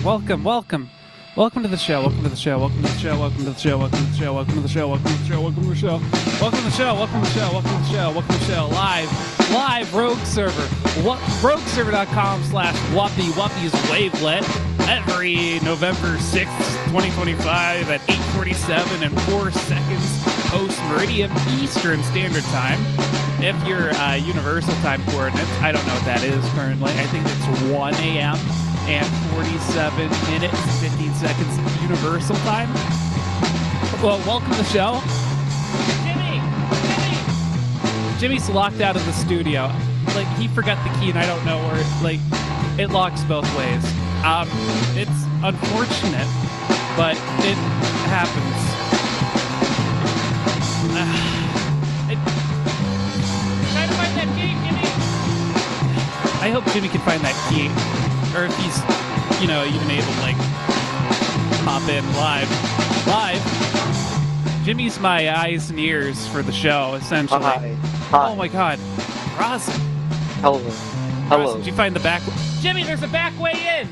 welcome. Welcome to the show. Welcome to the show. Welcome to the show. Welcome to the show. Welcome to the show. Welcome to the show. Welcome to the show. Welcome to the show. Welcome to the show. Welcome to the show. Welcome to the show. Welcome to the show. Live Rogue server. Rogueserver.com/Whuppy. Whuppy's wavelet every November 6th, 2025 at 8:47 and 4 seconds post meridian Eastern Standard Time. If you're Universal Time coordinates, I don't know what that is currently. I think it's 1 a.m. and 47 minutes, 15 seconds Universal Time. Well, welcome to the show. Jimmy's locked out of the studio. Like, he forgot the key, and I don't know where, like, it locks both ways. It's unfortunate, but it happens. Try to find that key, Jimmy. I hope Jimmy can find that key. Or if he's, even able to, pop in live. Jimmy's my eyes and ears for the show, essentially. Hi. Oh, my God. Rosin. Hello. Rosin, did you find the back... Jimmy, there's a back way in!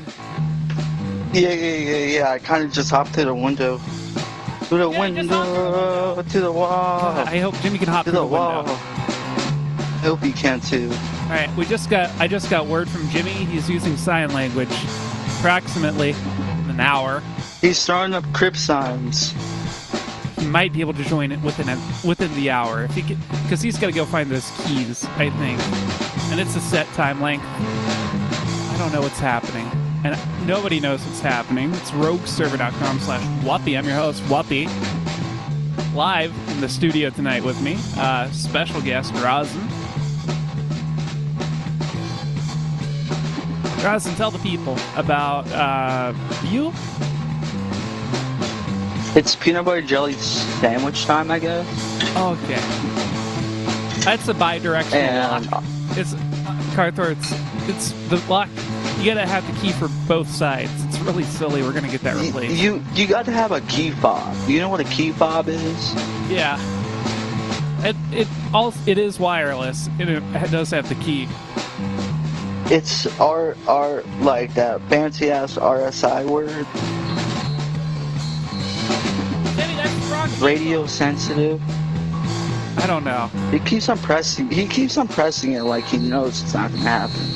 Yeah. I kind of just hopped to the window. To the window. To the wall. I hope Jimmy can hop to through the wall. window. I hope he can, too. All right, I just got word from Jimmy. He's using sign language approximately an hour. He's throwing up crib signs. He might be able to join it within the hour if he because he's got to go find those keys, I think. And it's a set time length. I don't know what's happening, and nobody knows what's happening. It's rogueserver.com/Whuppy. I'm your host, Whuppy. Live in the studio tonight with me, special guest Rosin. Rosin, tell the people about you. It's peanut butter jelly sandwich time, I guess. Okay. That's a bi-directional lock. It's Carthor. It's the lock. You gotta have the key for both sides. It's really silly. We're gonna get that replaced. You got to have a key fob. You know what a key fob is? Yeah. It is wireless. It does have the key. It's our like that fancy ass RSI word. Maybe that's the wrong key. Radio sensitive. I don't know. He keeps on pressing it like he knows it's not gonna happen.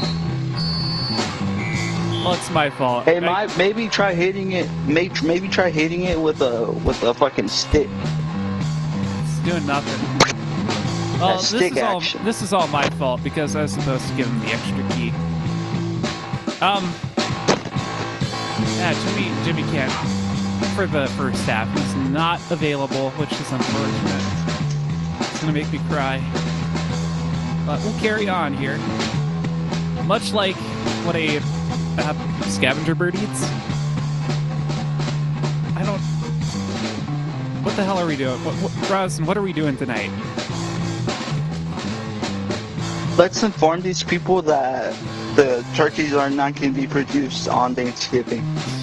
Well, it's my fault. Hey, maybe try hitting it. Maybe try hitting it with a fucking stick. It's doing nothing. Well, this is all my fault because I was supposed to give him the extra key. Yeah, Jimmy can't for the first half. He's not available, which is unfortunate. It's gonna make me cry. But we'll carry on here. Much like what a scavenger bird eats. What the hell are we doing? Rosin, what are we doing tonight? Let's inform these people that the turkeys are not going to be produced on Thanksgiving.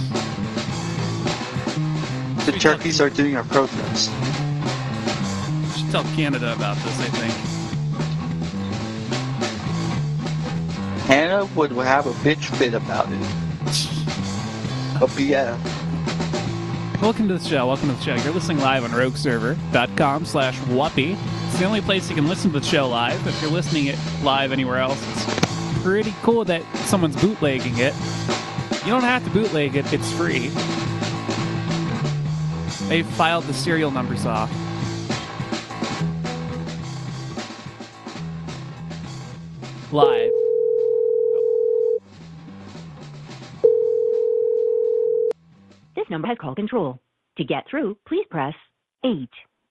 The turkeys are doing a protest. We should tell Canada about this, I think. Hannah would have a bitch fit about it. But yeah. Welcome to the show. You're listening live on rogueserver.com/Whuppy. It's the only place you can listen to the show live. If you're listening it live anywhere else, it's pretty cool that someone's bootlegging it. You don't have to bootleg it. It's free. They filed the serial numbers off. Live. This number has call control. To get through, please press 8.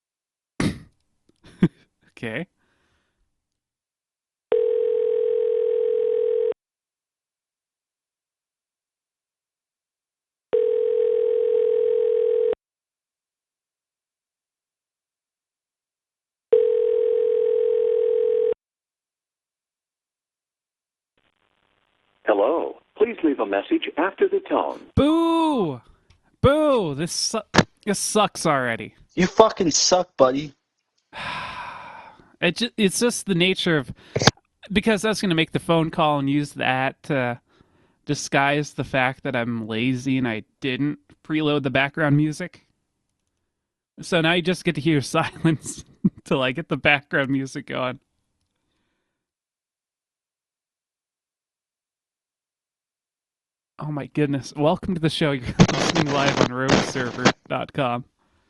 Okay. Hello. Please leave a message after the tone. Boo! Boo! This sucks already. You fucking suck, buddy. It's just the nature of... Because I was going to make the phone call and use that to disguise the fact that I'm lazy and I didn't preload the background music. So now you just get to hear silence till I get the background music going. Oh my goodness. Welcome to the show. You're listening live on rogueserver.com.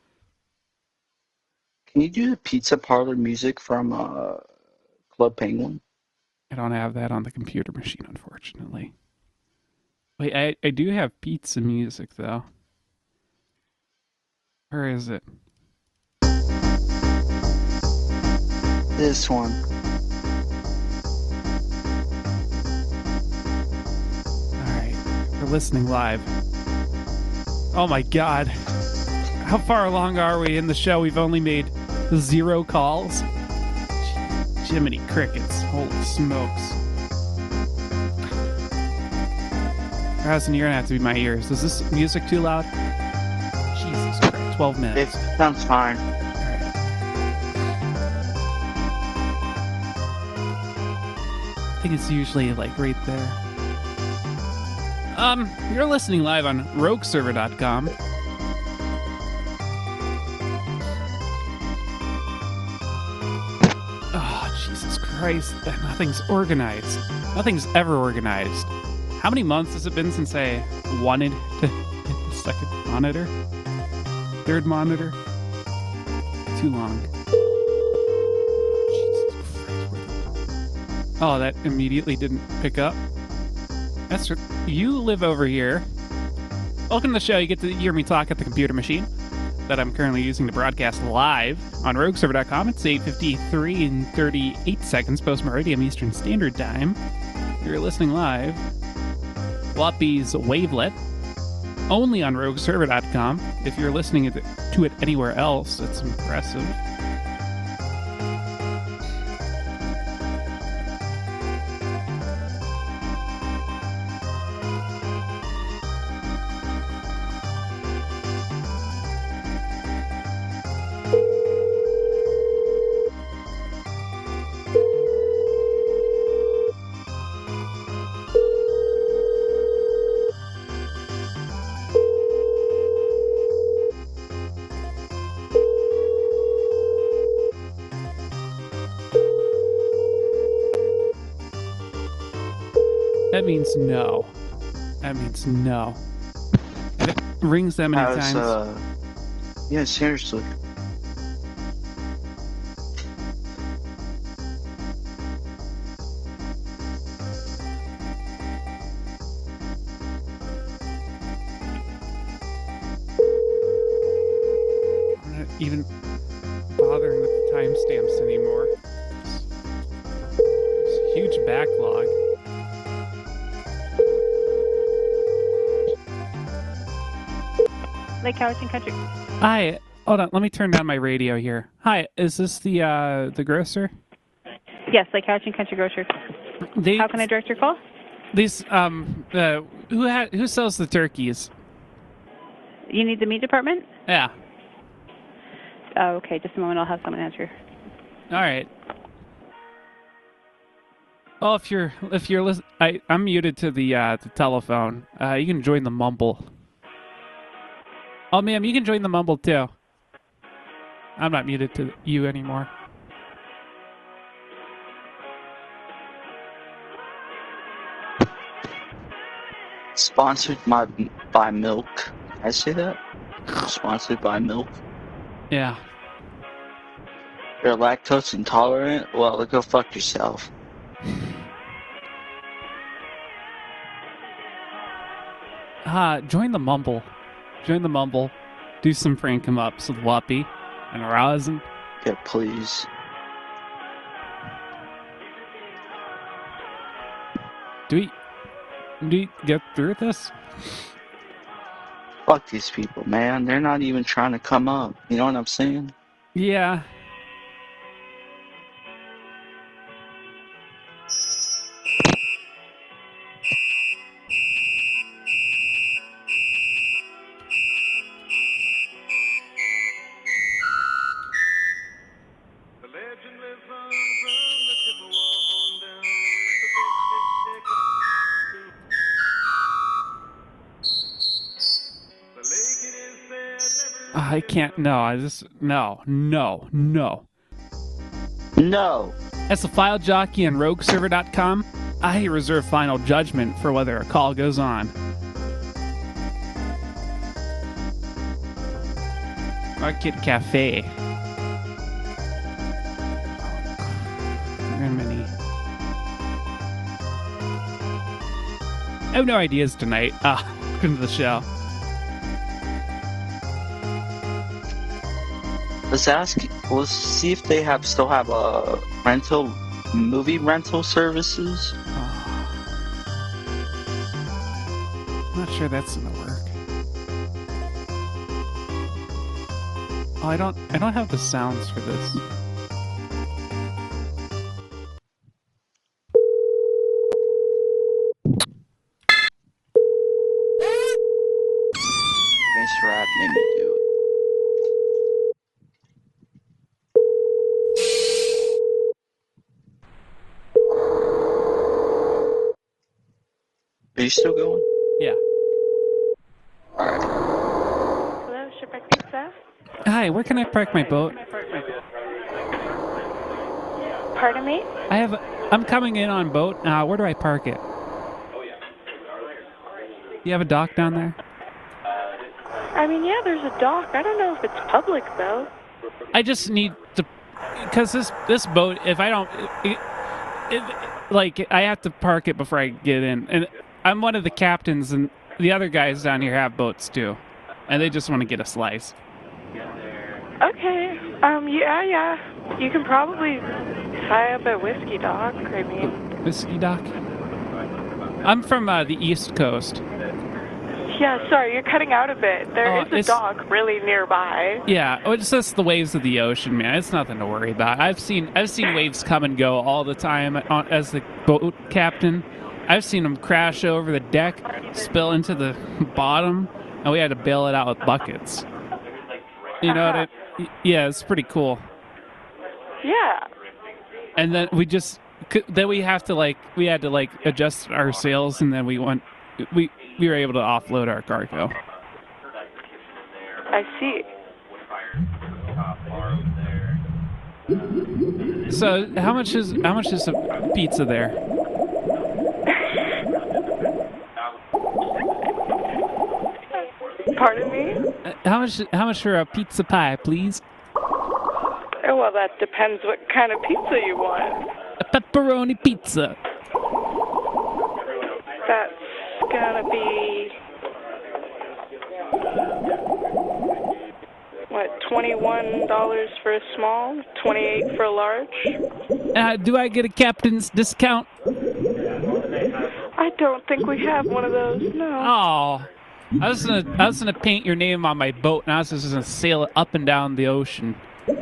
Can you do the pizza parlor music from Club Penguin? I don't have that on the computer machine, unfortunately. Wait, I do have pizza music, though. Where is it? This one. Alright, we're listening live. Oh my god. How far along are we in the show? We've only made 0 calls. Jiminy crickets. Holy smokes. Harrison, you're gonna have to be my ears. Is this music too loud? Jesus Christ. 12 minutes. It sounds fine. I think it's usually like right there. You're listening live on rogueserver.com. Oh, Jesus Christ. Nothing's organized. Nothing's ever organized. How many months has it been since I wanted to hit the second monitor? Third monitor? Too long. Oh, that immediately didn't pick up. That's you live over here. Welcome to the show. You get to hear me talk at the computer machine that I'm currently using to broadcast live on rogueserver.com. It's 8:53 and 38 seconds post-meridian Eastern Standard Time. You're listening live. Floppy's Wavelet. Only on rogueserver.com. If you're listening to it anywhere else, it's impressive. That means no. That means no. And it rings that many times. Yeah, seriously. I'm not even bothering with the timestamps anymore. There's a huge backlog. Lake Howardson Country. Hi, hold on. Let me turn down my radio here. Hi, is this the grocer? Yes, Lake Howardson Country Grocer. How can I direct your call? These who sells the turkeys? You need the meat department? Yeah. Okay, just a moment. I'll have someone answer. All right. Well, if you're listening, I'm muted to the telephone. You can join the mumble. Oh, ma'am, you can join the mumble too. I'm not muted to you anymore. Sponsored by milk. Can I say that? Sponsored by milk. Yeah. You're lactose intolerant? Well, go fuck yourself. Join the mumble. Join the mumble. Do some Frank 'em ups with Whoppy and Rosin. Yeah, please. Do we get through this? Fuck these people, man. They're not even trying to come up. You know what I'm saying? Yeah. I can't. No, no. No. As a file jockey on RogueServer.com, I reserve final judgment for whether a call goes on. Market Cafe. Many. I have no ideas tonight. Welcome to the show. Let's see if they still have movie rental services. I'm not sure that's gonna work. Oh, I don't have the sounds for this. Thanks for having me do it. Are you still going? Yeah. Alright. Hello, Shipwreck Pizza. Hi, where can I park my boat? Pardon me? I'm coming in on boat. Where do I park it? You have a dock down there? I mean, yeah, there's a dock. I don't know if it's public, though. I just need to, because this boat, if I don't, I have to park it before I get in. And I'm one of the captains, and the other guys down here have boats too, and they just want to get a slice. Okay. Yeah. You can probably tie up at Whiskey Dock. I mean. Whiskey Dock? I'm from the East Coast. Yeah, sorry, you're cutting out a bit. There is a dock really nearby. Yeah, it's just the waves of the ocean, man. It's nothing to worry about. I've seen waves come and go all the time as the boat captain. I've seen them crash over the deck, spill into the bottom, and we had to bail it out with buckets. You know what? Yeah, it's pretty cool. Yeah. And then we had to adjust our sails, and then we were able to offload our cargo. I see. So how much is a pizza there? Pardon me? How much for a pizza pie, please? Well, that depends what kind of pizza you want. A pepperoni pizza. That's gonna be what, $21 for a small, $28 for a large? Do I get a captain's discount? I don't think we have one of those. No. Oh, I was gonna paint your name on my boat, and I was just gonna sail it up and down the ocean.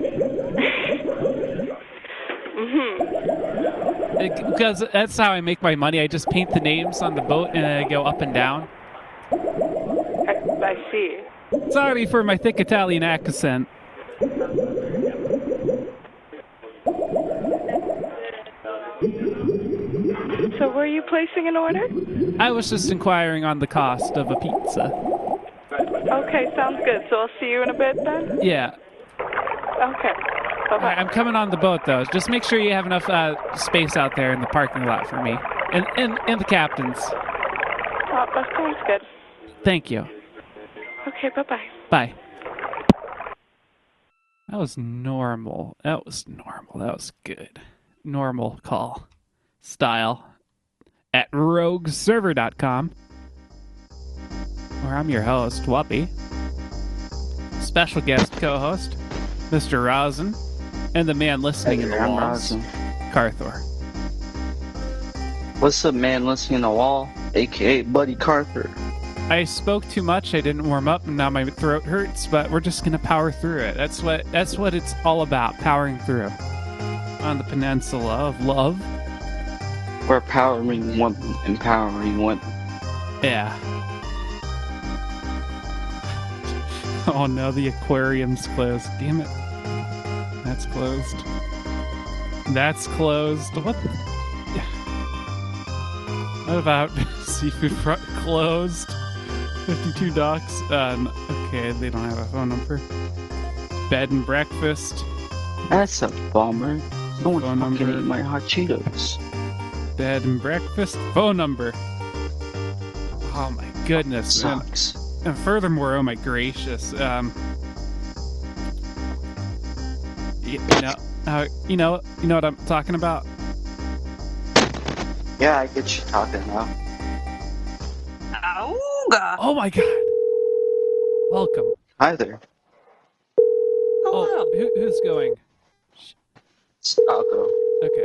Because that's how I make my money. I just paint the names on the boat, and then I go up and down. I see. Sorry for my thick Italian accent. So were you placing an order? I was just inquiring on the cost of a pizza. Okay, sounds good. So I'll see you in a bit then? Yeah. Okay. Bye-bye. Right, I'm coming on the boat, though. Just make sure you have enough space out there in the parking lot for me. And the captain's. Oh, that sounds good. Thank you. Okay, bye-bye. Bye. That was normal. That was good. Normal call style at RogueServer.com, where I'm your host, Whuppy. Special guest co-host, Mr. Rosen, and the man listening in the walls, Carthor. What's the man listening in the wall, aka Buddy Carthor? I spoke too much. I didn't warm up, and now my throat hurts. But we're just gonna power through it. That's what it's all about. Powering through on the peninsula of love. We're empowering women. Yeah. Oh no, the aquarium's closed. Damn it. That's closed. That's closed. What about seafood closed? 52 Docs. Okay, they don't have a phone number. Bed and breakfast. That's a bummer. No one Phone fucking number. ate my hot Cheetos. Bed and breakfast. Phone number. Oh my goodness. And, Sucks. and furthermore, oh my gracious. You know what I'm talking about? Yeah, I get you talking now. Auga. Oh my god. Welcome. Hi there. Hello. Oh, who's going? I'll go. Okay.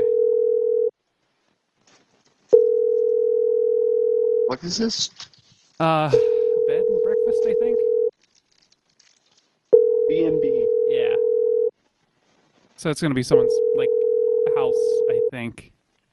What is this? Bed and breakfast, I think? B&B. Yeah. So it's gonna be someone's, like, house, I think.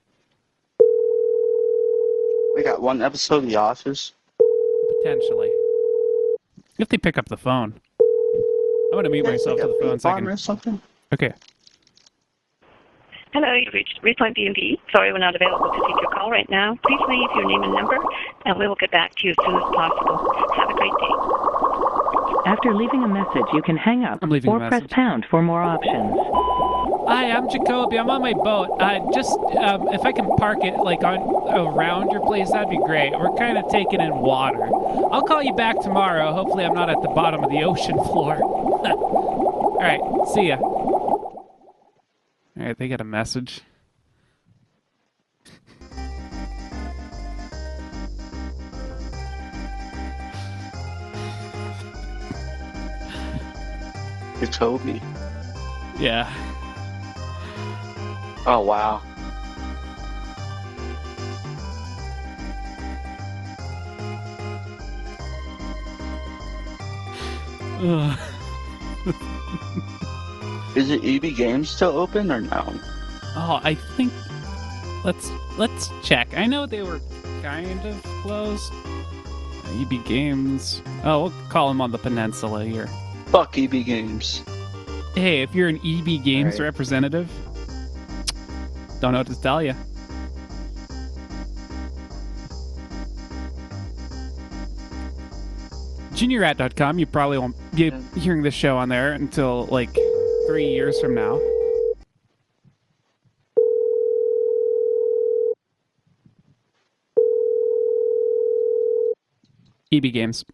We got one episode of The Office. Potentially. If they pick up the phone. I'm gonna mute myself to the phone so I or can... something. Okay. Hello, you've reached Repoint B&B. Sorry, we're not available to take your call right now. Please leave your name and number, and we will get back to you as soon as possible. Have a great day. After leaving a message, you can hang up I'm leaving or a press message. pound for more options. Hi, I'm Jacoby. I'm on my boat. If I can park it like around your place, that'd be great. We're kind of taking in water. I'll call you back tomorrow. Hopefully, I'm not at the bottom of the ocean floor. All right, see ya. All right, they got a message. Jacoby. Yeah. Oh, wow. Ugh. Is it EB Games still open or no? Oh, I think let's check. I know they were kind of closed. EB Games. Oh, we'll call them on the peninsula here. Fuck EB Games. Hey, if you're an EB Games Right. representative, don't know what to tell you. JuniorRat.com, you probably won't be hearing this show on there until like 3 years from now. EB Games.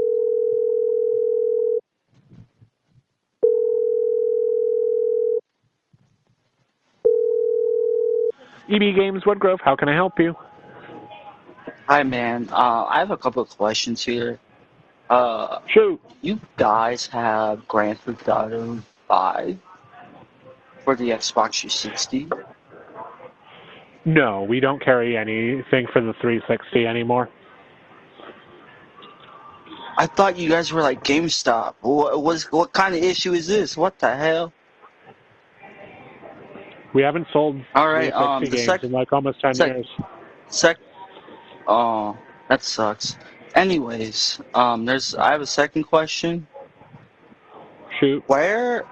EB Games Woodgrove, how can I help you? Hi, man. I have a couple of questions here. Shoot. You guys have Grand Theft Auto 5 for the Xbox 360? No, we don't carry anything for the 360 anymore. I thought you guys were like GameStop. What kind of issue is this? What the hell? We haven't sold All right, 360 games in like almost 10 years. Oh, that sucks. Anyways, I have a second question. Shoot. Where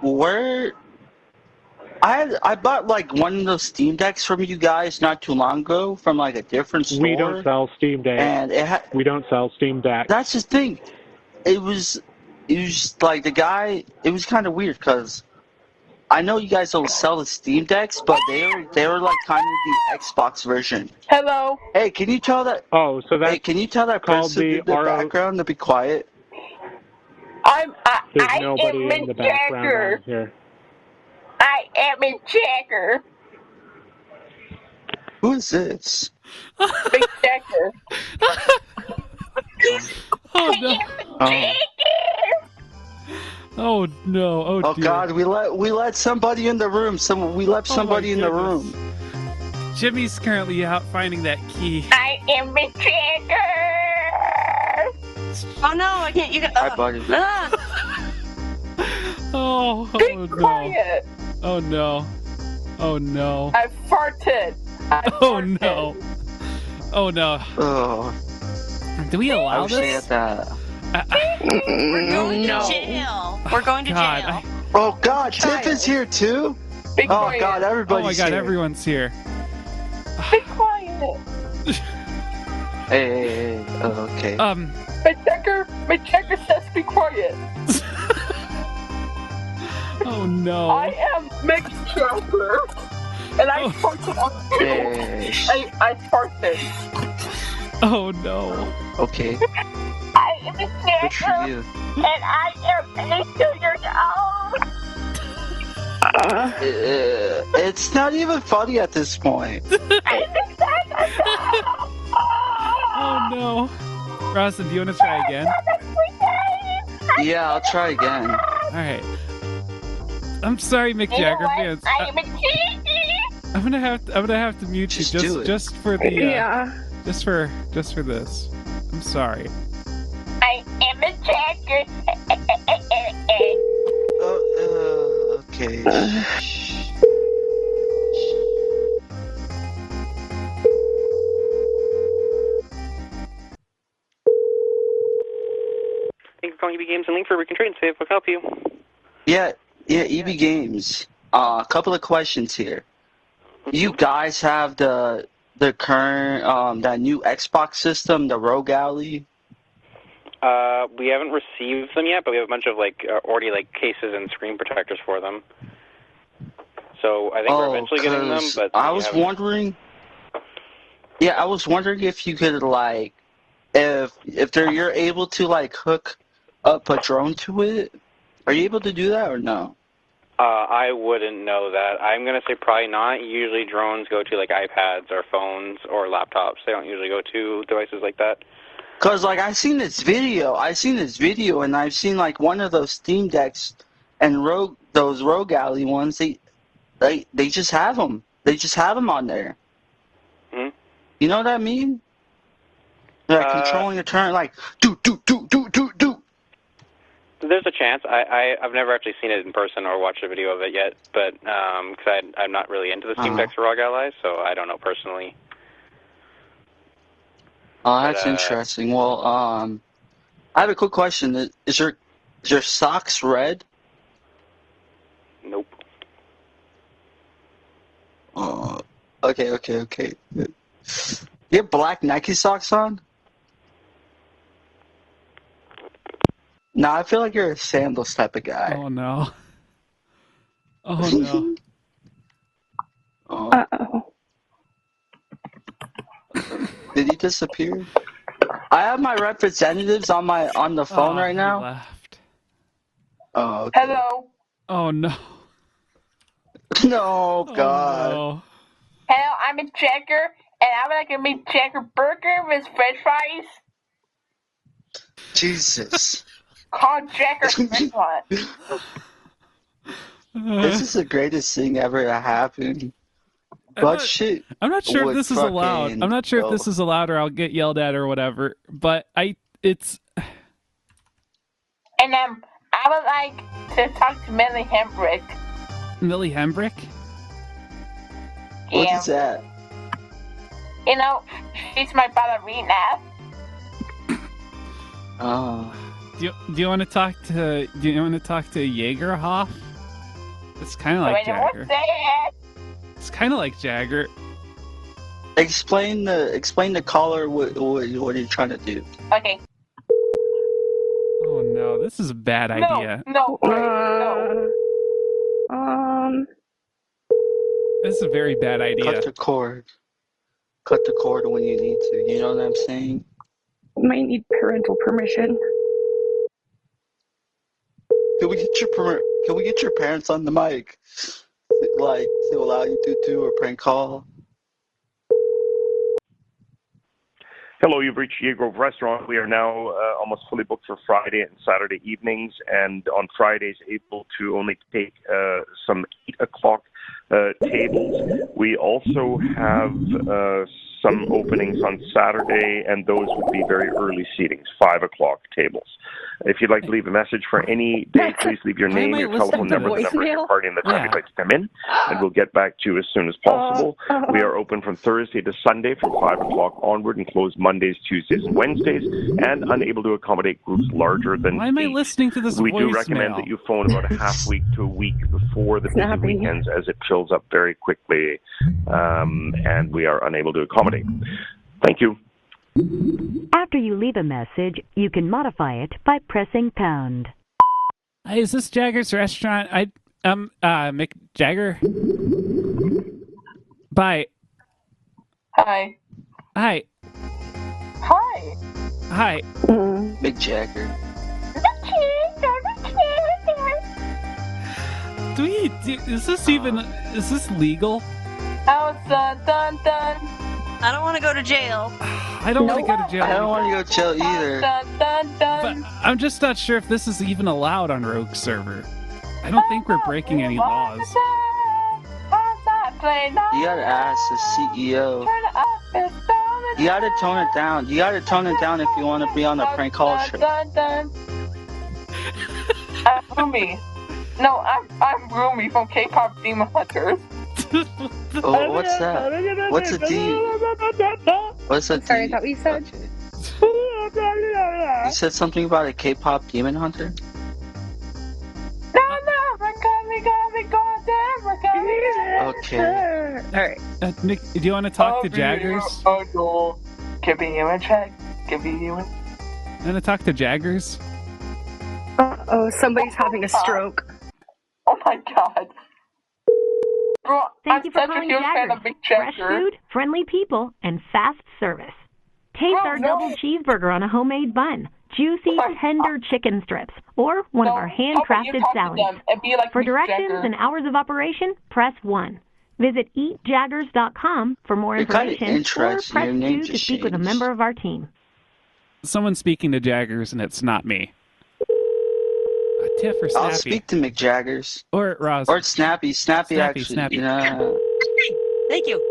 I bought like one of those Steam Decks from you guys not too long ago from like a different store. We don't sell Steam Decks. And we don't sell Steam Decks. That's the thing. It was like the guy. It was kind of weird because I know you guys don't sell the Steam Decks, but they were like kind of the Xbox version. Hello. Hey, can you tell that? Oh, so that's Hey, can you tell that called person in the the RO background to be quiet? I There's am nobody in in the background Checker. on here. I am in Checker. Who is this? Big Checker. Oh no! Oh, Oh no! Oh, oh dear. God, we let somebody in the room. We left Oh, somebody my in the goodness. room. Jimmy's currently out finding that key. I am in Checker. Oh no, I can't. You got. Hi, buddy. Be No! quiet. Oh no! Oh no! I farted. Oh no! Oh no! Oh, Do we I allow wish they this? had that. We're going No. to jail. We're going to God, jail. Oh God, Tiff is here too. Be Oh quiet. God, oh everybody's my God! here. Everyone's here. Be quiet. Hey, okay. My checker says be quiet. Oh no. I am Mick Jagger. And I farted on Hey. I farted. Oh no. Okay. I am Mick Good for Jagger. you. And I am 82 years old. It's not even funny at this point. Oh no. Rawson, do you want to try again? Yeah, I'll try again. Alright. I'm sorry, Mick Jagger fans. I am a cheesy. I'm gonna have to mute Just you do it. just for the Yeah. just for this. I'm sorry. I am a Jagger. Okay. Thank you for calling EB Games and Link for We Can Trade and Save. What can I help you? Yeah, EB Games. A couple of questions here. You guys have the current that new Xbox system, the Rogue Alley? We haven't received them yet, but we have a bunch of already cases and screen protectors for them. So I think we're eventually getting them. But I was wondering. Yeah, I was wondering if you could if you're able to hook up a drone to it. Are you able to do that or no? I wouldn't know that. I'm gonna say probably not. Usually drones go to iPads or phones or laptops. They don't usually go to devices like that. Cause I seen this video, and I've seen one of those Steam Decks and those Rogue Alley ones. They just have them. They just have them on there. Hmm? You know what I mean? They're controlling the turn do. There's a chance. I've never actually seen it in person or watched a video of it yet, but because I'm not really into the Steam Decks or ROG Allies, so I don't know personally. Oh, that's interesting. Well, I have a quick question. Is your socks red? Nope. Oh, okay. You have black Nike socks on? No, I feel like you're a sandals type of guy. Oh no. Oh no. Oh. Uh-oh. Did he disappear? I have my representatives on the phone right now. He left. Oh, okay. Hello. Oh no. No, God. Oh, no. Hello, I'm a Jagger, and I would like a Mick Jagger burger with french fries. Jesus. Call Jagger French fries. This is the greatest thing ever to happen. But shit. I'm not sure if would this is allowed. I'm not sure if this go. is allowed or I'll get yelled at or whatever. But it's. And I would like to talk to Millie Hembrick. Millie Hembrick? What Yeah. is that? You know, she's my ballerina. Oh. Do you want to talk to Jagerhoff? It's kind of like Jagger. It's kind of like Jagger. Explain the caller what are you trying to do? Okay. Oh no, this is a bad idea. No. This is a very bad idea. Cut the cord. Cut the cord when you need to. You know what I'm saying? Might need parental permission. Can we get your parents on the mic? To allow you to do a prank call? Hello, you've reached Ye Grove Restaurant. We are now almost fully booked for Friday and Saturday evenings, and on Fridays able to only take some 8 o'clock tables. We also have some openings on Saturday, and those would be very early seatings, 5 o'clock tables. If you'd like to leave a message for any day, please leave your name, your telephone number, the number of your party, and the time you'd like to come in, and we'll get back to you as soon as possible. We are open from Thursday to Sunday from 5 o'clock onward and closed Mondays, Tuesdays, and Wednesdays, and unable to accommodate groups larger than Why am I 8. listening to this We do voicemail? recommend that you phone about a half week to a week before the busy weekends, as it fills up very quickly, and we are unable to accommodate. Thank you. After you leave a message, you can modify it by pressing pound. Hey, is this Jagger's restaurant? Mick Jagger? Bye. Hi. Hi. Hi. Hi. Mick Jagger. Is this legal? Oh, dun, dun, dun. I don't want to go to jail. I don't want to go to jail. I don't want to go to jail either. Dun, dun, dun. But I'm just not sure if this is even allowed on Rogue server. I don't think we're breaking any laws. You gotta ask the CEO. You gotta tone it down. You gotta tone it down if you want to be on the prank call show. Rumi. No, I'm Rumi from K-pop Demon Hunters. Oh, what's that? What's a D? What's a D? Sorry, is that what you said? Okay. You said something about a K-pop demon hunter? Okay. Alright. Nick, do you want to talk to Jaggers? Give me a check. Give me a... Want to talk to Jaggers? Uh-oh, somebody's having a stroke. Oh my god. Bro, Thank you for calling Jaggers. Fresh food, friendly people, and fast service. Taste our double cheeseburger on a homemade bun, juicy, tender chicken strips, or one of our handcrafted salads. For directions and hours of operation, press 1. Visit eatjaggers.com for more information, or press 2 to speak with a member of our team. Someone's speaking to Jaggers, and it's not me. Tiff or Snappy? I'll speak to Mick Jaggers. Or Roz. Or Snappy. Snappy actually. Snappy. Yeah. Thank you.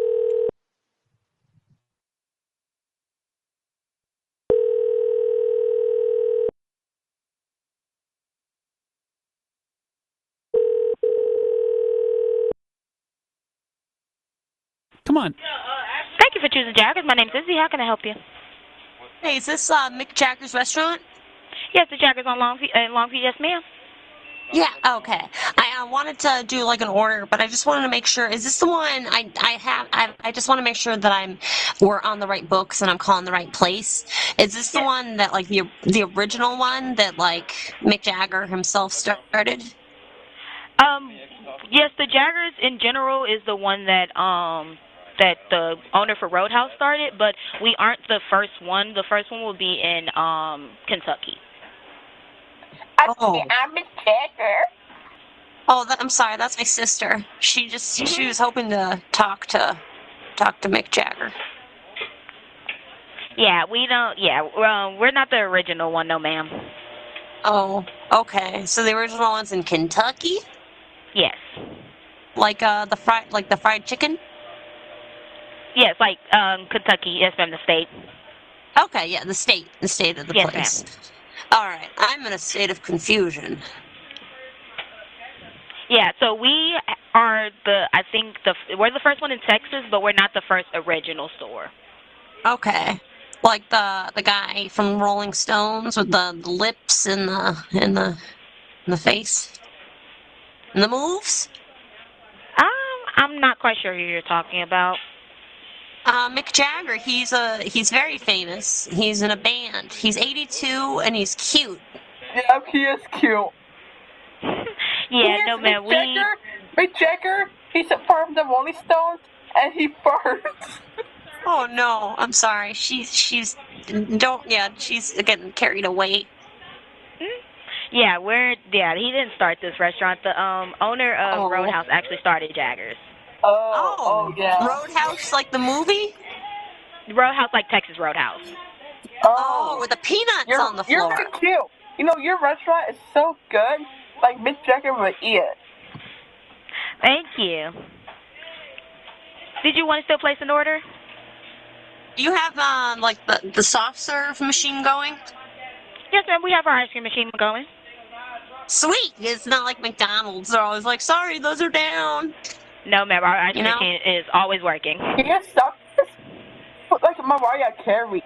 Come on. Thank you for choosing Jaggers. My name's Izzy. How can I help you? Hey, is this Mick Jagger's restaurant? Yes, the Jaggers on Longview. Yes, ma'am. Yeah, okay. I wanted to do like an order, but I just wanted to make sure, is this the one I just want to make sure that we're on the right books and I'm calling the right place. Is this the one that like the original one that like Mick Jagger himself started? Yes, the Jaggers in general is the one that that the owner for Roadhouse started, but we aren't the first one. The first one will be in Kentucky. Oh. I'm Mick Jagger. Oh, I'm sorry. That's my sister. She was hoping to talk to Mick Jagger. Yeah, we don't. Yeah, we're not the original one, no, ma'am. Oh, okay. So the original one's in Kentucky? Yes. Like the fried chicken? Yes, like Kentucky. Yes, from the state. Okay, yeah, the state of the yes, place. Ma'am. All right, I'm in a state of confusion. Yeah, so we are we're the first one in Texas, but we're not the first original store. Okay, like the guy from Rolling Stones with the lips and the face and the moves. I'm not quite sure who you're talking about. Mick Jagger, he's very famous. He's in a band. He's 82 and he's cute. Yep, he is cute. Yeah, no man, Mick Jagger, he's a part of the Rolling Stones, and he farts. Oh no, I'm sorry. She's getting carried away. Yeah, he didn't start this restaurant. The owner of Roadhouse actually started Jaggers. Oh, yeah. Roadhouse, like the movie? Roadhouse, like Texas Roadhouse. Oh, with the peanuts on the floor. You're very cute. You know, your restaurant is so good, like Mick Jagger would eat it. Thank you. Did you want to still place an order? Do you have, like, the soft serve machine going? Yes, ma'am. We have our ice cream machine going. Sweet. It's not like McDonald's. They're always like, sorry, those are down. No, ma'am. Our ice cream machine is always working. Yes, like Mariah Carey.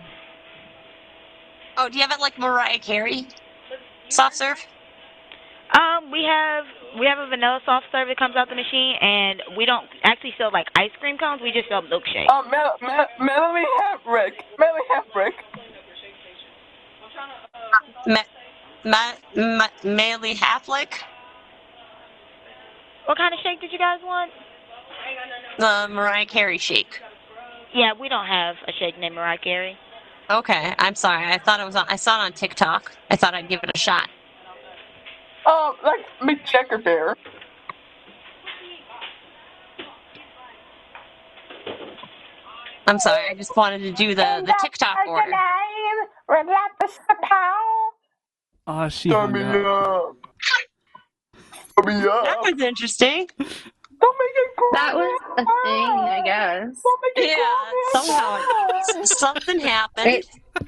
Oh, do you have it like Mariah Carey? Soft serve? We have a vanilla soft serve that comes out the machine, and we don't actually sell like ice cream cones. We just sell milkshakes. Melanie Hambrick. Maley Haflick? What kind of shake did you guys want? The Mariah Carey shake. Yeah, we don't have a shake named Mariah Carey. Okay, I'm sorry. I thought it was. I saw it on TikTok. I thought I'd give it a shot. Like Mick Jagger there. I'm sorry. I just wanted to do the TikTok order. Oh, she hung up. That was interesting. That was a thing, I guess. Yeah, somehow something happened.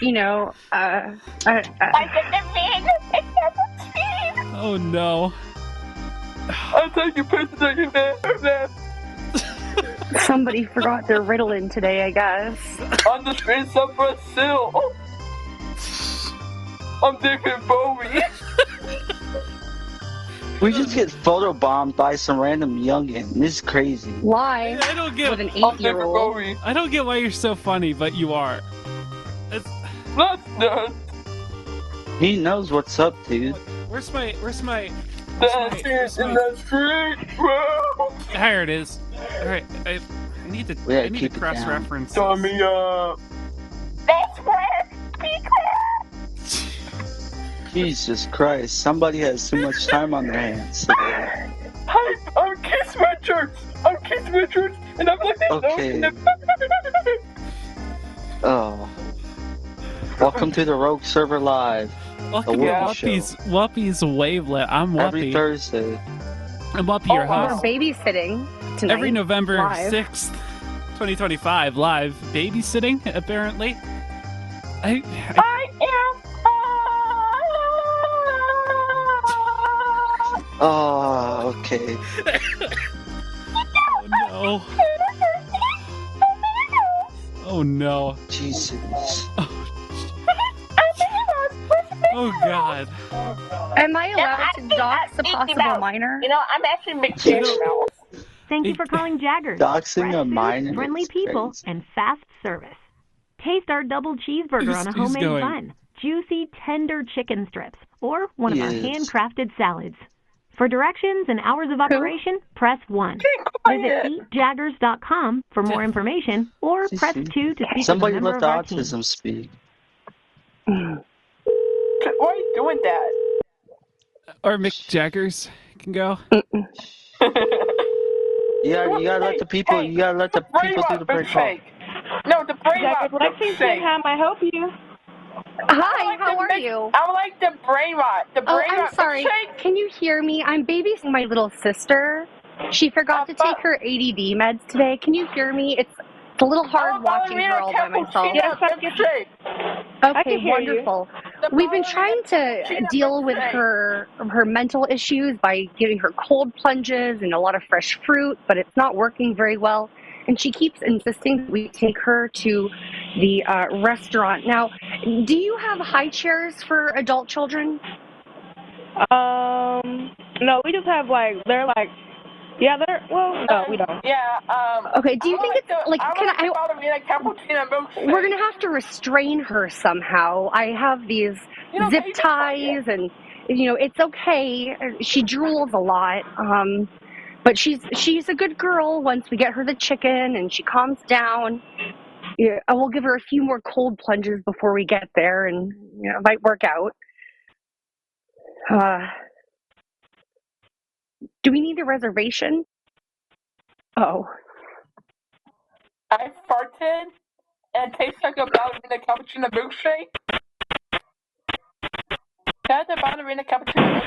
Oh no. I'll take your picture there. Somebody forgot their Ritalin today, I guess. On the streets of Brazil. I'm David Bowie. We just get photobombed by some random youngin. This is crazy. Why? I don't get with an 8-year-old. I don't get why you're so funny, but you are. He knows what's up, dude. Where's my Dancing in the street, bro. There it is. Alright, I need to cross-reference. Turn me up. That's where. Be clear. Jesus Christ, somebody has too much time on their hands today. Hi, I'm Keith Richards, and I'm like, okay. Oh. Welcome to the Rogue Server Live. Welcome to Whoopi's Wavelet. I'm Whoopi. Every Thursday. I'm Whoopi, your host. We're babysitting tonight. Every November live. 6th, 2025, live babysitting, apparently. I am. Oh, okay. Oh no. Oh no. Jesus. Oh God. Am I allowed to dox a possible minor? I'm actually Mick Jagger now. Thank you for calling Jaggers. Doxing a Fresh minor. food, friendly people, and fast service. Taste our double cheeseburger on a homemade bun, juicy, tender chicken strips, or one of our handcrafted salads. For directions and hours of operation, press 1. Visit eatjaggers.com for more information, or press 2 to speak Somebody with a member let of the our team. autism speak. Why are you doing that? Or Mick Jaggers can go. Yeah, you gotta let the people. You gotta let the people do the break call. No, the brain rot. Lexington, how may I help you? Hi, how are you? I would like the brain rot. The brain rot. I'm sorry. Can you hear me? I'm babysitting my little sister. She forgot to take her ADD meds today. Can you hear me? It's a little hard watching her all by myself. Yes, I can hear you. Okay, wonderful. We've been trying to deal with her mental issues by giving her cold plunges and a lot of fresh fruit, but it's not working very well. And she keeps insisting that we take her to the restaurant. Now, do you have high chairs for adult children? No, we just have no, we don't. Yeah, Okay, do you think it's like, we're gonna have to restrain her somehow. I have these zip ties and, it's okay. She drools a lot. But she's a good girl once we get her the chicken and she calms down. Yeah, I will give her a few more cold plunges before we get there, and it might work out. Do we need a reservation? Oh. I farted and it tastes like a ballerina cappuccino milkshake. That's a ballerina cappuccino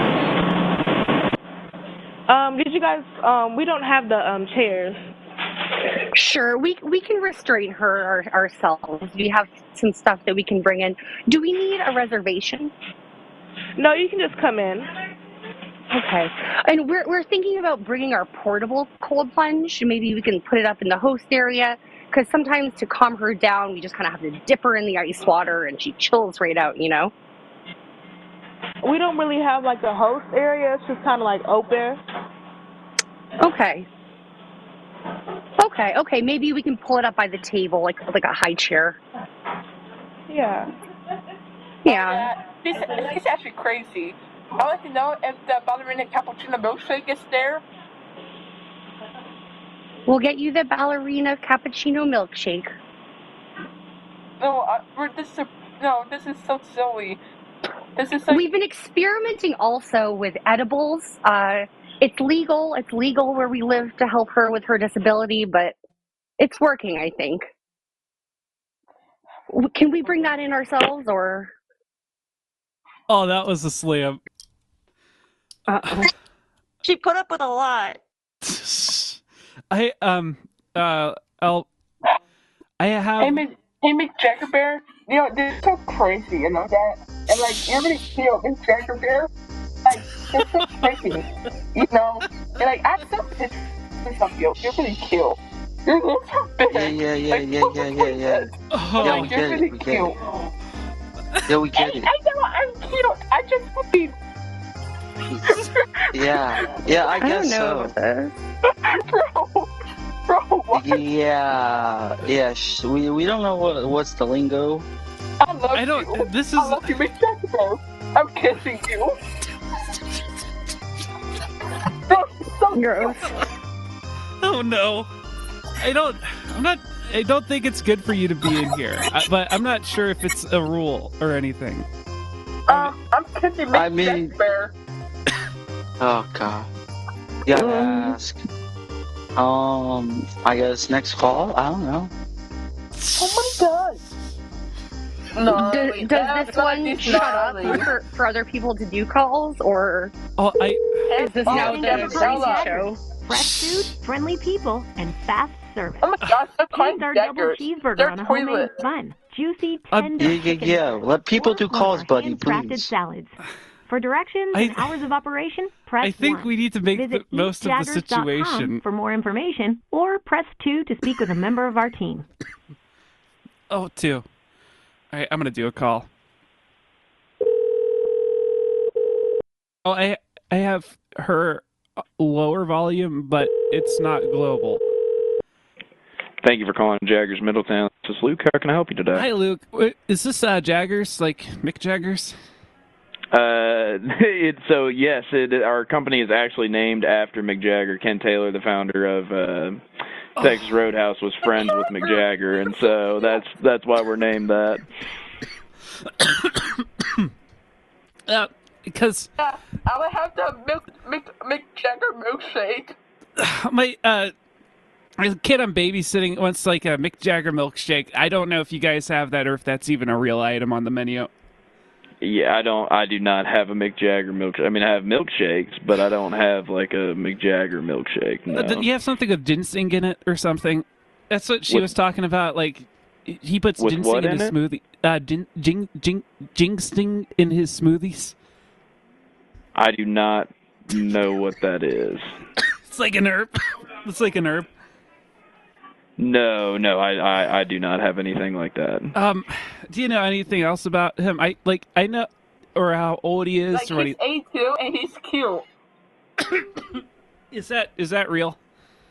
milkshake. Did you guys, we don't have the chairs. Sure, we can restrain her ourselves. We have some stuff that we can bring in. Do we need a reservation? No, you can just come in. Okay. And we're thinking about bringing our portable cold plunge. Maybe we can put it up in the host area, because sometimes to calm her down, we just kind of have to dip her in the ice water and she chills right out, we don't really have like a host area. It's just kind of like open. Okay. Okay. Maybe we can pull it up by the table, like a high chair. Yeah. Yeah. He's actually crazy. I'd like to know if the ballerina cappuccino milkshake is there. We'll get you the ballerina cappuccino milkshake. No, this is so silly. This is We've been experimenting also with edibles. It's legal. It's legal where we live to help her with her disability, but it's working, I think. Can we bring that in ourselves, or? Oh, that was a slam. She put up with a lot. I have. Hey, Mick Jagger Bear. You know, they're so crazy, you know that? And like, you really feel Mick Jagger Bear? Like, they're so crazy. You know? And like, I have some pictures of you. You're really cute. You're so big. Yeah. Oh, yeah, we get it. We get it. Yeah, we get it. I know I'm cute. I just want to be. Yeah, I guess so. Bro, what? Yeah. We don't know what's the lingo. I love you. This is. I love you, Mick Jagger Bear. I'm kissing you. Bro, so gross. Oh no. I don't think it's good for you to be in here. But I'm not sure if it's a rule or anything. I'm kissing Mick Jagger Bear. Oh god. You gotta ask. I guess next call? I don't know. Oh my god. No, does this one shut up for other people to do calls, or is this now the crazy show? Fresh food, friendly people, and fast service. Oh my gosh, they're Taste our double cheeseburger on a homemade bun. Juicy, tender chicken. Yeah. Let people do calls, buddy, handcrafted please. salads. For directions and hours of operation, press 1. I think we need to make the most of the situation. For more information, or press 2 to speak with a member of our team. Oh, 2. All right, I'm gonna do a call. Oh, I have her lower volume, but it's not global. Thank you for calling Jaggers Middletown. This is Luke. How can I help you today? Hi, Luke. Is this Jaggers, like Mick Jaggers? Yes, our company is actually named after Mick Jagger. Ken Taylor, the founder of Texas Roadhouse, was friends with Mick Jagger, and so that's why we're named that. Because I would have the Mick Jagger milkshake. My kid I'm babysitting wants like a Mick Jagger milkshake. I don't know if you guys have that or if that's even a real item on the menu. Yeah, I do not have a Mick Jagger milkshake. I mean, I have milkshakes, but I don't have like a Mick Jagger milkshake. No. Do you have something with ginseng in it or something? That's what she was talking about. Like, he puts ginseng in his smoothie. Ginseng in his smoothies. I do not know what that is. It's like an herb. It's like an herb. No, I do not have anything like that. Do you know anything else about him? I know, or how old he is, like or he's 82 and he's cute. Is that real?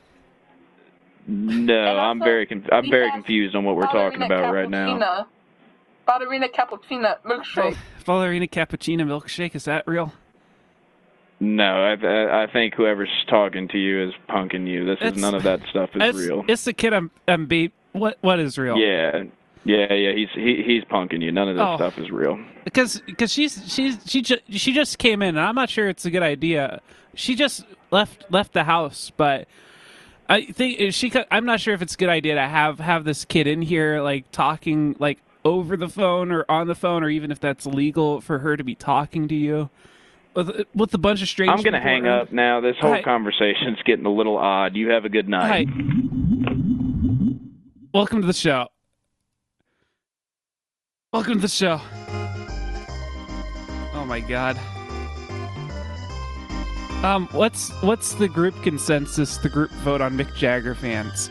No, I'm very confused on what we're talking about right now. Ballerina cappuccino milkshake. Ballerina cappuccino milkshake. Is that real? No, I think whoever's talking to you is punking you. None of that stuff is real. It's the kid I'm What is real? Yeah. He's punking you. None of this stuff is real. Because she just came in, and I'm not sure it's a good idea. She just left the house, but I think I'm not sure if it's a good idea to have this kid in here, like talking like over the phone or on the phone, or even if that's legal for her to be talking to you. With a bunch of strangers. I'm going to hang up now. This whole conversation's getting a little odd. You have a good night. Hi. Welcome to the show. Welcome to the show. Oh my god. What's the group consensus, the group vote on Mick Jagger fans?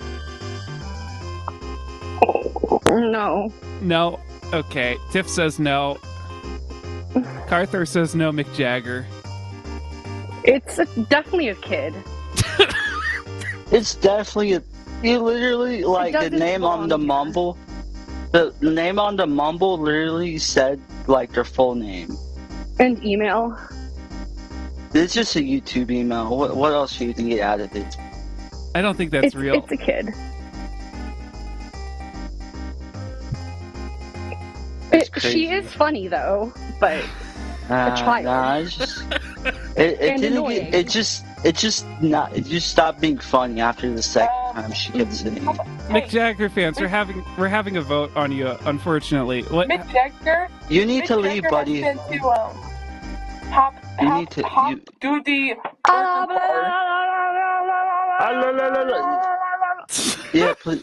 No. No? Okay. Tiff says no. Carthor says no Mick Jagger. It's definitely a kid. It's definitely you literally like the name on the mumble. The name on the mumble literally said like their full name. And email. It's just a YouTube email. What else you can get out of it? I don't think that's real. It's a kid. She is funny though, but a child. Nah, it's just, it just stopped being funny after the second time she gets it. Mick Jagger fans, we're having a vote on you. Unfortunately, what? Mick Jagger. You need to leave, buddy. You need to do the. Yeah, please.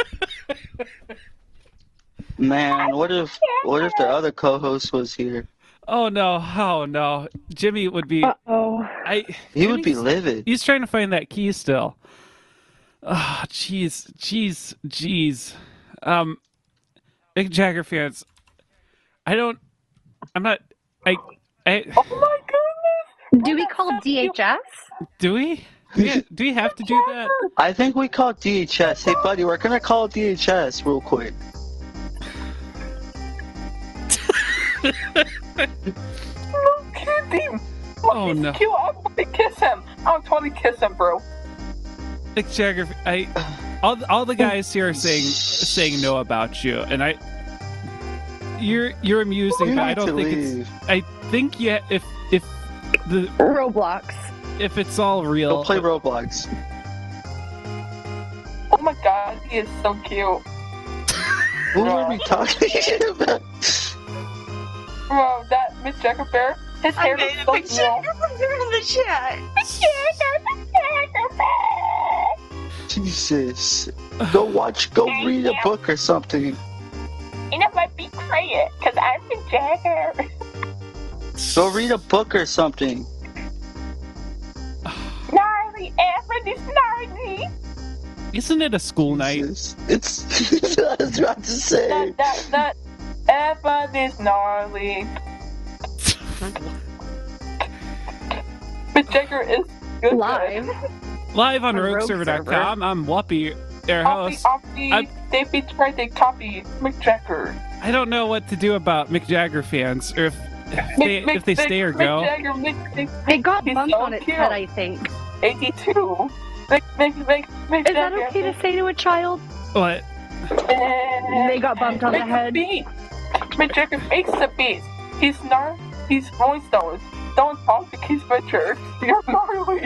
Man, what if the other co-host was here? Oh no, Jimmy would be. He would be livid. He's trying to find that key still. Oh, jeez. Mick Jagger fans, oh my goodness! Do we call DHS? Do we? Do we have to do that? I think we call DHS. Hey, buddy, we're gonna call DHS real quick. No kidding. Oh no! Cute. I want to kiss him. I'll totally kiss him, bro. Mick Jagger, all the guys here are saying no about you, and you're amusing, but I don't think it's. I think if the Roblox, if it's all real, go play Roblox. Oh my God, he is so cute. Who are we talking about? Bro, that Mick Jagger bear, his hair is so cute. in the chat. Jesus. Go read a book or something. You know, might be quiet, because I'm Mick Jagger. Go read a book or something. Gnarly, everybody's gnarly. Isn't it a school night? It's I was about to say. That everybody's gnarly. Mick Jagger is good. Live on RogueServer.com. I'm Whoopi, their host. They betrayed the copy, Mick Jagger. I don't know what to do about Mick Jagger fans, or if they stay or go. They got bumped on its head, I think. 82. Mick Is that okay to say to a child? What? They got bumped on the head. Mick Jagger makes the beat. He's Rolling Stones. Don't talk to Keith Richards. You're gnarly.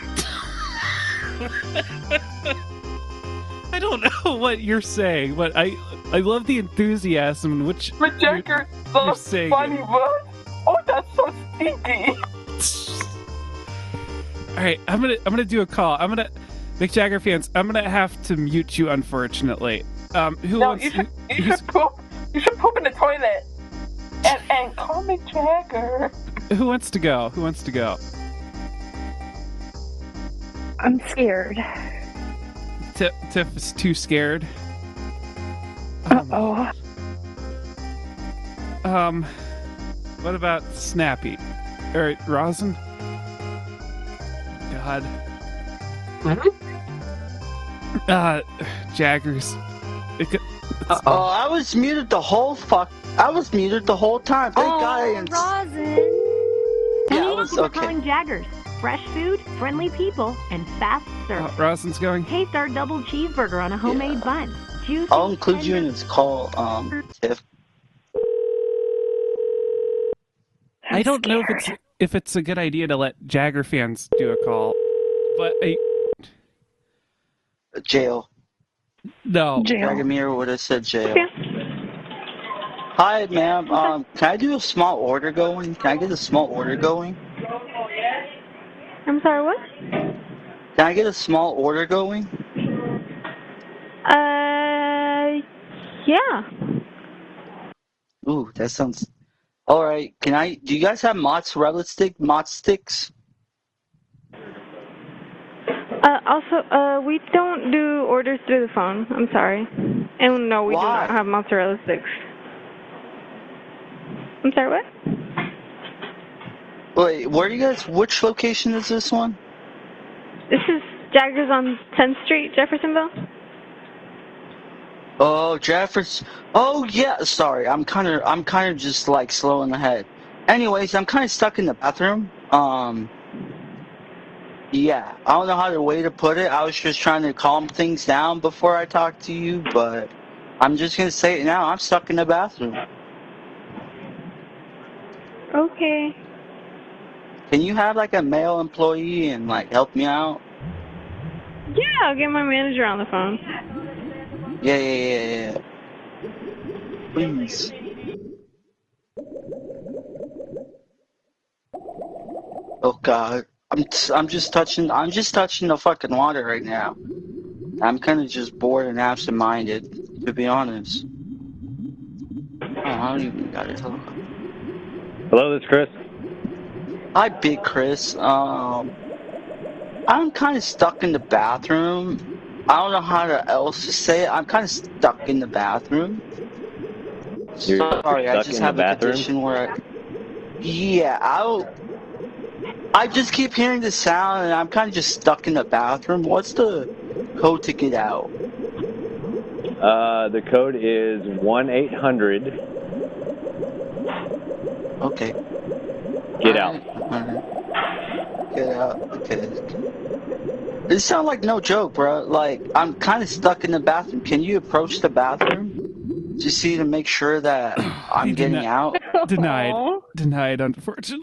I don't know what you're saying, but I love the enthusiasm in which Mick Jagger you're saying funny it. word. Oh, that's so stinky. All right, I'm gonna do a call. Mick Jagger fans, I'm gonna have to mute you, unfortunately. You should poop in the toilet and call Mick Jagger. Who wants to go? I'm scared. Tiff is too scared. Uh-oh. What about Snappy? Or Rosin? God. Jaggers. I was muted the whole time. Thank God. Rosin. Yeah, I was okay. Calling Jaggers. Fresh food, friendly people, and fast service. Rosin's going. Taste our double cheeseburger on a homemade bun. Juicy, I'll include you in this call, Tiff. I don't know if it's a good idea to let Jagger fans do a call, but jail. No. Dragomir would have said jail. Hi, ma'am. Can I do a small order going? Can I get a small order going? I'm sorry, what? Can I get a small order going? Yeah. Ooh, that sounds... Alright, do you guys have mozzarella sticks? Also, we don't do orders through the phone. I'm sorry. And no, we do not have mozzarella sticks. I'm sorry, what? Wait, where are you guys? Which location is this one? This is Jaggers on 10th Street, Jeffersonville. Oh, Jefferson. Oh yeah. Sorry, I'm kind of just like slowing ahead. Anyways, I'm kind of stuck in the bathroom. Yeah, I don't know how the way to put it. I was just trying to calm things down before I talk to you, but I'm just gonna say it now. I'm stuck in the bathroom. Okay. Can you have like a male employee and like help me out? Yeah, I'll get my manager on the phone. Yeah. Please. Oh God, I'm just touching the fucking water right now. I'm kind of just bored and absent-minded, to be honest. Oh, I don't even got it. Hello, this is Chris. Hi, Big Chris. I'm kind of stuck in the bathroom. I don't know how else to say it. I'm kind of stuck in the bathroom. You're Sorry, I stuck just in have the a bathroom? condition where I just keep hearing the sound and I'm kind of just stuck in the bathroom. What's the code to get out? The code is 1-800. Okay. Get out. Get out. Okay. This sounds like no joke, bro. Like, I'm kind of stuck in the bathroom. Can you approach the bathroom to see to make sure that I'm getting out? Denied, unfortunately.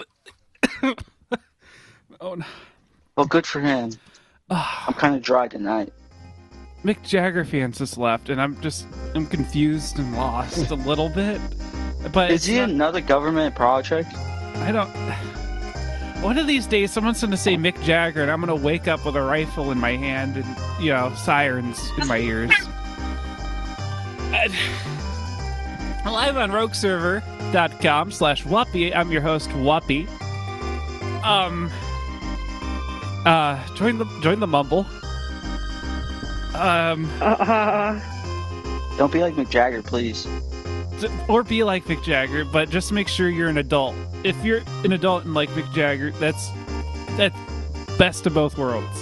Oh no. Well, good for him. I'm kind of dry tonight. Mick Jagger fans just left, and I'm confused and lost a little bit. But is he another government project? I don't. One of these days, someone's going to say Mick Jagger, and I'm going to wake up with a rifle in my hand and, sirens in my ears. Live on RogueServer.com/Whuppy. I'm your host, Whuppy. Join the mumble. Don't be like Mick Jagger, please. Or be like Mick Jagger, but just make sure you're an adult. If you're an adult and like Mick Jagger, that's best of both worlds.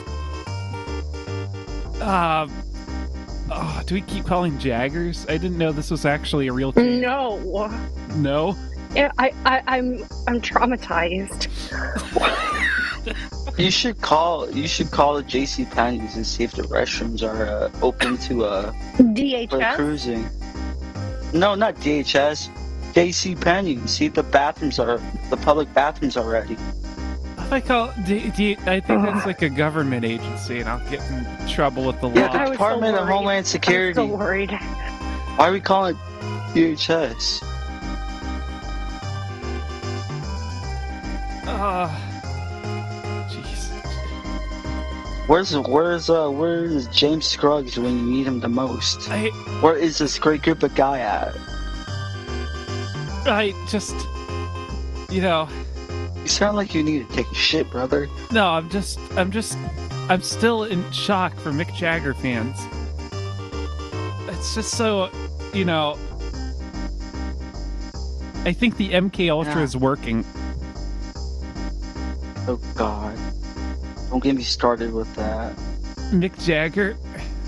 Do we keep calling Jaggers? I didn't know this was actually a real thing. No. No? Yeah, I'm traumatized. You should call the JCPenney's and see if the restrooms are open to DHS? for cruising. No, not DHS. JCPenney. See if the public bathrooms are ready. If I call, I think that's like a government agency, and I'll get in trouble with the law. Yeah, the Department of Homeland Security. I'm so worried. Why are we calling it DHS? Jeez. Where's James Scruggs when you need him the most? Where is this great group of guy at? I just, You sound like you need to take a shit, brother. No, I'm still in shock for Mick Jagger fans. It's just so, I think the MK Ultra is working. Oh God. Don't get me started with that. Mick Jagger.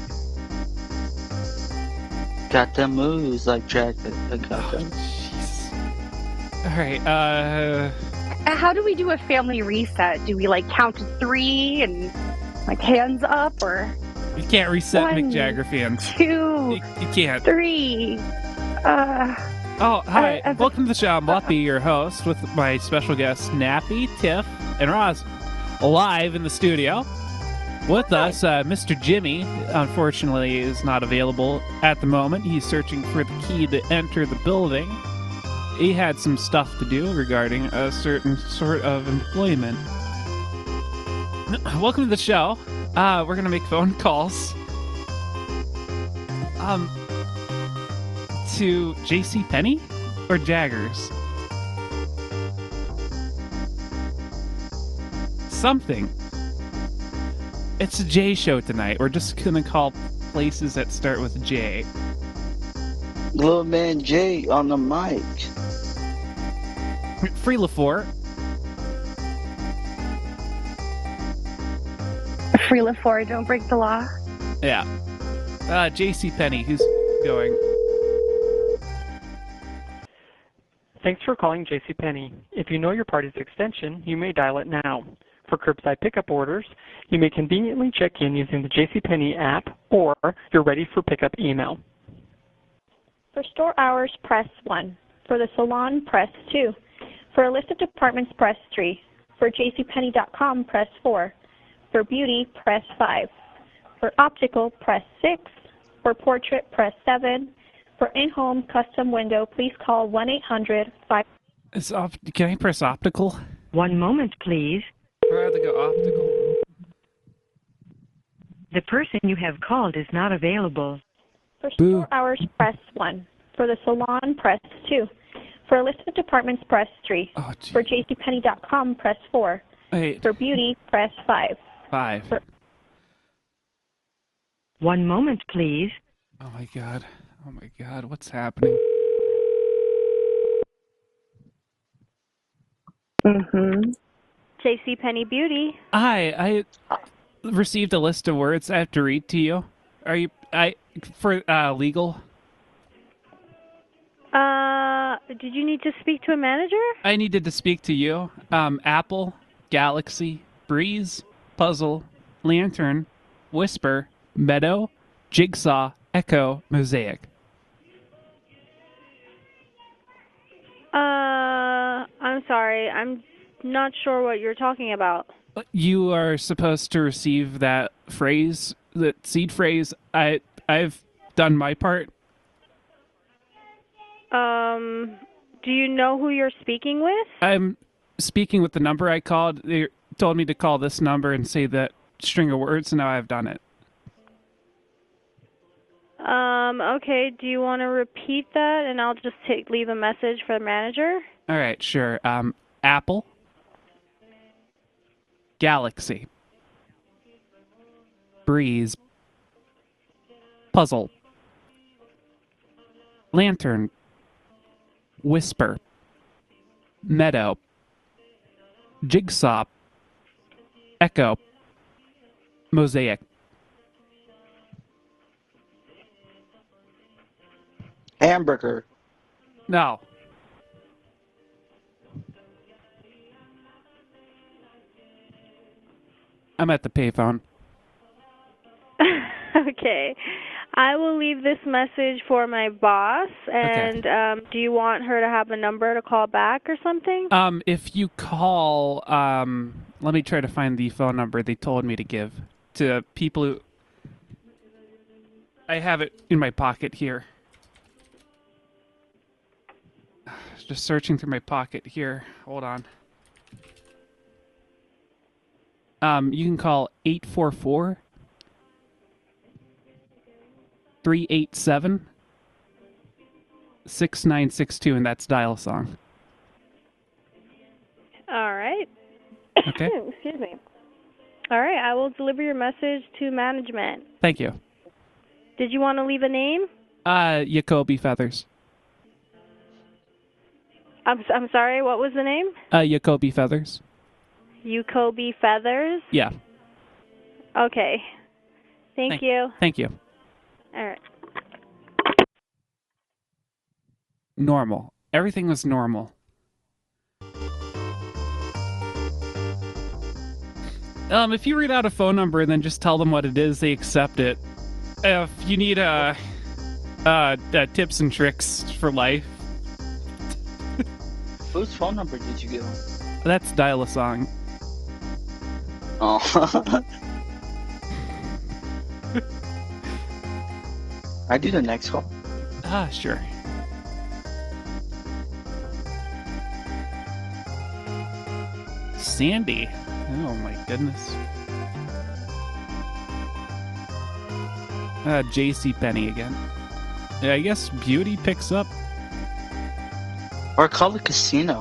Got them moves like Jagger. I got them. Alright, How do we do a family reset? Do we count to 3 and hands up, or? You can't reset 1, Mick Jagger fans. 2, you can't. 3. Oh, hi. Welcome to the show. I'm Whuppy, your host, with my special guests, Nappy, Tiff, and Roz. Live in the studio. With us, Mr. Jimmy, unfortunately, is not available at the moment. He's searching for the key to enter the building. He had some stuff to do regarding a certain sort of employment. Welcome to the show. We're going to make phone calls. To JCPenney or Jaggers? Something. It's a J show tonight. We're just going to call places that start with J. Little man J on the mic. Free LaFour. Free live for it, don't break the law. Yeah. JCPenney, who's going? Thanks for calling JCPenney. If you know your party's extension, you may dial it now. For curbside pickup orders, you may conveniently check in using the JCPenney app, or you're ready for pickup email. For store hours, press 1. For the salon, press 2. For a list of departments, press 3. For jcpenney.com, press 4. For beauty, press 5. For optical, press 6. For portrait, press 7. For in-home custom window, please call 1-800-5... Can I press optical? One moment, please. I'd rather go optical. The person you have called is not available. For store hours, press 1. For the salon, press 2. For a list of departments, press 3. For jcpenney.com, press 4. Wait. For beauty, press 5. 5. One moment, please. Oh my god. Oh my god, what's happening? JCPenney Beauty. Hi, I received a list of words I have to read to you. Are you for legal? Did you need to speak to a manager? I needed to speak to you. Apple, Galaxy, Breeze, Puzzle, Lantern, Whisper, Meadow, Jigsaw, Echo, Mosaic. I'm sorry. I'm not sure what you're talking about. You are supposed to receive that phrase, that seed phrase. I've done my part. Do you know who you're speaking with? I'm speaking with the number I called. They told me to call this number and say that string of words, and now I've done it. Okay. Do you want to repeat that, and I'll just leave a message for the manager? All right, sure. Apple, Galaxy, Breeze, Puzzle, Lantern, Whisper, Meadow, Jigsaw, Echo, Mosaic. Hamburger. No. I'm at the payphone. Okay. I will leave this message for my boss, and do you want her to have a number to call back or something? If you call, let me try to find the phone number they told me to give to people who... I have it in my pocket here. Just searching through my pocket here. Hold on. You can call 844-387-6962, and that's dial song. All right. Okay. Excuse me. All right, I will deliver your message to management. Thank you. Did you want to leave a name? Jacoby Feathers. I'm sorry, what was the name? Jacoby Feathers. Jacoby Feathers? Yeah. Okay. Thank you. Thank you. All right. Normal. Everything was normal. If you read out a phone number and then just tell them what it is, they accept it. If you need tips and tricks for life. Whose phone number did you give him? That's dial a song. Oh. I do the next call. Sure. Sandy. Oh my goodness. JCPenney again. Yeah, I guess Beauty picks up. Or call the casino.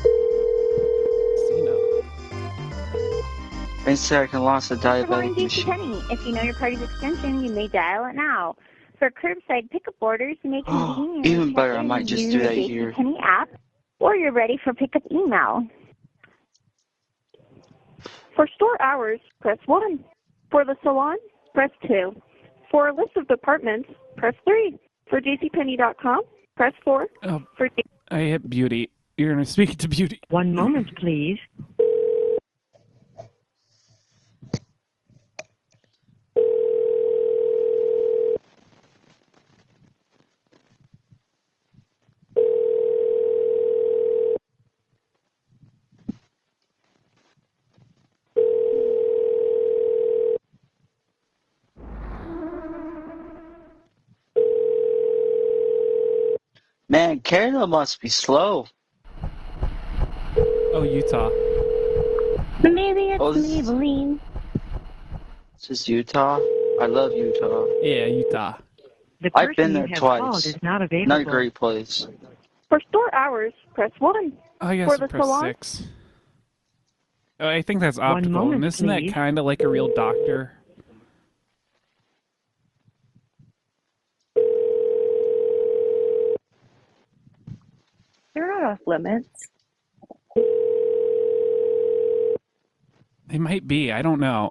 Instead, I can launch the diabetic machine. JCPenney. If you know your party's extension, you may dial it now. For curbside pickup orders, you may conveniently Even better, check I in might just using do that the here. JCPenney app, or you're ready for pickup email. For store hours, press 1. For the salon, press 2. For a list of departments, press 3. For jcpenney.com, press 4. Oh, For I hit Beauty. You're going to speak to Beauty. One moment, please. Man, Canada must be slow. Oh, Utah. Maybe it's Oh, this- Maybelline. This is Utah. I love Utah. Yeah, Utah. The I've person been you there have twice. called is not available. Not a great place. For store hours, press 1. Oh, I guess For the press salon, 6. Oh, I think that's One optical. moment, And isn't please. that kind of like a real doctor? They're not off limits. They might be. I don't know.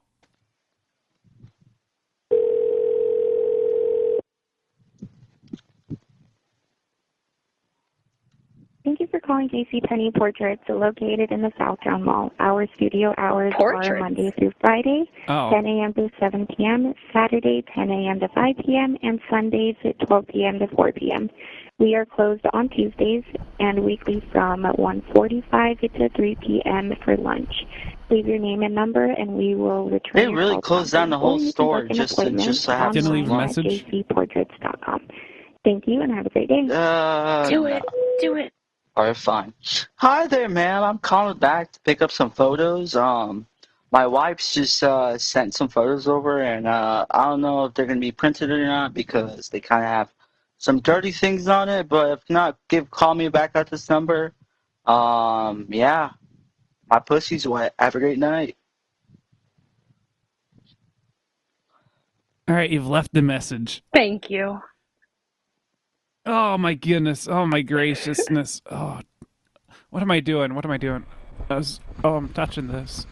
Thank you for calling JCPenney Portraits, located in the Southtown Mall. Our studio hours are Portraits? Monday through Friday, Oh. 10 a.m. to 7 p.m., Saturday, 10 a.m. to 5 p.m., and Sundays at 12 p.m. to 4 p.m. We are closed on Tuesdays and weekly from 1:45 to 3 p.m. for lunch. Leave your name and number, and we will return They your really call closed promptly. down the whole Or you can store book an just appointment to have Didn't leave a online message? at jcportraits.com. Thank you, and have a great day. Do it. Do it. Alright, fine. Hi there, ma'am. I'm calling back to pick up some photos. My wife's just sent some photos over, and I don't know if they're gonna be printed or not because they kind of have some dirty things on it. But if not, call me back at this number. Yeah, my pussy's wet. Have a great night. All right, you've left the message. Thank you. Oh, my goodness. Oh, my graciousness. Oh, what am I doing? What am I doing? I'm touching this.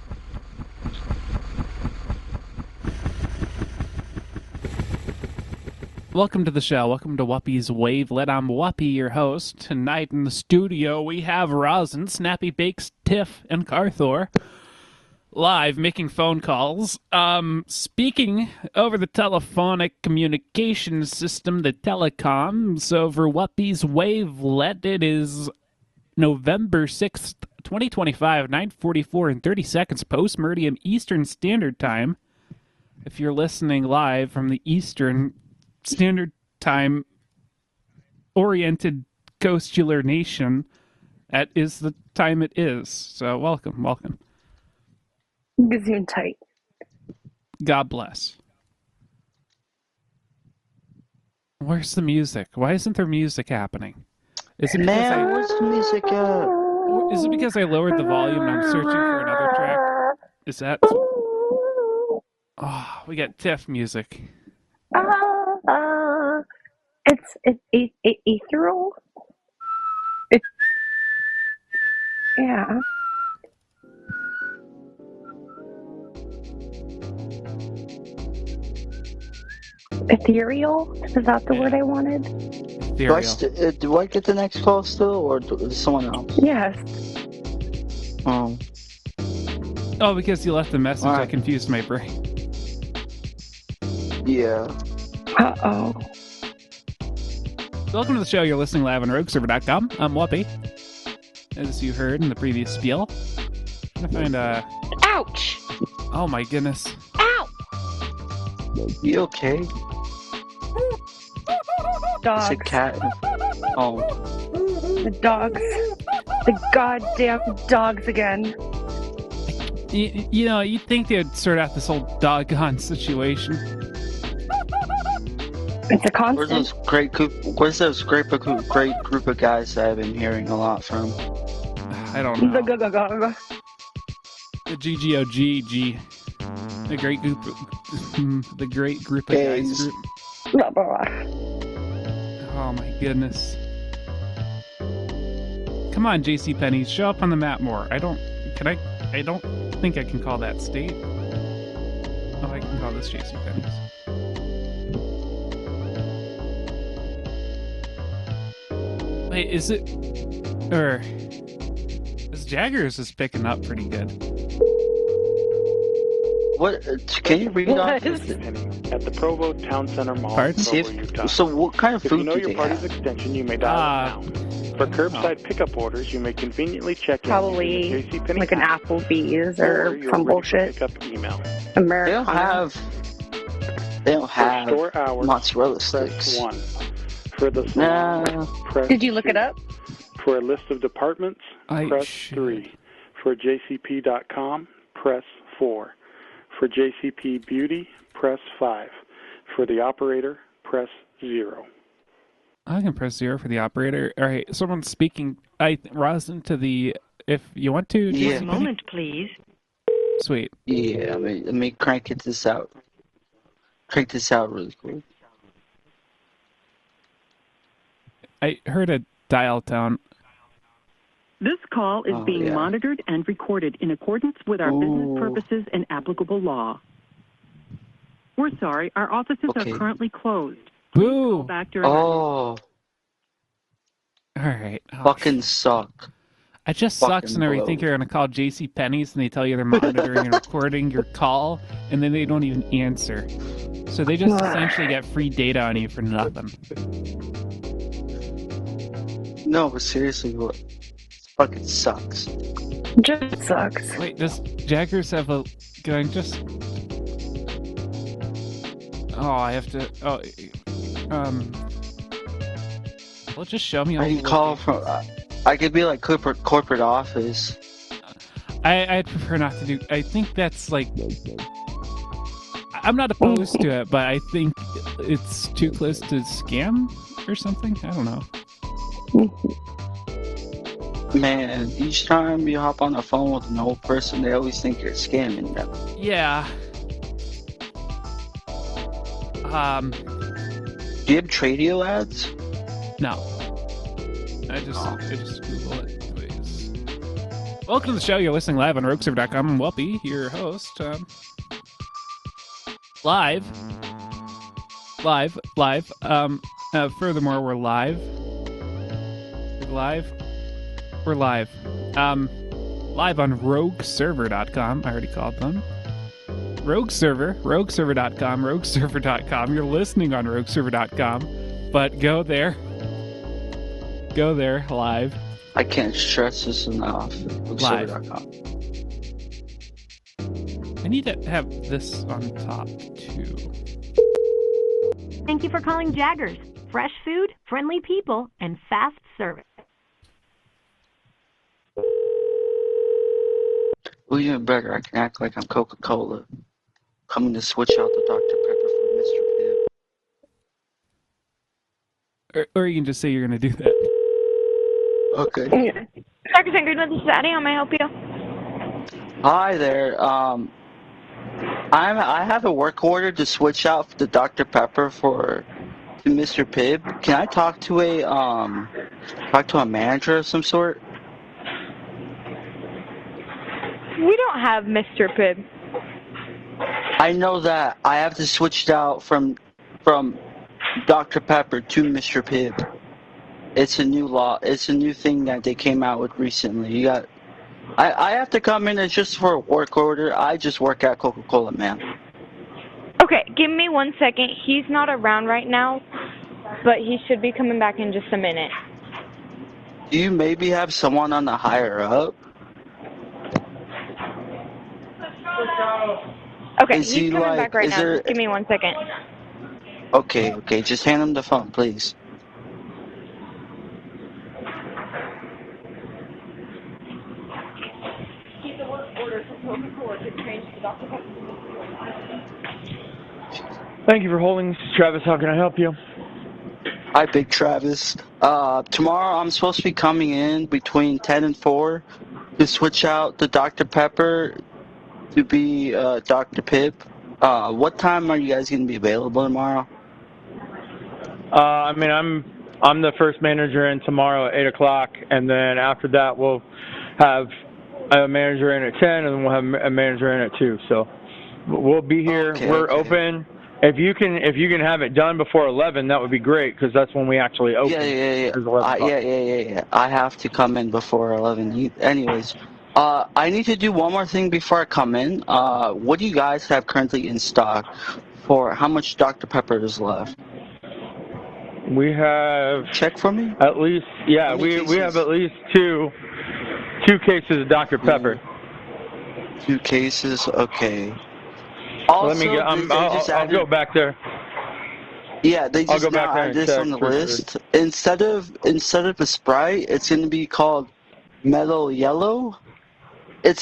Welcome to the show. Welcome to Whoopi's Wavelet. I'm Whoopi, your host. Tonight in the studio, we have Rosin, Snappy Bakes, Tiff, and Carthor live making phone calls. Speaking over the telephonic communication system, the telecom. So for Whoopi's Wavelet, it is November 6th, 2025, 9:44 and 30 seconds post-meridian Eastern Standard Time. If you're listening live from the Eastern Standard Time oriented coastular nation, that is the time it is. So welcome. Gazoon tight. God bless. Where's the music? Why isn't there music happening? Is it because Man, where's the music at? Is it because I lowered the volume and I'm searching for another track? Is that... Oh, we got Tiff music. It's ethereal. Yeah. Ethereal? Is that the word I wanted? Do I get the next call still, or is someone else? Yes. Oh. Oh, because you left the message, All I right. confused my brain. Yeah. Uh-oh. Welcome to the show. You're listening live on RogueServer.com. I'm Whoopi. As you heard in the previous spiel. I'm gonna find Ouch! Oh my goodness. Ow! You okay? Dogs. It's a cat. Oh. The dogs. The goddamn dogs again. You know, you'd think they'd sort out this whole doggone situation. It's a constant. Where's those great group of guys that I've been hearing a lot from? I don't know. The The GGOGG. The great group of guys group. Blah, blah, blah. Oh my goodness. Come on, JCPenney, show up on the map more. I don't think I can call that state. Oh, I can. call this JCPenney's. Wait, is it... Or... This Jaggers is picking up pretty good. What? Can you read off? At the Provo Town Center Mall, Pardon? Provo, Utah. So what kind of If food you know do your they party's have? extension, you may dial it now. For curbside pickup orders, you may conveniently check in Probably using the JCPenney like an app Applebee's or or your some ready for bullshit. pickup email. Americana. They don't have store hours, mozzarella press sticks. 1. For the salon, Nah. press Did you look it 2. up? For a list of departments, press 3. For jcp.com, press 4. For JCP Beauty, press 5. For the operator, press 0. I can press 0 for the operator. All right, someone's speaking. Rosin to the... If you want to... Yeah. One moment, please. Sweet. Yeah, let me crank this out. Crank this out really quick. I heard a dial tone. This call is being monitored and recorded in accordance with our business purposes and applicable law. We're sorry, our offices are currently closed. Boo! Call back during our Oh, All right. fucking suck. It just Fucking sucks whenever you think blows. you're going to call JCPenney's and they tell you they're monitoring and recording your call, and then they don't even answer. So they just essentially get free data on you for nothing. No, but seriously, what? Fucking sucks. Just sucks. Wait, does Jaggers have a... Can I just... Oh, I have to... Oh, well, just show me all I the can call from... I could be like corporate office. I'd prefer not to do... I think that's like... I'm not opposed to it, but I think it's too close to scam or something. I don't know. Man, each time you hop on the phone with an old person, they always think you're scamming them. Yeah. Do you have Tradio ads? No. I just Google it, please. Welcome to the show. You're listening live on RogueServer.com. I'm Whoopi, your host. Live. Furthermore, we're live. We're live. Live on RogueServer.com. I already called them. RogueServer.com, RogueServer.com. You're listening on RogueServer.com, but go there live. I can't stress this enough. Live. RogueServer.com. I need to have this on top too. Thank you for calling Jaggers. Fresh food, friendly people, and fast service. Well, even better, I can act like I'm Coca-Cola. Coming to switch out the Dr. Pepper for Mr. Pibb. Or you can just say you're going to do that. Okay. Dr. Sangrid, this is Addie. How may I help you? Hi there. I have a work order to switch out the Dr. Pepper to Mr. Pibb. Can I talk to a manager of some sort? We don't have Mr. Pibb. I know that I have to switch it out from Dr. Pepper to Mr. Pibb. It's a new law. It's a new thing that they came out with recently. I have to come in as just for a work order. I just work at Coca-Cola, man. Okay, give me 1 second. He's not around right now, but he should be coming back in just a minute. Do you maybe have someone on the higher up? Okay, Is he's he coming like- back right is now. there- Just give me 1 second. Okay, just hand him the phone, please. Thank you for holding. This is Travis. How can I help you? Hi, Big Travis. Tomorrow I'm supposed to be coming in between 10 and 4 to switch out the Dr. Pepper to be Dr. Pibb. What time are you guys going to be available tomorrow? I mean, I'm the first manager in tomorrow at 8 o'clock, and then after that we'll have a manager in at 10, and then we'll have a manager in at 2. So We'll be here. We're open. If you can have it done before 11, that would be great because that's when we actually open. Yeah. I have to come in before 11. Anyways, I need to do one more thing before I come in. What do you guys have currently in stock for how much Dr. Pepper is left? We have check for me. At least, yeah, we have at least two cases of Dr. Pepper. 2 cases, okay. Also, let me get. I'll go back there. Yeah, they I'll just go back now there added and this check on the for list. Instead of a Sprite, it's gonna be called Mellow Yellow. I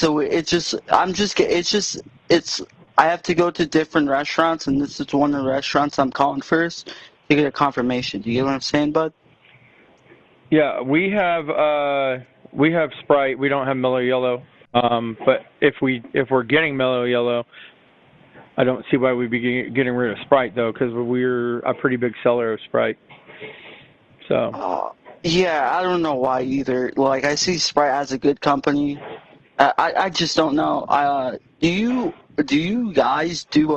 have to go to different restaurants, and this is one of the restaurants I'm calling first to get a confirmation. Do you get what I'm saying, bud? Yeah, we have Sprite. We don't have Mellow Yellow. But if we're getting Mellow Yellow, I don't see why we'd be getting rid of Sprite though, because we're a pretty big seller of Sprite. So. Yeah, I don't know why either. Like, I see Sprite as a good company. I just don't know. Do you guys do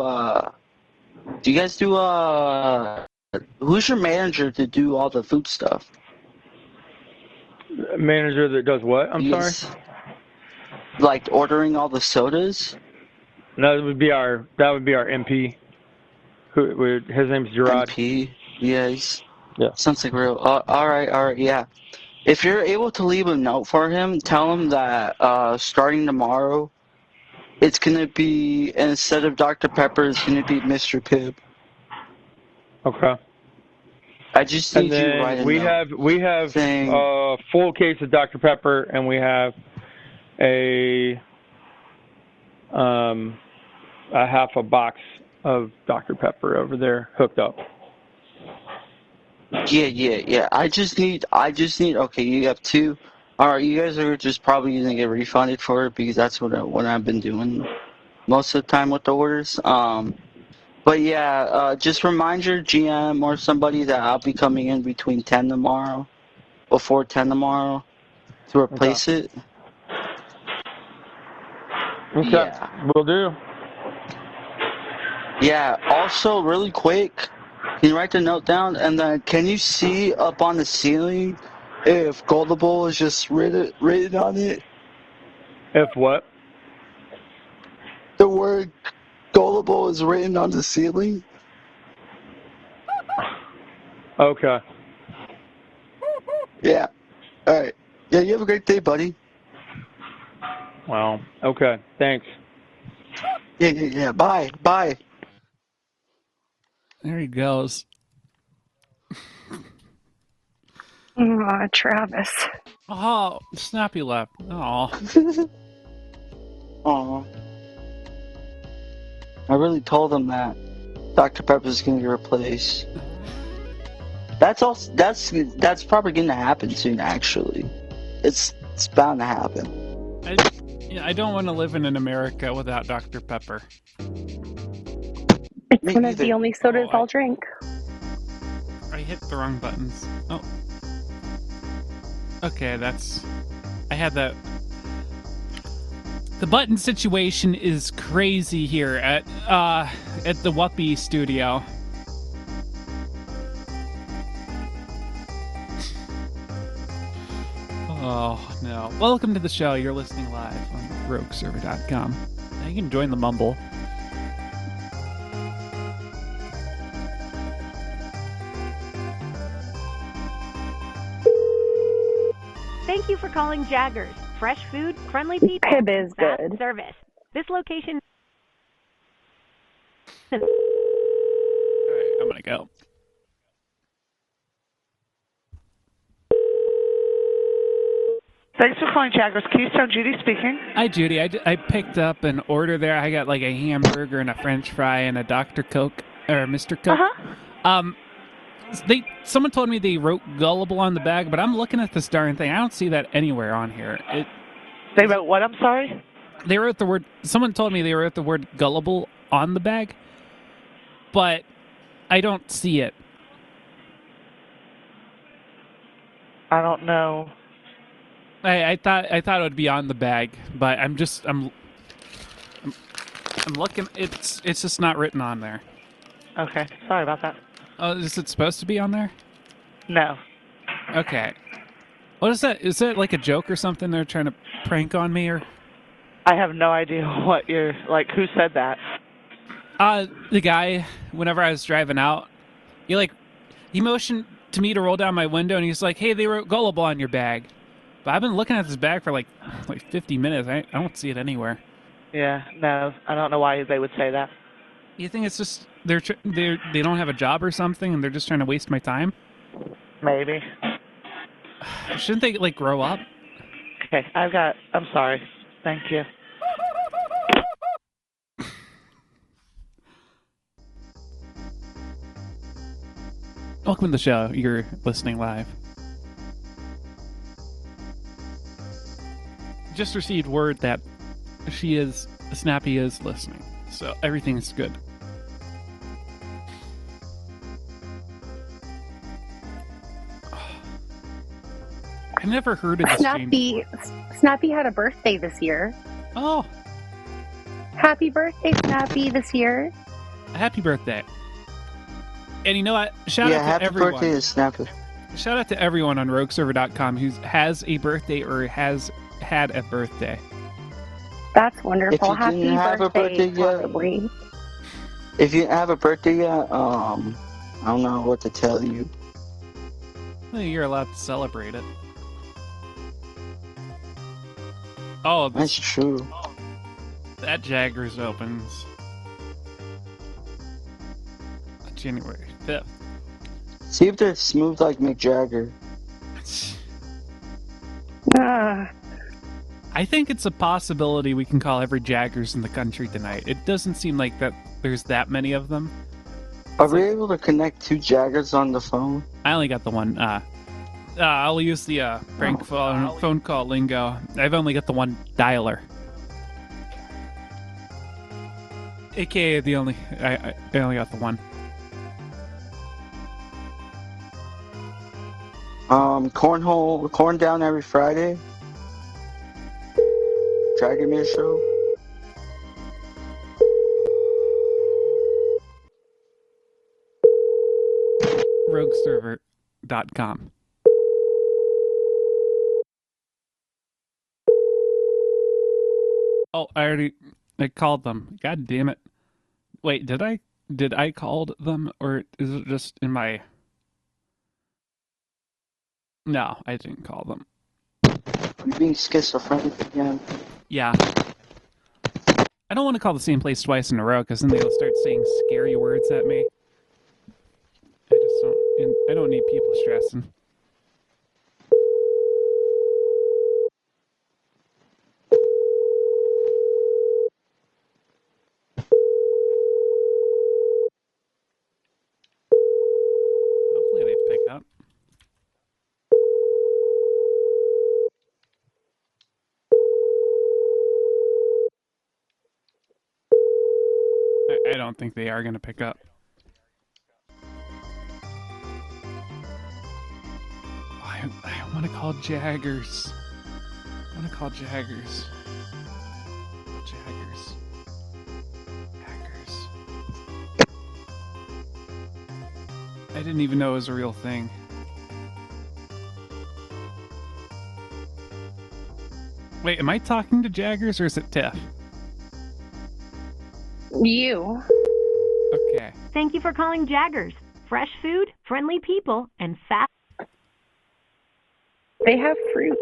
who's your manager to do all the food stuff? Manager that does what? I'm sorry. Like ordering all the sodas? No, that would be our MP. His name's Gerard. MP, yeah. Sounds like real. All right, yeah. If you're able to leave a note for him, tell him that starting tomorrow, it's gonna be, instead of Dr. Pepper, it's gonna be Mr. Pibb. Okay. I just need you to write a note. We have a full case of Dr. Pepper, and we have a half a box of Dr. Pepper over there hooked up. Yeah. I just need. Okay, you have 2. All right, you guys are just probably gonna get refunded for it because that's what I've been doing most of the time with the orders. But yeah, just remind your GM or somebody that I'll be coming in before 10 tomorrow, to replace it. Okay. Yeah. Will do. Yeah. Also, really quick, can you write the note down? And then can you see up on the ceiling if Gullible is just written on it? If what? The word Gullible is written on the ceiling. Okay. Yeah. All right. Yeah, you have a great day, buddy. Well, okay. Thanks. Yeah. Bye. There he goes. Travis. Oh, Snappy left. Oh. Aw. I really told him that Dr. Pepper's going to get replaced. That's probably going to happen soon, actually. It's bound to happen. I don't want to live in an America without Dr. Pepper. It's one of the only sodas I'll drink. I hit the wrong buttons. Oh. Okay, I had that. The button situation is crazy here at the Whuppie studio. Oh, no. Welcome to the show. You're listening live on rogueserver.com. Now you can join the mumble. Thank you for calling Jaggers. Fresh food, friendly people, Pibb is fast good. service. This location... All right, I'm going to go. Thanks for calling Jaggers Keystone. Judy speaking. Hi, Judy. I picked up an order there. I got like a hamburger and a French fry and a Dr. Coke, or Mr. Coke. Someone told me they wrote Gullible on the bag, but I'm looking at this darn thing. I don't see that anywhere on here. They wrote what? I'm sorry? Someone told me they wrote the word Gullible on the bag, but I don't see it. I don't know. I thought it would be on the bag, but I'm I'm looking. It's just not written on there. Okay, sorry about that. Oh, is it supposed to be on there? No. Okay. What is that? Is that like a joke or something? They're trying to prank on me, or? I have no idea what you're like. Who said that? The guy. Whenever I was driving out, he motioned to me to roll down my window, and he's like, "Hey, they wrote Gullible on your bag." But I've been looking at this bag for like 50 minutes. I don't see it anywhere. Yeah, no, I don't know why they would say that. You think it's just they don't have a job or something, and they're just trying to waste my time? Maybe. Shouldn't they like grow up? Okay, I'm sorry. Thank you. Welcome to the show. You're listening live. Just received word that Snappy is listening, so everything's good. I never heard of this game. Snappy had a birthday this year. Oh. Happy birthday, Snappy, this year. Happy birthday. And you know what? Shout out to everyone. Happy birthday to Snappy. Shout out to everyone on RogueServer.com who has a birthday or has had a birthday. That's wonderful. If you Happy didn't have a birthday yet, if you didn't have a birthday yet, I don't know what to tell you. Well, you're allowed to celebrate it. Oh, that's true. That Jaggers opens January 5th. See if they're smooth like Mick Jagger. I think it's a possibility we can call every Jaggers in the country tonight. It doesn't seem like that there's that many of them. Are we able to connect 2 Jaggers on the phone? I only got the one. I'll use the prank phone call lingo. I've only got the one dialer. AKA I only got the one. Corn down every Friday. Dragomir Show. RogueServer.com. Oh, I called them. God damn it. Wait, did I call them, or is it just in my... No, I didn't call them. You're being schizophrenic again. Yeah. I don't want to call the same place twice in a row, because then they'll start saying scary words at me. I don't need people stressing. Hopefully they pick up. I don't think they are going to pick up. I want to call Jaggers. I want to call Jaggers. Jaggers. I didn't even know it was a real thing. Wait, am I talking to Jaggers or is it Tiff? You. Okay. Thank you for calling Jaggers. Fresh food, friendly people, and fast. They have fruit.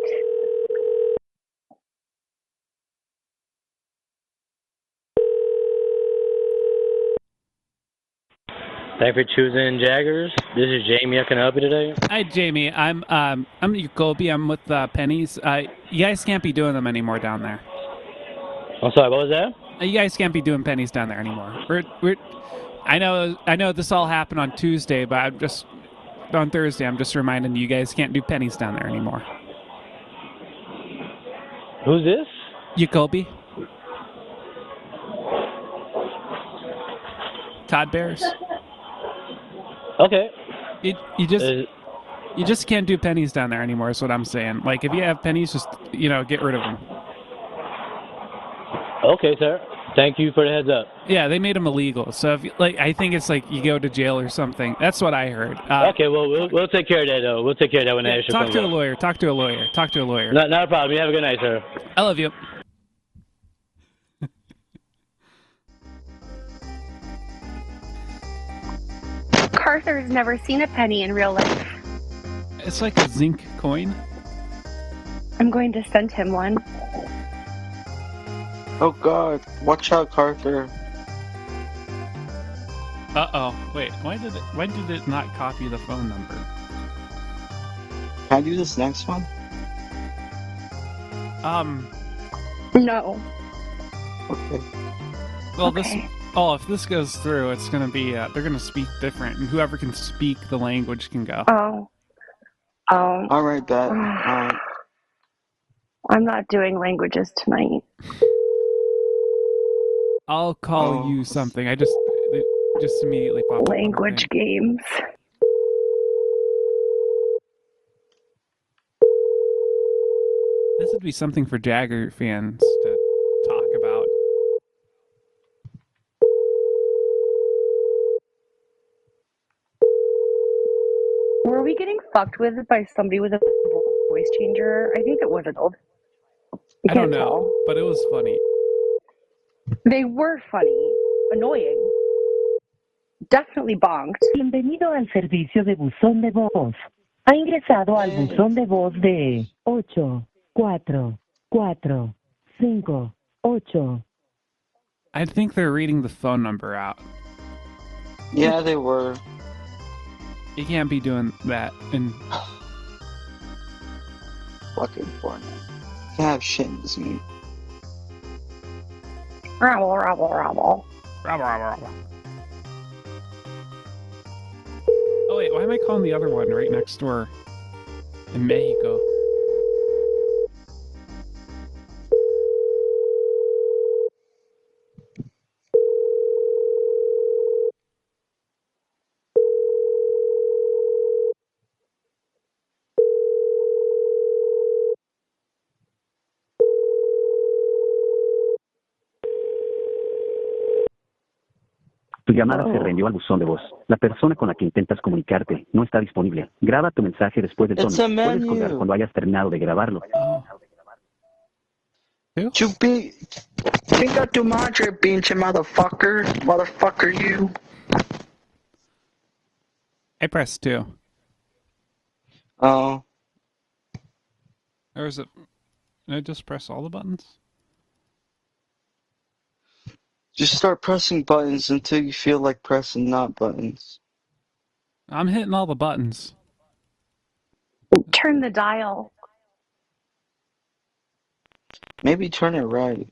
Thank you for choosing Jaggers. This is Jamie. I can help you today. Hi, Jamie. I'm Jacoby. I'm with Penny's. You guys can't be doing them anymore down there. I'm sorry. What was that? You guys can't be doing pennies down there anymore. I know this all happened on Tuesday, but on Thursday. I'm just reminding you guys can't do pennies down there anymore. Who's this? Jacoby. Todd Bears. Okay. You just can't do pennies down there anymore. Is what I'm saying. Like if you have pennies, just get rid of them. Okay, sir. Thank you for the heads up. Yeah, they made them illegal. So if I think it's like you go to jail or something. That's what I heard. Okay, well, we'll take care of that though. We'll take care of that when that issue talk comes to a up. lawyer. Talk to a lawyer. Talk to a lawyer. Not a problem. You have a good night, sir. I love you. Carter's never seen a penny in real life. It's like a zinc coin. I'm going to send him one. Oh God! Watch out, Carter. Uh-oh. Wait, why did it not copy the phone number? Can I do this next one? No. Okay. Well, if this goes through, it's gonna be they're gonna speak different, and whoever can speak the language can go. Oh. All right, bet. I'm not doing languages tonight. I'll call you something. It just immediately popped up. Language games. This would be something for Jagger fans to talk about. Were we getting fucked with by somebody with a voice changer? I think it was adult. I don't know, but it was funny. They were funny. Annoying. Definitely bonked. Bienvenido al servicio de buzón de voz. Ha ingresado al buzón de voz de 84458. I think they're reading the phone number out. Yeah, they were. You can't be doing that in fucking Fortnite. You have shit in this game. Rabble, rabble, rabble. Rabble, rabble, rabble. Oh wait, why am I calling the other one right next door in Mexico? Tu llamada se rendió al buzón de voz. La persona con la que intentas comunicarte no está disponible. Graba tu mensaje después del tono. Puedes colgar cuando hayas terminado de grabarlo. Chinga tu madre, pinche motherfucker. Motherfucker, you. I pressed 2. Oh. Or is it... Did I just press all the buttons? Just start pressing buttons until you feel like pressing not buttons. I'm hitting all the buttons. Turn the dial. Maybe turn it right.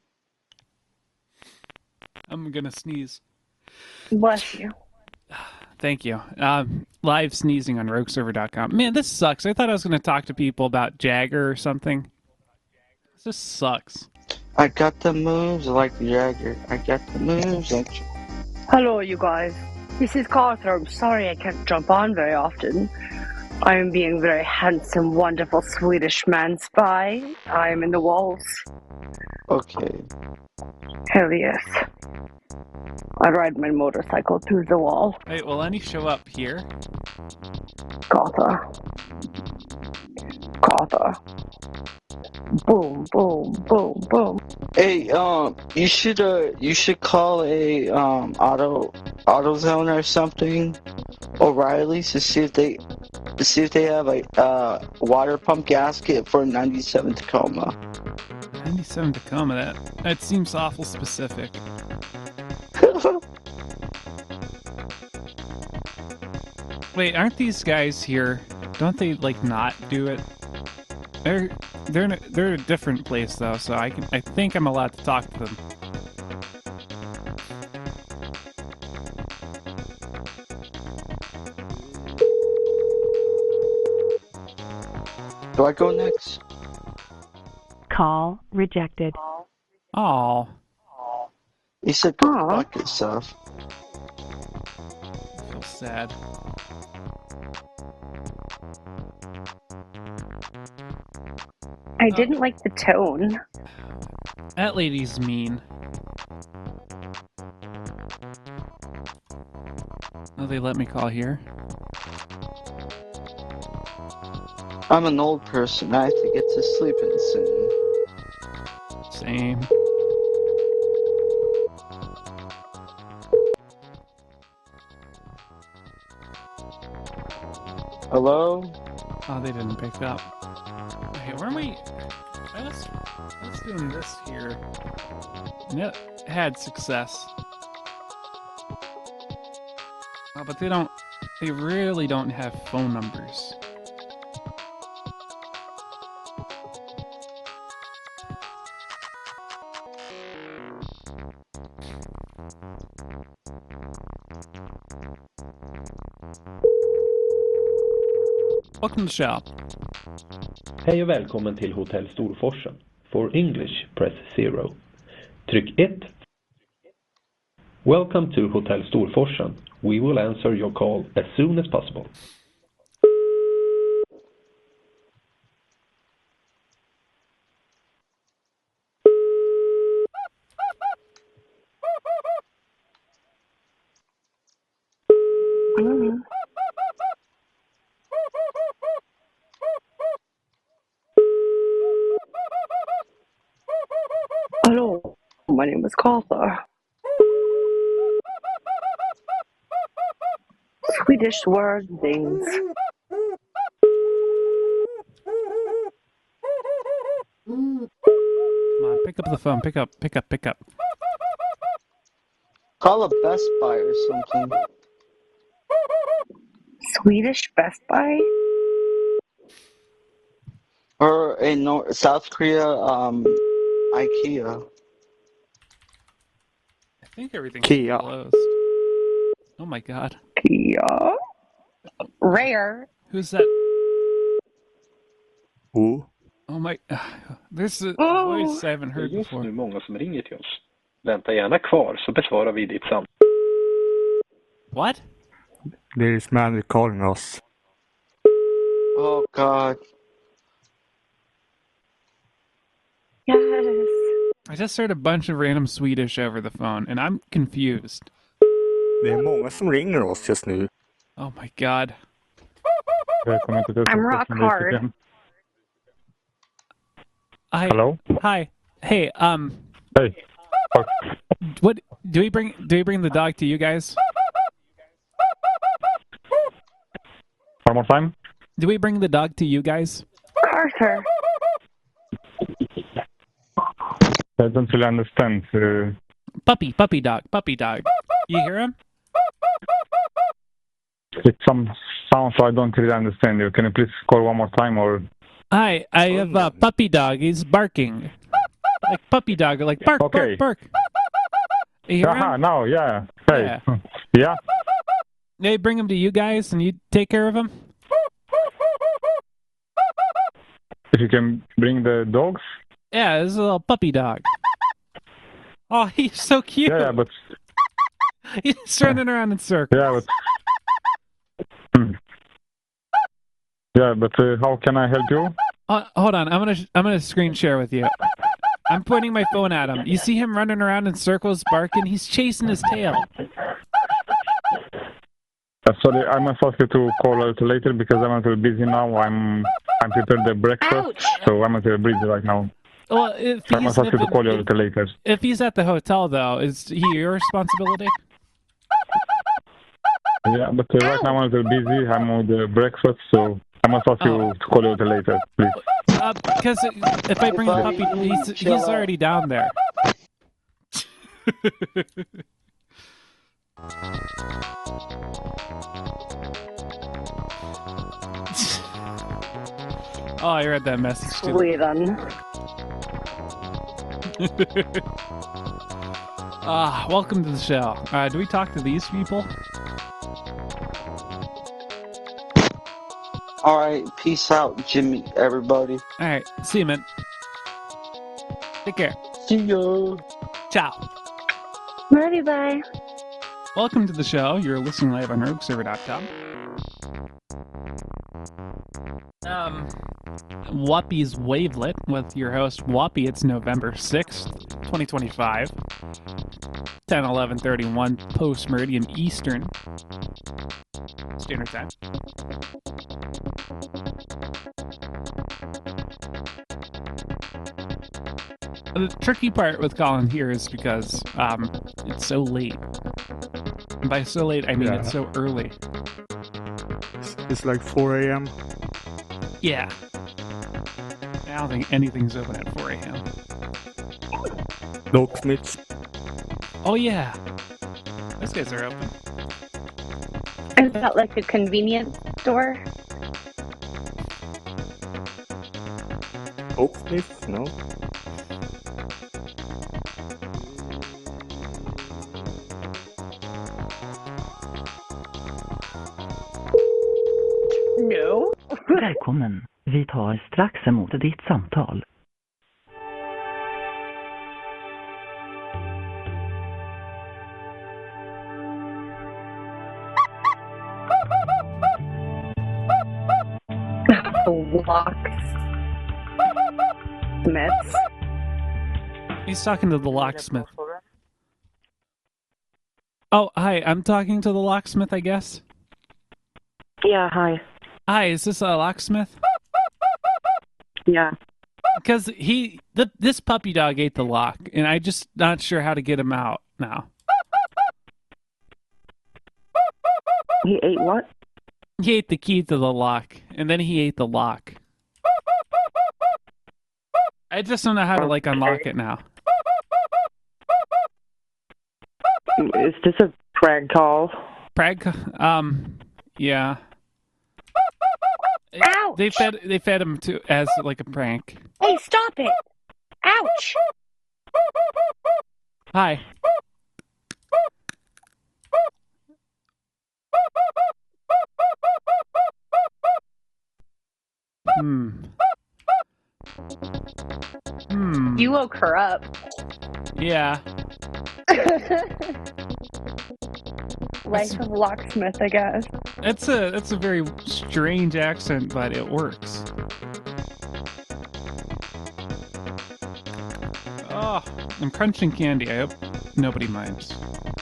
I'm gonna sneeze. Bless you. Thank you. Live sneezing on rogueserver.com. Man, this sucks. I thought I was gonna talk to people about Jagger or something. This just sucks. I got the moves like Jagger. I got the moves like... Hello, you guys. This is Carter. I'm sorry I can't jump on very often. I'm being very handsome, wonderful Swedish man spy. I'm in the walls. Okay. Hell yes. I ride my motorcycle through the wall. Wait, will any show up here? Carter. Carter. Boom, boom, boom, boom. Hey, you should call a AutoZone or something, O'Reilly's, to see if they have a water pump gasket for a 97 Tacoma. 97 Tacoma. That seems awful specific. Wait, aren't these guys here? Don't they not do it? They're in a different place though, so I think I'm allowed to talk to them. Do I go next? Call rejected. Oh. You said go fuck yourself. I feel sad. I didn't like the tone. That lady's mean. Oh, they let me call here. I'm an old person. I have to get to sleeping soon. Same. Hello? Oh, they didn't pick up. Hey, weren't we... Let's doing this here. And it had success. Oh, but they really don't have phone numbers. Welcome to the shop. Hej och välkommen till Hotell Storforsen. For English, press 0. Tryck 1. Welcome to Hotel Storforsen. We will answer your call as soon as possible. Hello, my name is Cartha. Swedish word things. Come on, pick up the phone. Pick up. Call a Best Buy or something. Swedish Best Buy? Or a South Korea, IKEA. I think everything's Kia. closed. Oh my god. Kia? Rare. Who's that? Who? Oh my... This is a voice I haven't heard before. Det är just nu många som ringer till oss. Vänta gärna kvar så besvarar vi ditt samtal. What? There is man calling us. Oh god. Yes. I just heard a bunch of random Swedish over the phone, and I'm confused. Det är många som ringer oss just nu. Oh my god. I'm rock hard. Hello? Hi. Hey, Hey. What do we bring the dog to you guys? One more time? Do we bring the dog to you guys? Arthur. I don't really understand. Puppy dog. You hear him? It's some sound, so I don't really understand you. Can you please call one more time or... Hi, I have a puppy dog. He's barking. Like puppy dog, like bark, Okay. bark. You hear him? Now, yeah. Hey. Yeah. Yeah? They bring him to you guys and you take care of him? If you can bring the dogs? Yeah, this is a little puppy dog. Oh, he's so cute. Yeah, but... He's running around in circles. Yeah, but... Yeah, but how can I help you? Hold on, I'm gonna screen share with you. I'm pointing my phone at him. You see him running around in circles, barking? He's chasing his tail. Sorry, I must ask you to call a little later because I'm a little busy now. I'm preparing the breakfast, so I'm a little busy right now. Well, if I must ask you to call you a little later. If he's at the hotel, though, is he your responsibility? Yeah, but right now I'm a little busy. I'm on the breakfast, so I must ask you to call you a little later, please. Because if I bring the puppy, he's already down there. Oh, I read that message too. Sweden. Welcome to the show. Do we talk to these people? Alright, peace out, Jimmy, everybody. Alright, see you, man. Take care. See ya. Ciao. Ready, bye. Welcome to the show. You're listening live on RogueServer.com. Whoppy's Wavelet with your host, Whoppy. It's November 6th, 2025. 10:11:31 post-meridian Eastern. Standard Time. The tricky part with calling here is because it's so late. And by so late, I mean it's so early. It's like 4 a.m. Yeah. I don't think anything's open at 4 a.m. Locksmiths. Oh, yeah. Those guys are open. Is that like a convenience store? Locksmiths? No. No. Välkommen. Vi tar strax emot ditt samtal. Locksmiths. He's talking to the locksmith. Oh, hi. I'm talking to the locksmith, I guess. Yeah, hi. Hi, is this a locksmith? Yeah. Because this puppy dog ate the lock, and I'm just not sure how to get him out now. He ate what? He ate the key to the lock, and then he ate the lock. I just don't know how to, unlock it now. Is this a prank call? Prank? Yeah. Ouch! They fed him as a prank. Hey, stop it! Ouch! Hi. You woke her up. Yeah. Life of locksmith, I guess. That's a very strange accent, but it works. Oh, I'm crunching candy. I hope nobody minds.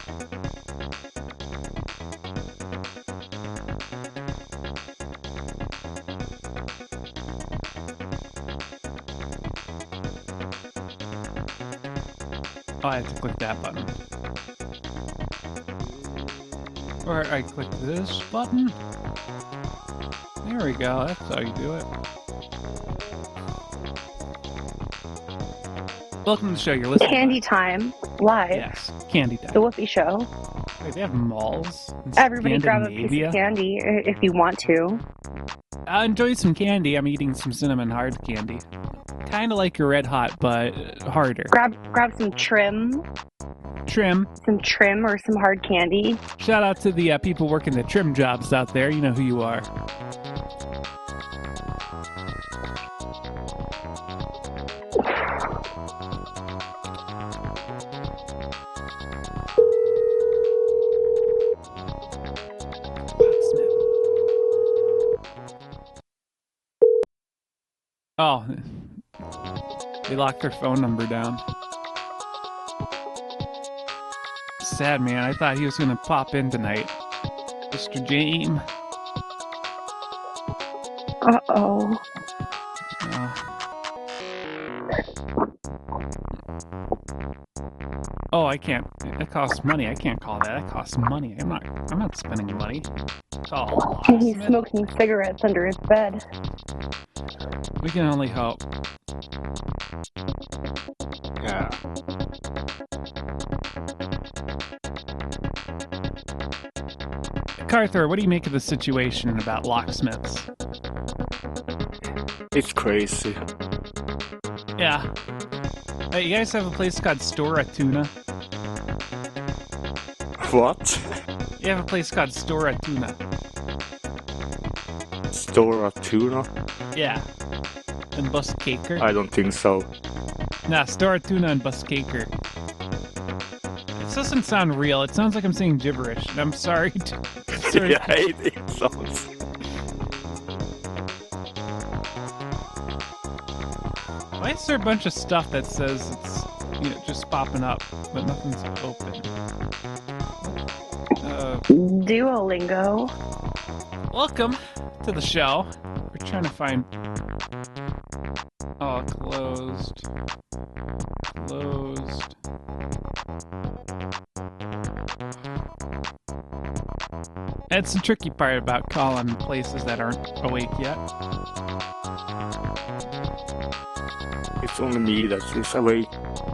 Oh, I have to click that button. Or I click this button. There we go, that's how you do it. Welcome to the show, you're listening. Candy Time, live. Yes, Candy Time. The Whoopi Show. Wait, they have malls in Everybody grab a piece Scandinavia? of candy if you want to. I enjoyed some candy. I'm eating some cinnamon hard candy. Kind of like your Red Hot, but harder. Grab some trim. Trim. Some trim or some hard candy. Shout out to the people working the trim jobs out there. You know who you are. Oh, they locked their phone number down. Sad, man. I thought he was going to pop in tonight. Mr. James. Uh-oh. Oh, I can't. That costs money. I can't call that. That costs money. I'm not spending money. Call. He's smoking cigarettes under his bed. We can only hope. Yeah. Carther, what do you make of the situation about locksmiths? It's crazy. Yeah. Hey, you guys have a place called Stora Tuna? What? You have a place called Stora Tuna. Stora Tuna? Yeah. In Buskaker? I don't think so. Nah, Stora Tuna in Buskaker. This doesn't sound real. It sounds like I'm saying gibberish. And I'm sorry. Yeah, it sounds. Why is there a bunch of stuff that says it's, just popping up, but nothing's open? Duolingo. welcome to the show. We're trying to find... Oh, closed. Closed. That's the tricky part about calling places that aren't awake yet. It's only me that is awake.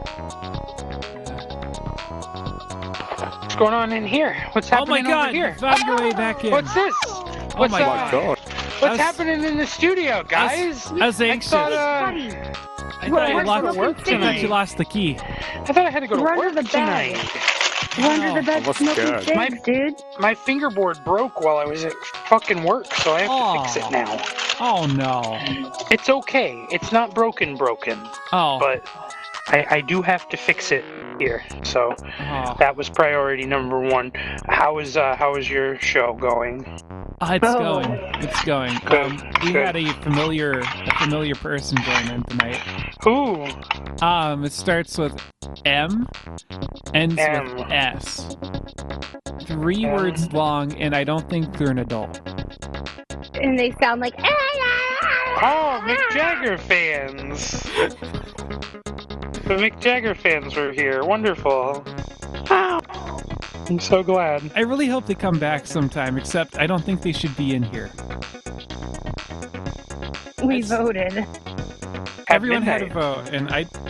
What's going on in here? What's happening over here? You found your way back in. What's this? Oh my God. What's happening in the studio, guys? I was anxious. I thought you lost the key. I thought I had to go to work tonight. Under the bed smoking cigs, dude. My fingerboard broke while I was at fucking work, so I have to fix it now. Oh no. It's okay. It's not broken. Oh. But I do have to fix it here. So that was priority number one. How is your show going? It's going. We had a familiar person join in tonight. Who? It starts with M, ends with S. 3 words long, and I don't think they're an adult. And they sound like... Oh, Mick Jagger fans. The Mick Jagger fans were here. Wonderful. I'm so glad. I really hope they come back sometime, except I don't think they should be in here. We voted. Everyone had a vote, and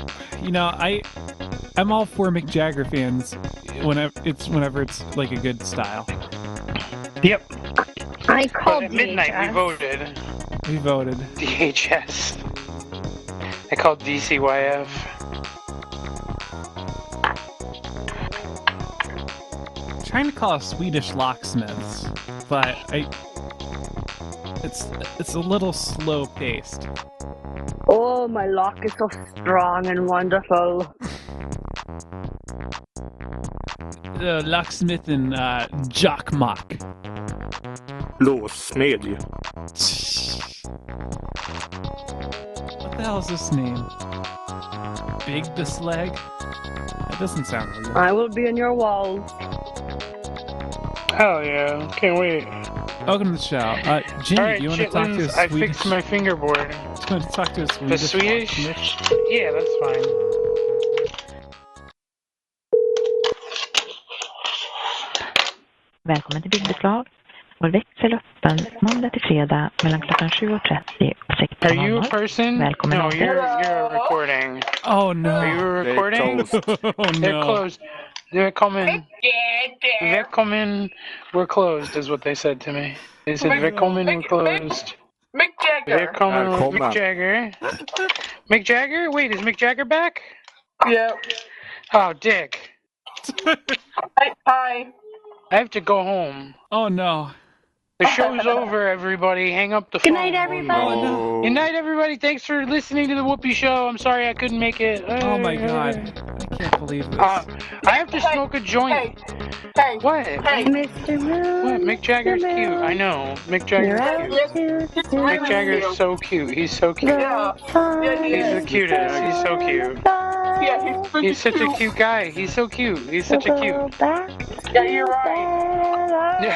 I'm all for Mick Jagger fans whenever it's like a good style. Yep. I called at midnight DHS. We voted. DHS. I called DCYF. Trying to call Swedish locksmiths, but it's a little slow paced. Oh, my lock is so strong and wonderful. Locksmith and Jockmock. Låsmedje. What the hell is this name? Big Beslag? That doesn't sound real. I will be in your walls. Hell yeah, can't wait. Welcome to the show. Jimmy, right, do you want to talk to a Swedish... I fixed my fingerboard. Do you want to talk to a Swedish... The Swedish? Yeah, that's fine. Välkommen till Byggbeslag. Vår växel är öppen måndag till fredag mellan klockan 7:30 och 16:00. Are you a person? Välkommen. No, you're recording. Oh no. Are you recording? They're closed. They're coming. Välkommen. We're closed is what they said to me. They said Välkommen, we're closed. Mick Jagger. Välkommen, Mick Jagger. Mick Jagger? Wait, is Mick Jagger back? Yeah. Oh, dick. Hi. I have to go home. Oh no. The show's over, everybody. Hang up the phone. Good night, everybody. Oh, no. Good night, everybody. Thanks for listening to the Whoopi Show. I'm sorry I couldn't make it. Oh my God. I can't believe this. I have to smoke a joint. Hey. What? Hey. Mr. Moon. What? Mick Jagger's cute. I know. Mick Jagger's cute. Mick Jagger's so cute. He's so cute. Yeah. He's the cutest. He's so cute. Yeah, He's such a cute guy. He's so cute. He's such a cute. Yeah, you're right.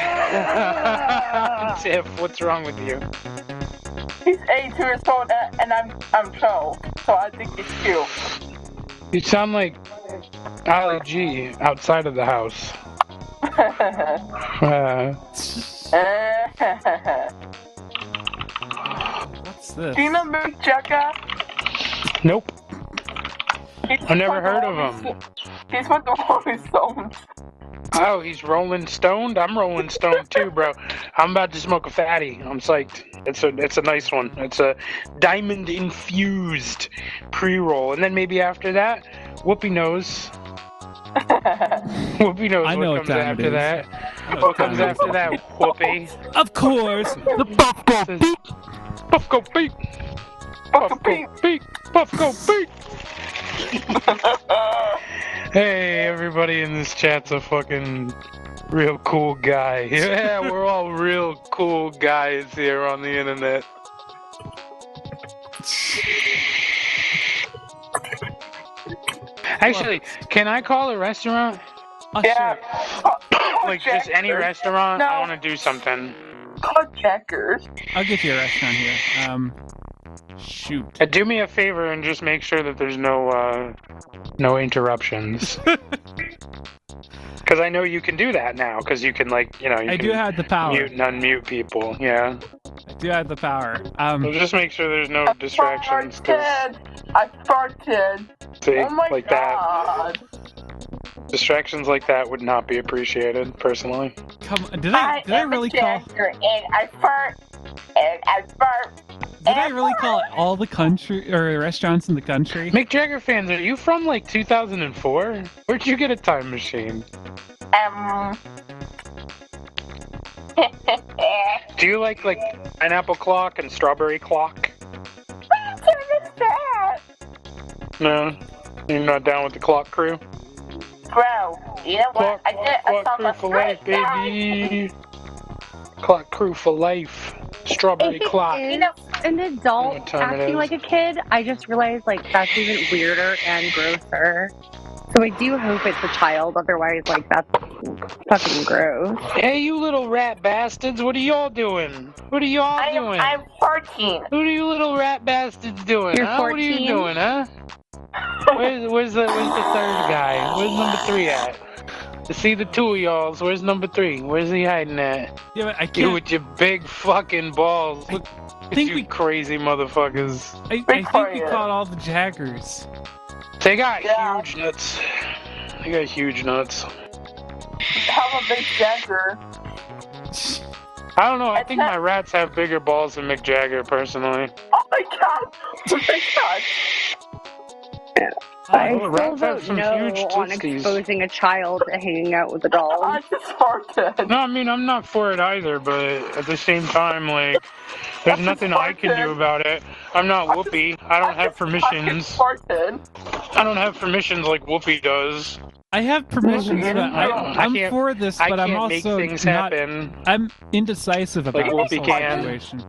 Tiff, what's wrong with you? He's 8 years old and I'm 12, so I think it's cute. You sound like Ali G outside of the house. What's this? Do you know Mick Jagger? Nope. I've never heard of him. He's with the Rolling Stones. Oh, he's Rolling Stoned? I'm Rolling Stoned too, bro. I'm about to smoke a fatty. I'm psyched. It's a nice one. It's a diamond-infused pre-roll. And then maybe after that, Whoopi knows. Whoopi knows what comes after that. What comes after that, Whoopi? Of course, the Puffco Beat. Puffco Beat. Puffco Beat. Puffco Beat. Hey, everybody in this chat's a fucking real cool guy. Yeah, we're all real cool guys here on the internet. Actually, can I call a restaurant? Yeah. Like just any restaurant? No. I want to do something. Call Checkers. I'll get you a restaurant here. Shoot. Do me a favor and just make sure that there's no interruptions. Because I know you can do that now. Because you can I do have the power. Mute and unmute people. Yeah. I do have the power. So just make sure there's no distractions. I farted. See, oh my like God. That. Distractions like that would not be appreciated, personally. Come on, did I really call? And I fart. And I fart. Did I really call all the country or restaurants in the country? Mick Jagger fans, are you from 2004? Where'd you get a time machine? Do you like pineapple clock and strawberry clock? What that? No, you're not down with the clock crew. Bro, you know what? I did a Clock crew for life, baby. Clock crew for life. Strawberry clock. You know, an adult acting like a kid, I just realized that's even weirder and grosser. So I do hope it's a child, otherwise that's fucking gross. Hey, you little rat bastards, what are y'all doing? What are y'all doing? I'm 14. What are you little rat bastards doing? You're 14? What are you doing, huh? Where's the third guy? Where's number 3 at? To see the two of y'all, where's number 3? Where's he hiding at? Yeah, but I can't. You with your big fucking balls. Look, crazy motherfuckers. I think we caught all the Jaggers. They got huge nuts. They got huge nuts. How a big Jagger? I don't know. I think my rats have bigger balls than Mick Jagger, personally. Oh my God! Oh my God! I still don't know on exposing a child to hanging out with a doll. I just farted. No, I mean, I'm not for it either, but at the same time, there's nothing I can do about it. I'm not Whoopi. I don't have permissions. I don't have permissions like Whoopi does. I have permissions, but I'm for this, but I'm also make things not. Happen. I'm indecisive about this whole situation.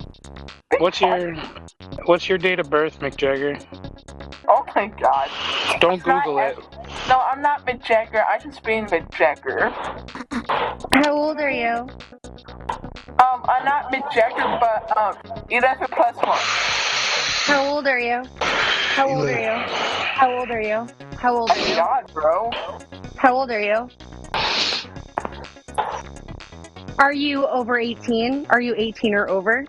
What's your date of birth, Mick Jagger? Oh my God! Don't Google it. No, I'm not Mick Jagger. I just being Mick Jagger. How old are you? I'm not Mick Jagger, but 11 plus 1. How old are you? How old are you? How old are you? How old are you? Oh my God, bro. How old are you? Are you over 18? Are you 18 or over?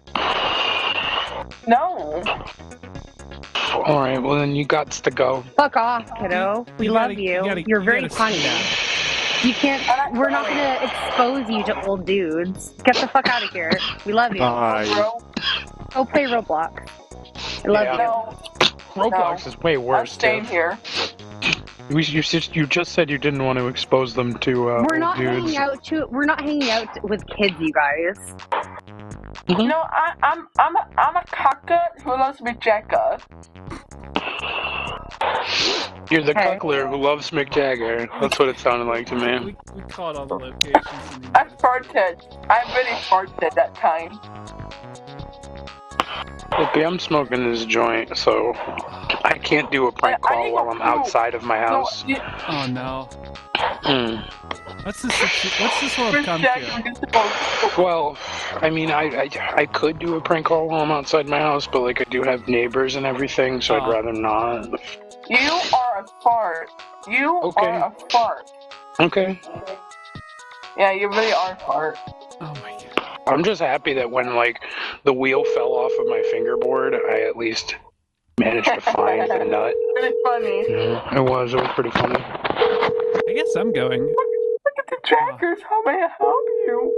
No. Alright, well then you got to go. Fuck off, kiddo. We love you. You're very funny. You can't. We're not gonna expose you to old dudes. Get the fuck out of here. We love you. Go play Roblox. I love you. No. Roblox is way worse. I'm staying here. You just said you didn't want to expose them to we're not dudes. We're not hanging out with kids, you guys. Mm-hmm. No, I'm a caca who loves Mick Jagger. You're the cuckler who loves Mick Jagger. That's what it sounded like to me. We caught all the locations. I farted. I really farted that time. Look, I'm smoking this joint, so I can't do a prank call while I'm outside of my house. Oh no. What's this world come to? Well, I mean, I could do a prank call while I'm outside my house, but I do have neighbors and everything, so I'd rather not. You are a fart. You are a fart. Okay. Yeah, you really are a fart. Oh my God. I'm just happy that when the wheel fell off of my fingerboard, I at least managed to find the nut. Really funny. Yeah, it was pretty funny. I guess I'm going. Look at the Jaggers. How may I help you?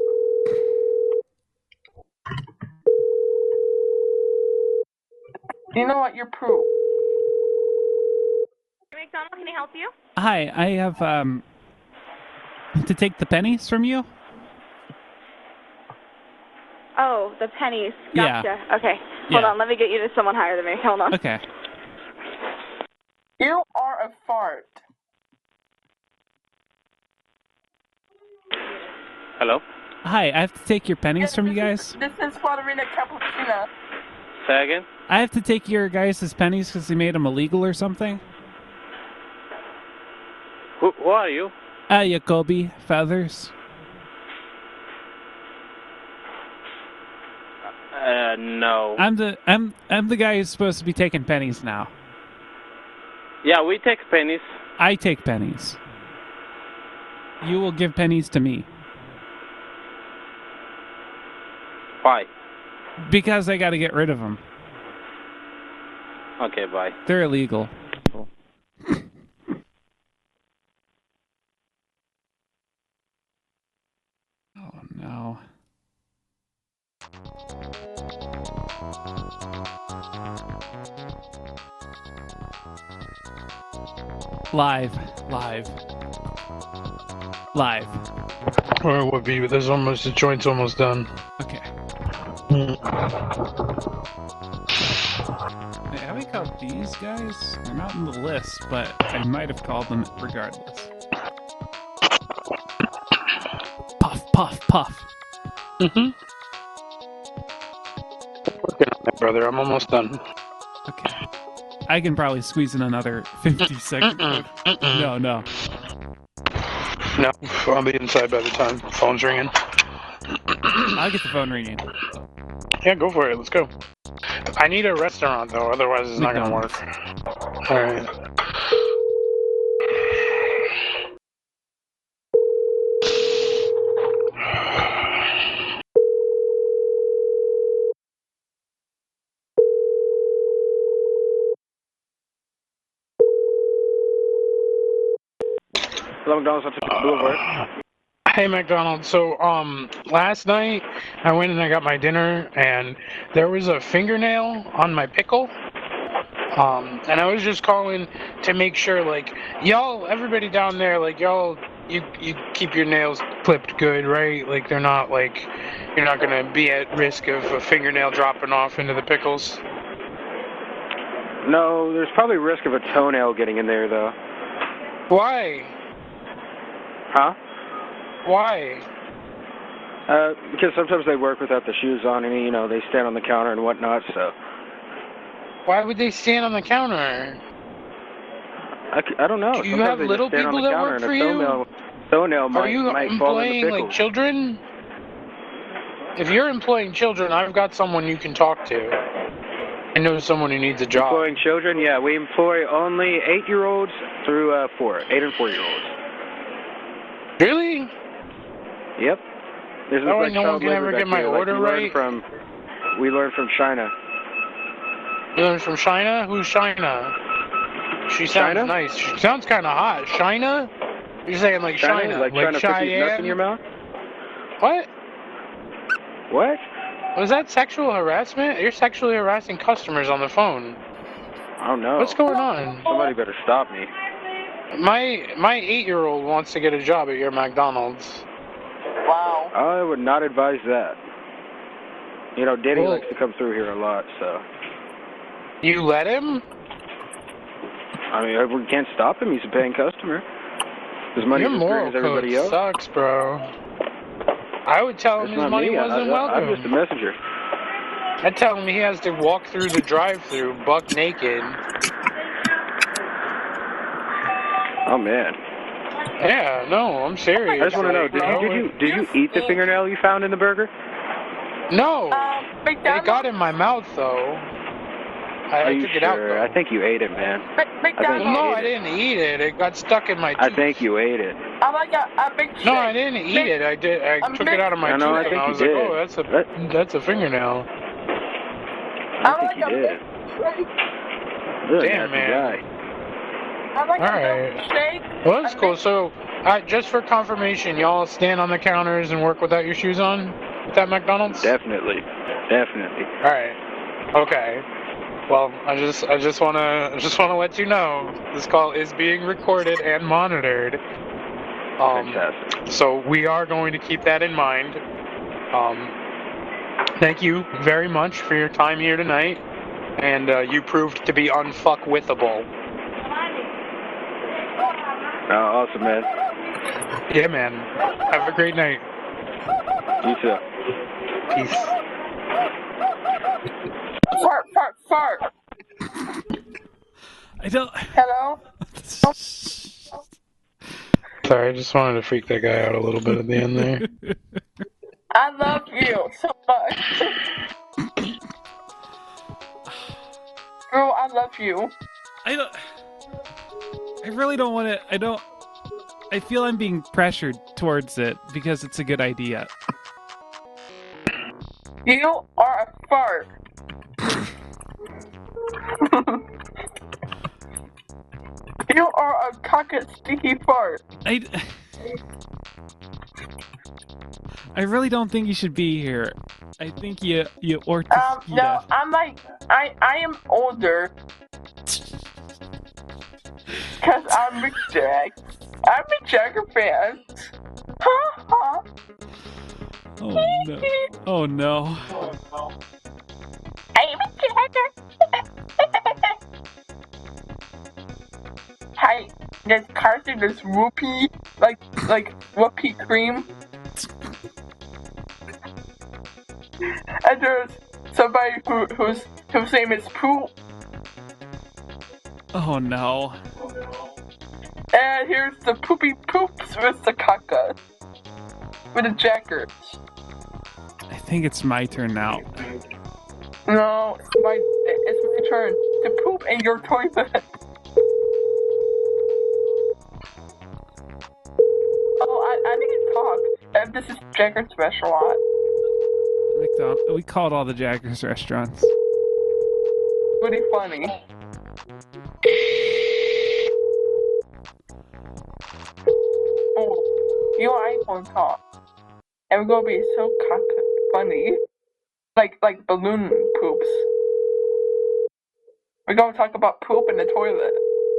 You know what? You're poop. McDonald, can I help you? Hi, I have to take the pennies from you. Oh, the pennies. Gotcha. Yeah. Okay. Hold on. Let me get you to someone higher than me. Hold on. Okay. You are a fart. Hello? Hi, I have to take your pennies from you guys. This is Ballerina Cappuccino. Say again? I have to take your guys' pennies because they made them illegal or something. Who are you? Jacoby Feathers. No. I'm the guy who's supposed to be taking pennies now. Yeah, we take pennies. I take pennies. You will give pennies to me. Why? Because I got to get rid of them. Okay, bye. They're illegal. Oh, no. Live. Or it would be, but the joint's almost done. Okay. Have we called these guys? They're not on the list, but I might have called them regardless. Puff, puff, puff. Mm-hmm. Working on it, brother. I'm almost done. Okay. I can probably squeeze in another 50 seconds. No. No, I'll be inside by the time the phone's ringing. I'll get the phone ringing. Yeah, go for it. Let's go. I need a restaurant, though. Otherwise, it's not going to work. All right. Hello, McDonald's on Boulevard. Hey, McDonald. So, last night I went and I got my dinner, and there was a fingernail on my pickle. And I was just calling to make sure, like, y'all, everybody down there, like, y'all, you keep your nails clipped good, right? Like, they're not, like, you're not gonna be at risk of a fingernail dropping off into the pickles. No, there's probably risk of a toenail getting in there, though. Why? Huh? Why? Because sometimes they work without the shoes on, and, you know, they stand on the counter and whatnot, so. Why would they stand on the counter? I don't know. Do you have little people that work for you? Toenail might, Are you might fall in the employing, like, children? If you're employing children, I've got someone you can talk to. I know someone who needs a job. Employing children? Yeah, we employ only 8-year-olds through 8 and 4-year-olds. Really? Yep. There's That way like no one can ever get my order right? We learned from China. You learned from China? Who's China? She sounds China? nice. She sounds kind of hot. China? You're saying like China? Like trying to put these nuts in your mouth? What? What? Was that sexual harassment? You're sexually harassing customers on the phone. I don't know. What's going on? Somebody better stop me. My 8-year-old wants to get a job at your McDonald's. Wow. I would not advise that. You know, Diddy likes to come through here a lot, so. You let him? I mean, we can't stop him. He's a paying customer. His money's Your as moral great as everybody else. sucks, bro. I would tell him his money wasn't welcome. I'm just a messenger. I'd tell him he has to walk through the drive-thru buck naked. Oh, man. Yeah, no, I'm serious. I just want to know, did you eat the fingernail you found in the burger? No. It got in my mouth, though. I took it out, though. I think you ate it, man. I didn't eat it. It got stuck in my tooth. I think you ate it. I like a big shake. No, I didn't eat it. I took it out of my tooth, and I was like, oh, that's a fingernail. I think you did. Really Damn, man. Guy. I like Alright. Well, that's cool. So, just for confirmation, y'all stand on the counters and work without your shoes on at that McDonald's? Definitely. Alright. Okay. Well, I just wanna let you know this call is being recorded and monitored. Fantastic. So we are going to keep that in mind. Thank you very much for your time here tonight, and you proved to be unfuckwithable. Oh, awesome, man. Yeah, man. Have a great night. You too. Peace. Fart. I don't. Hello? Sorry, I just wanted to freak that guy out a little bit at the end there. I love you so much. Girl, I love you. I really don't want to. I feel I'm being pressured towards it because it's a good idea. You are a fart. You are a cocked sticky fart. I really don't think you should be here. I think you ought to. No, I'm like, I am older. Cause I'm Mick Jag. I'm a Jagger fan. Ha ha. Oh no. Oh no. I'm a Jagger. Hi, there's Carson, there's Whoopi, like Whoopi cream. And there's somebody whose name is Pooh. Oh no. And here's the poopy poops with the caca. With the jackers. I think it's my turn now. No, it's my turn to poop in your toilet. Oh, I need to talk. This is Jagger's restaurant. We called all the Jagger's restaurants. Pretty funny. Oh, you iPhone talk. And we're gonna be so funny. Like balloon poops. We're gonna talk about poop in the toilet.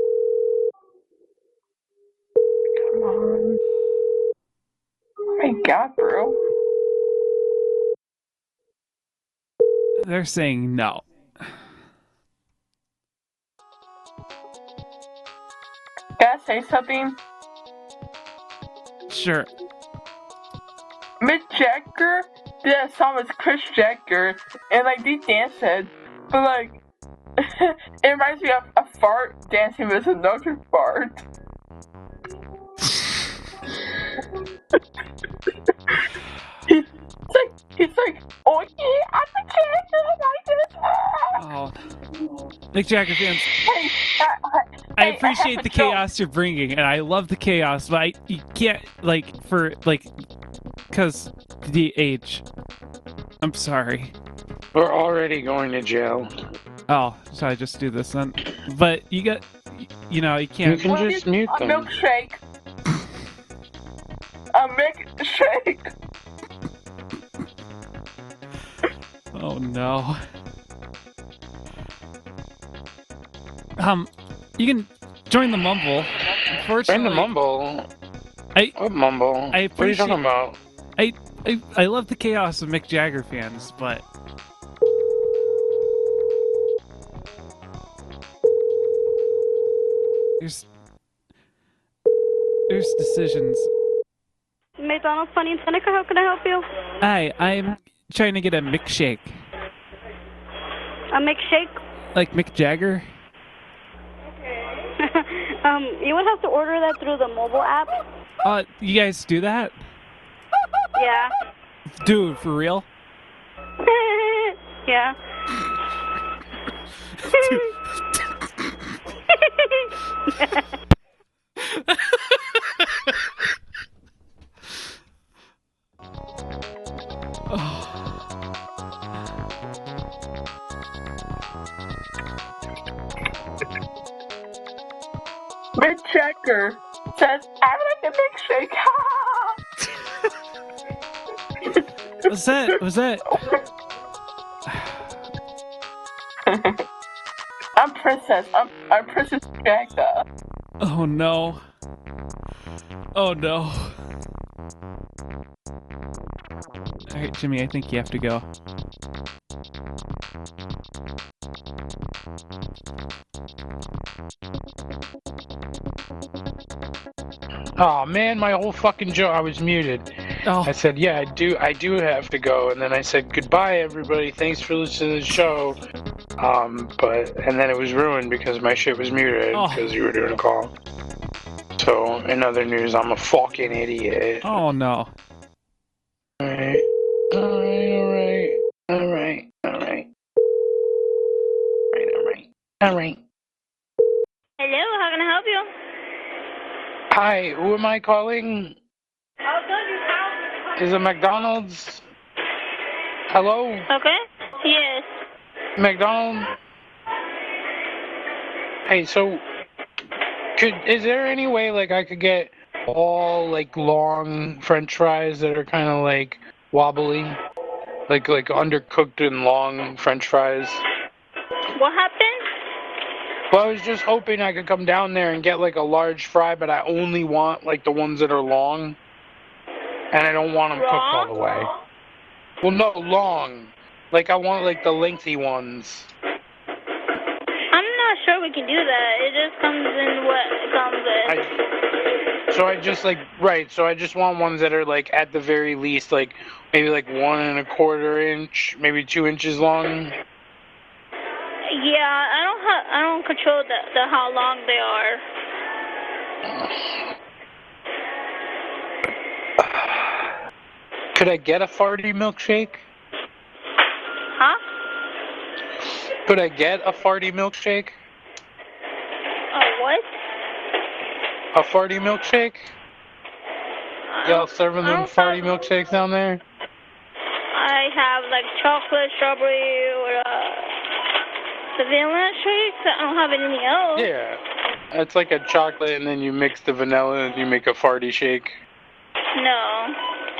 Come on. Oh my god, bro. They're saying no. Can I say something? Sure. Mick Jagger did a song with Chris Jagger, and like they danced it, but like it reminds me of a fart dancing with another fart. He's like, oh yeah, I'm a Jagger like this. Oh, Mick Jagger fans. I appreciate the chaos you're bringing, and I love the chaos, but you can't because the age. I'm sorry. We're already going to jail. Oh, should I just do this then? But you can't. You can just mute them. A milkshake. A milkshake. Oh no. You can join the Mumble. Join the Mumble? What Mumble? What are you talking about? I love the chaos of Mick Jagger fans, but there's decisions. McDonald's Funny and Seneca, how can I help you? Hi, I'm trying to get a McShake. A McShake? Like Mick Jagger? You would have to order that through the mobile app. You guys do that? Yeah. Dude, for real? Yeah. Mick Jagger says, I like a milkshake. Was that? I'm Princess. I'm Princess Jagger. Oh no. Oh no. Alright, Jimmy, I think you have to go. Oh man, my whole fucking joke. I was muted. Oh. I said, yeah, I do have to go, and then I said goodbye, everybody. Thanks for listening to the show. And then it was ruined because my shit was muted because you were doing a call. So in other news, I'm a fucking idiot. Oh no. All right. All right. Hello, how can I help you? Hi, who am I calling? Is it McDonald's? Hello? Okay. Yes. McDonald? Hey, so is there any way like I could get all like long French fries that are kind of like wobbly, like undercooked and long French fries? What happened? Well, I was just hoping I could come down there and get like a large fry, but I only want like the ones that are long, and I don't want them cooked all the way. Well, no, long. Like I want like the lengthy ones. I'm not sure we can do that. It just comes in what it comes in. So I just so I just want ones that are like at the very least like maybe like 1 1/4 inch, maybe 2 inches long. Yeah, I don't control the how long they are. Could I get a farty milkshake? Huh? Could I get a farty milkshake? What? A farty milkshake? Y'all serving them farty milkshakes down there? I have like chocolate, strawberry, or the vanilla shakes. I don't have anything else. Yeah. It's like a chocolate and then you mix the vanilla and you make a farty shake. No.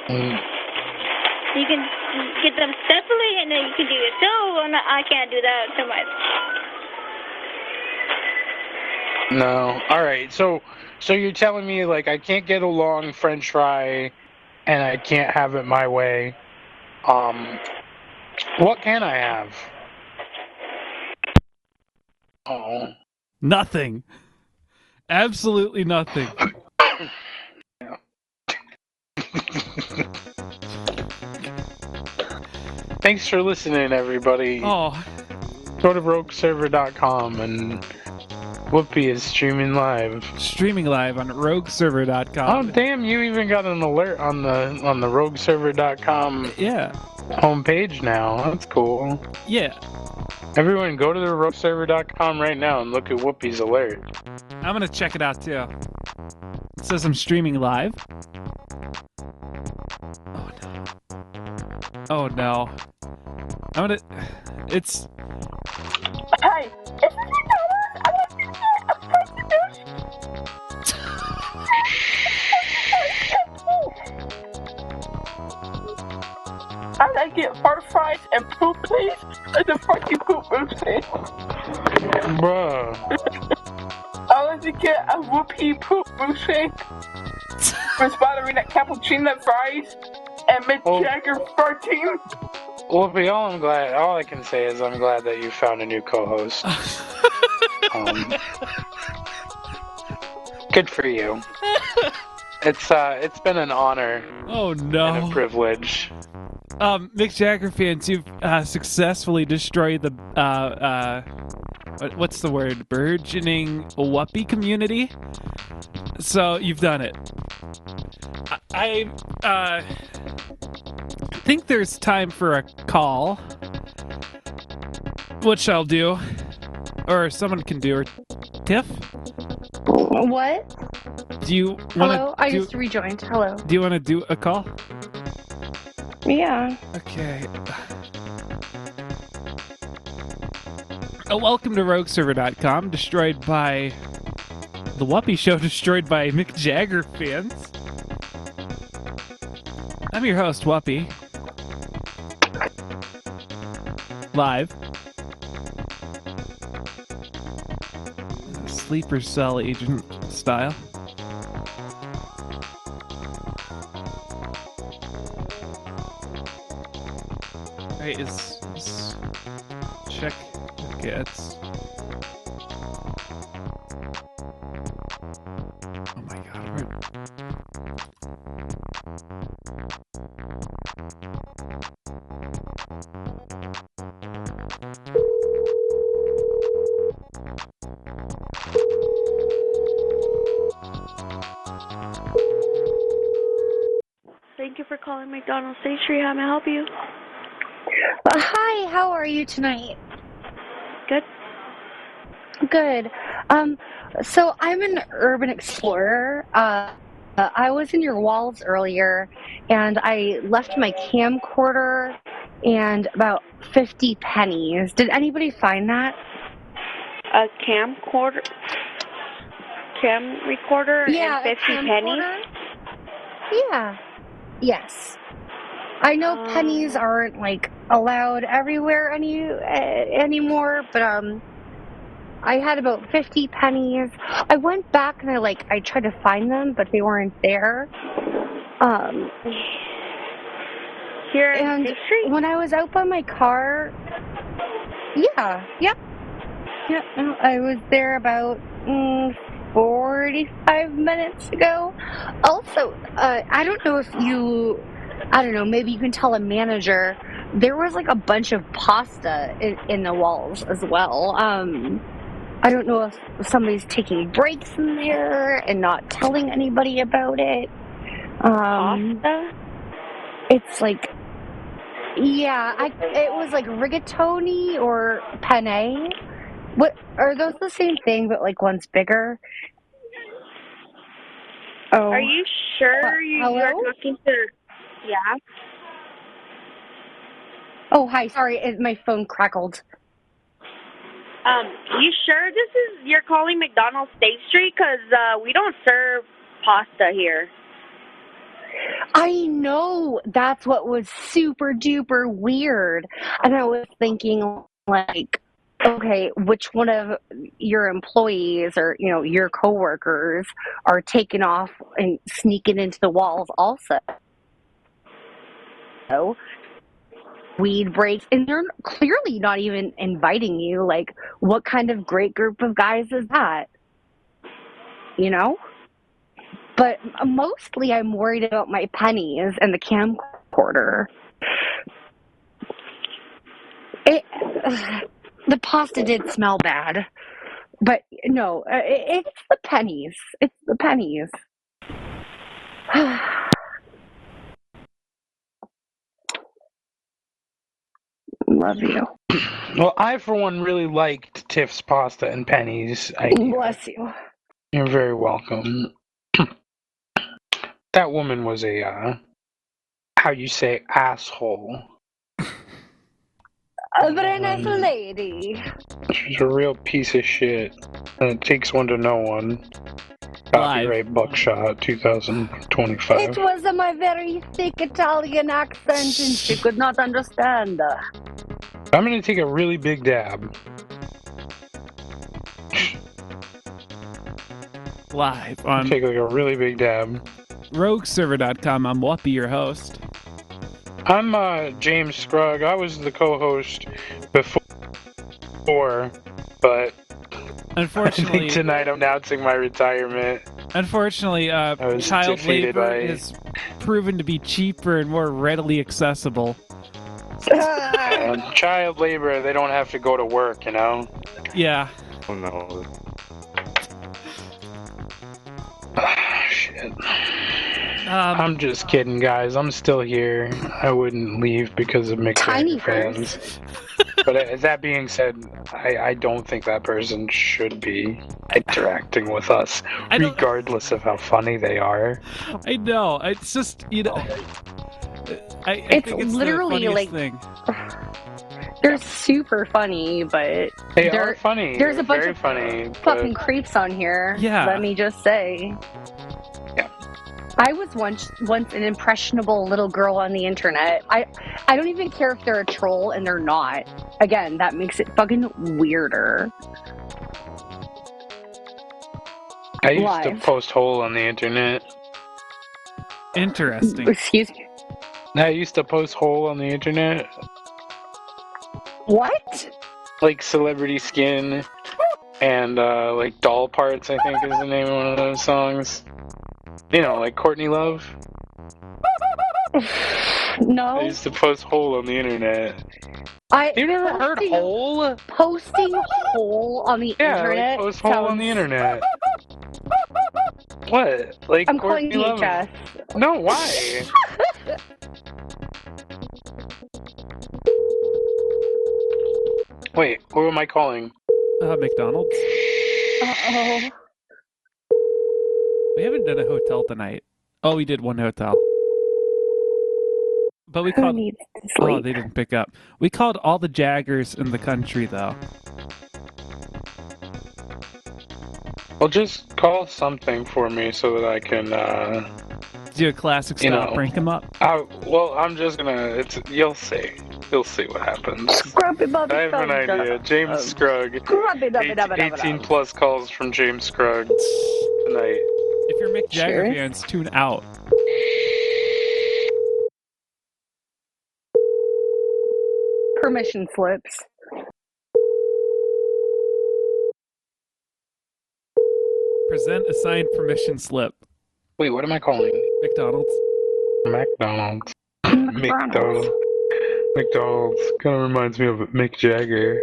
You can get them separately and then you can do it. So I can't do that to myself. No. Alright, so you're telling me like I can't get a long French fry and I can't have it my way. What can I have? Oh. Nothing. Absolutely nothing. Thanks for listening, everybody. Oh. Go to rogueserver.com and Whoopi is streaming live. Streaming live on rogueserver.com. Oh, damn, you even got an alert on the rogueserver.com homepage now. That's cool. Yeah. Everyone go to the rogueserver.com right now and look at Whoopi's alert. I'm going to check it out, too. It says I'm streaming live. Oh, no. I'm going to... It's... Hey, it's I like get fart fries and poop, please. Like the fucking poop milkshake. Bruh. I like to get a Whoopi poop milkshake with ballerina cappuccino fries and Mick Jagger farting. Whoopi, all I can say is I'm glad that you found a new co-host. Good for you. It's been an honor. Oh no. And a privilege. Mick Jagger fans, you've successfully destroyed the what's the word? Burgeoning Whoopi community. So you've done it. I think there's time for a call, which I'll do, or someone can do, or Tiff. What? Do you want to? Hello, I just rejoined. Hello. Do you want to do a call? Yeah. Okay. Welcome to RogueServer.com, destroyed by the Whoopi Show, destroyed by Mick Jagger fans. I'm your host, Whoopi. Live. Sleeper cell agent style. Alright, is check gets. Oh my god, Thank you for calling McDonald's Station. How may I help you? Hi, how are you tonight? Good. Good. So I'm an urban explorer. I was in your walls earlier, and I left my camcorder and about 50 pennies. Did anybody find that? A camcorder? Cam recorder Yeah, and 50 a pennies? camcorder? Yeah. Yes. I know pennies aren't, like, allowed everywhere anymore, but, I had about 50 pennies. I went back and I tried to find them, but they weren't there. Here in and State Street? when I was out by my car, yeah, I was there about 45 minutes ago. Also, I don't know if maybe you can tell a manager, there was like a bunch of pasta in the walls as well. I don't know if somebody's taking breaks in there and not telling anybody about it. Pasta? It's like, yeah, it was like rigatoni or penne. What are those the same thing, but like one's bigger? Oh, Are you sure you are hello? talking to... Yeah? Oh, hi. Sorry, my phone crackled. You sure you're calling McDonald's State Street? Because we don't serve pasta here. I know. That's what was super duper weird. And I was thinking, like, okay, which one of your employees or, your coworkers are taking off and sneaking into the walls also? Weed breaks, and they're clearly not even inviting you. Like, what kind of great group of guys is that? But mostly I'm worried about my pennies and the camcorder. The pasta did smell bad, but no, it's the pennies. It's the pennies. Love you. Well, I, for one, really liked Tiff's pasta and pennies. Bless you. You're very welcome. That woman was a, how you say, asshole. A very nice lady. She's a real piece of shit. And it takes one to know one. Copyright Buckshot 2025. It was my very thick Italian accent, and she could not understand. I'm gonna take a really big dab. Live on Take like a really big dab. RogueServer.com. I'm Whoopi, your host. I'm James Scrugg. I was the co-host before, but unfortunately I think tonight I'm announcing my retirement. Unfortunately, child labor is proven to be cheaper and more readily accessible. Child labor, they don't have to go to work, Yeah. Oh no. Shit. I'm just kidding, guys. I'm still here. I wouldn't leave because of Mick Jagger fans. But that being said, I don't think that person should be interacting with us, regardless of how funny they are. I know. It's just, I it's think it's literally the like thing. They're super funny, but they are funny. There's They're a bunch very of funny, fucking creeps on here. Yeah. Let me just say. Yeah. I was once an impressionable little girl on the internet. I don't even care if they're a troll and they're not. Again, that makes it fucking weirder. I used to post hole on the internet. Interesting. Excuse me? I used to post hole on the internet. What? Like celebrity skin and like doll parts, I think is the name of one of those songs. Like Courtney Love. No. I used to post hole on the internet. You never heard hole? Posting hole on the internet? Yeah, like post hole on the internet. What? Like I'm Courtney calling Love? DHS. No, why? Wait, who am I calling? McDonald's. Uh-oh. We haven't done a hotel tonight. Oh, we did one hotel. But we called. Needs to Oh, sleep? they didn't pick up. We called all the Jaggers in the country, though. Well, just call something for me so that I can, Do a classic style, rank them up. Well, I'm just gonna. You'll see. You'll see what happens. Scrubby Bubby I have an idea. James Scrugg. 18 plus calls from James Scrugg tonight. If you're Mick Jagger fans, tune out. Permission slips. Present a signed permission slip. Wait, what am I calling? McDonald's. McDonald's. McDonald's. McDonald's. Kind of reminds me of Mick Jagger.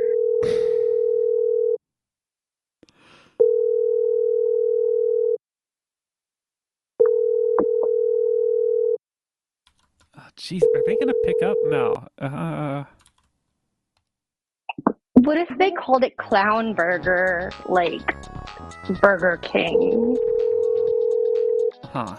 Jeez, are they gonna pick up? No. What if they called it Clown Burger, like Burger King? Huh.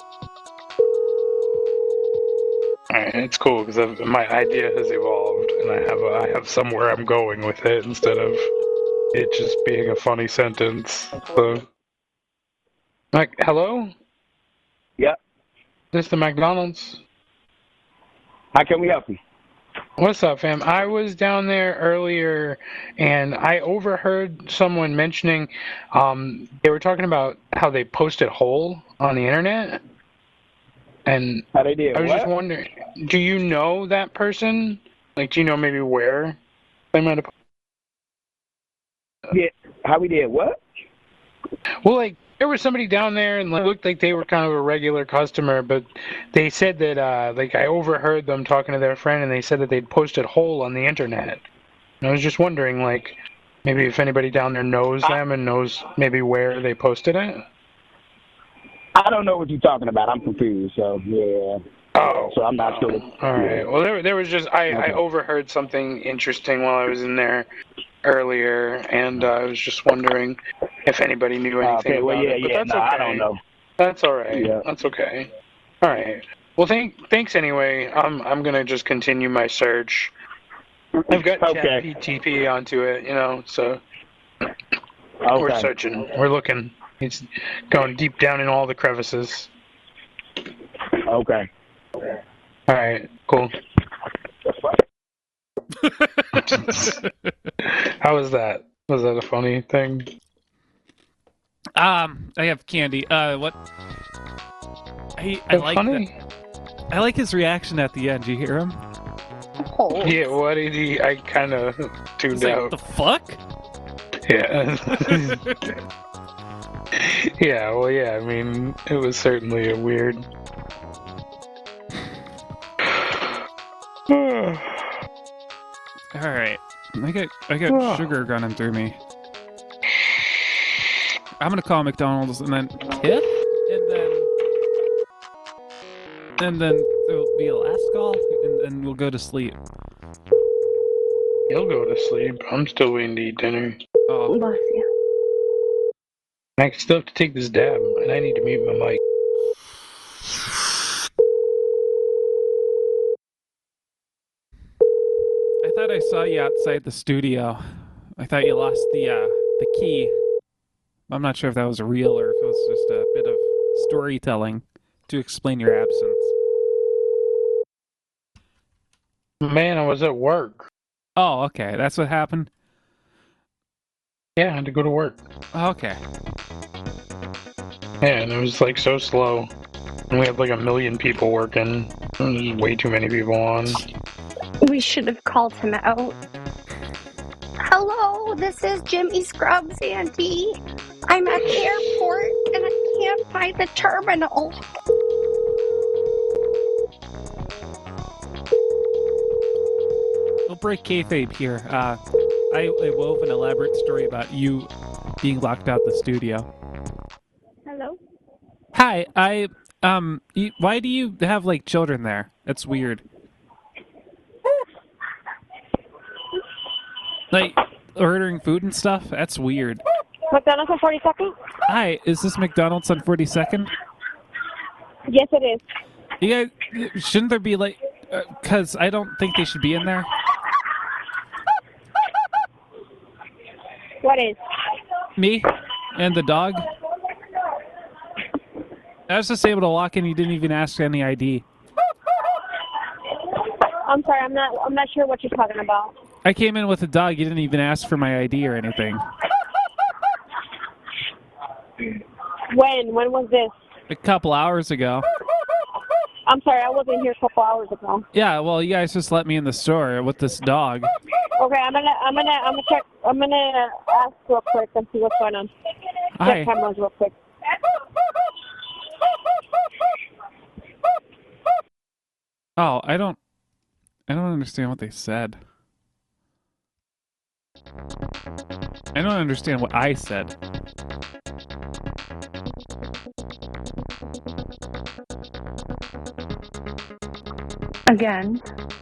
Alright, it's cool because my idea has evolved, and I have somewhere I'm going with it instead of it just being a funny sentence. So, hello? Yeah. This is the McDonald's. How can we help you? What's up, fam? I was down there earlier, and I overheard someone mentioning they were talking about how they posted Hole on the internet. And how they did I was what? just wondering, do you know that person? Like, do you know maybe where they might have? Yeah, how we did what? Well, like, there was somebody down there, and it looked like they were kind of a regular customer, but they said that, like, I overheard them talking to their friend, and they said that they'd posted Hole on the internet. And I was just wondering, like, maybe if anybody down there knows them and knows maybe where they posted it? I don't know what you're talking about. I'm confused, so, yeah. Oh. So I'm not sure. All right. Well, there was just, I overheard something interesting while I was in there earlier, and I was just wondering if anybody knew anything about it. But that's okay. I don't know. That's all right. Yeah. That's okay. All right. Well, thanks anyway. I'm gonna just continue my search. I've got ChatGPT onto it, so we're searching. We're looking. It's going deep down in all the crevices. Okay. All right. Cool. How was that? Was that a funny thing? I have candy. What? I like that. I like his reaction at the end. Did you hear him? Oh. Yeah. What did he? I kind of tuned like, out. The fuck? Yeah. Yeah. Well, yeah. I mean, it was certainly a weird. All right, I got sugar running through me. I'm gonna call McDonald's and then tip, and then there'll be a last call, and then we'll go to sleep. You'll go to sleep. I'm still waiting to eat dinner. Oh. Bless you. I still have to take this dab, and I need to mute my mic. I thought I saw you outside the studio. I thought you lost the key. I'm not sure if that was real or if it was just a bit of storytelling to explain your absence. Man, I was at work. Oh, okay. That's what happened? Yeah, I had to go to work. Okay. Yeah, and it was like so slow. And we had like 1 million people working. There's way too many people on. We should have called him out. Hello, this is Jimmy Scrubs, Auntie. I'm at the airport and I can't find the terminal. We'll break kayfabe here. I wove an elaborate story about you being locked out the studio. Hello? Hi, why do you have, like, children there? That's weird. Like, ordering food and stuff? That's weird. McDonald's on 42nd? Hi, is this McDonald's on 42nd? Yes, it is. You guys, shouldn't there be like... Because I don't think they should be in there. What is? Me and the dog. I was just able to walk in. You didn't even ask any ID. I'm sorry. I'm not sure what you're talking about. I came in with a dog. You didn't even ask for my ID or anything. When? When was this? A couple hours ago. I'm sorry. I wasn't here a couple hours ago. Yeah. Well, you guys just let me in the store with this dog. Okay. I'm gonna check. I'm gonna ask real quick and see what's going on. Hi. Check cameras real quick. Oh, I don't understand what they said. I don't understand what I said. Again.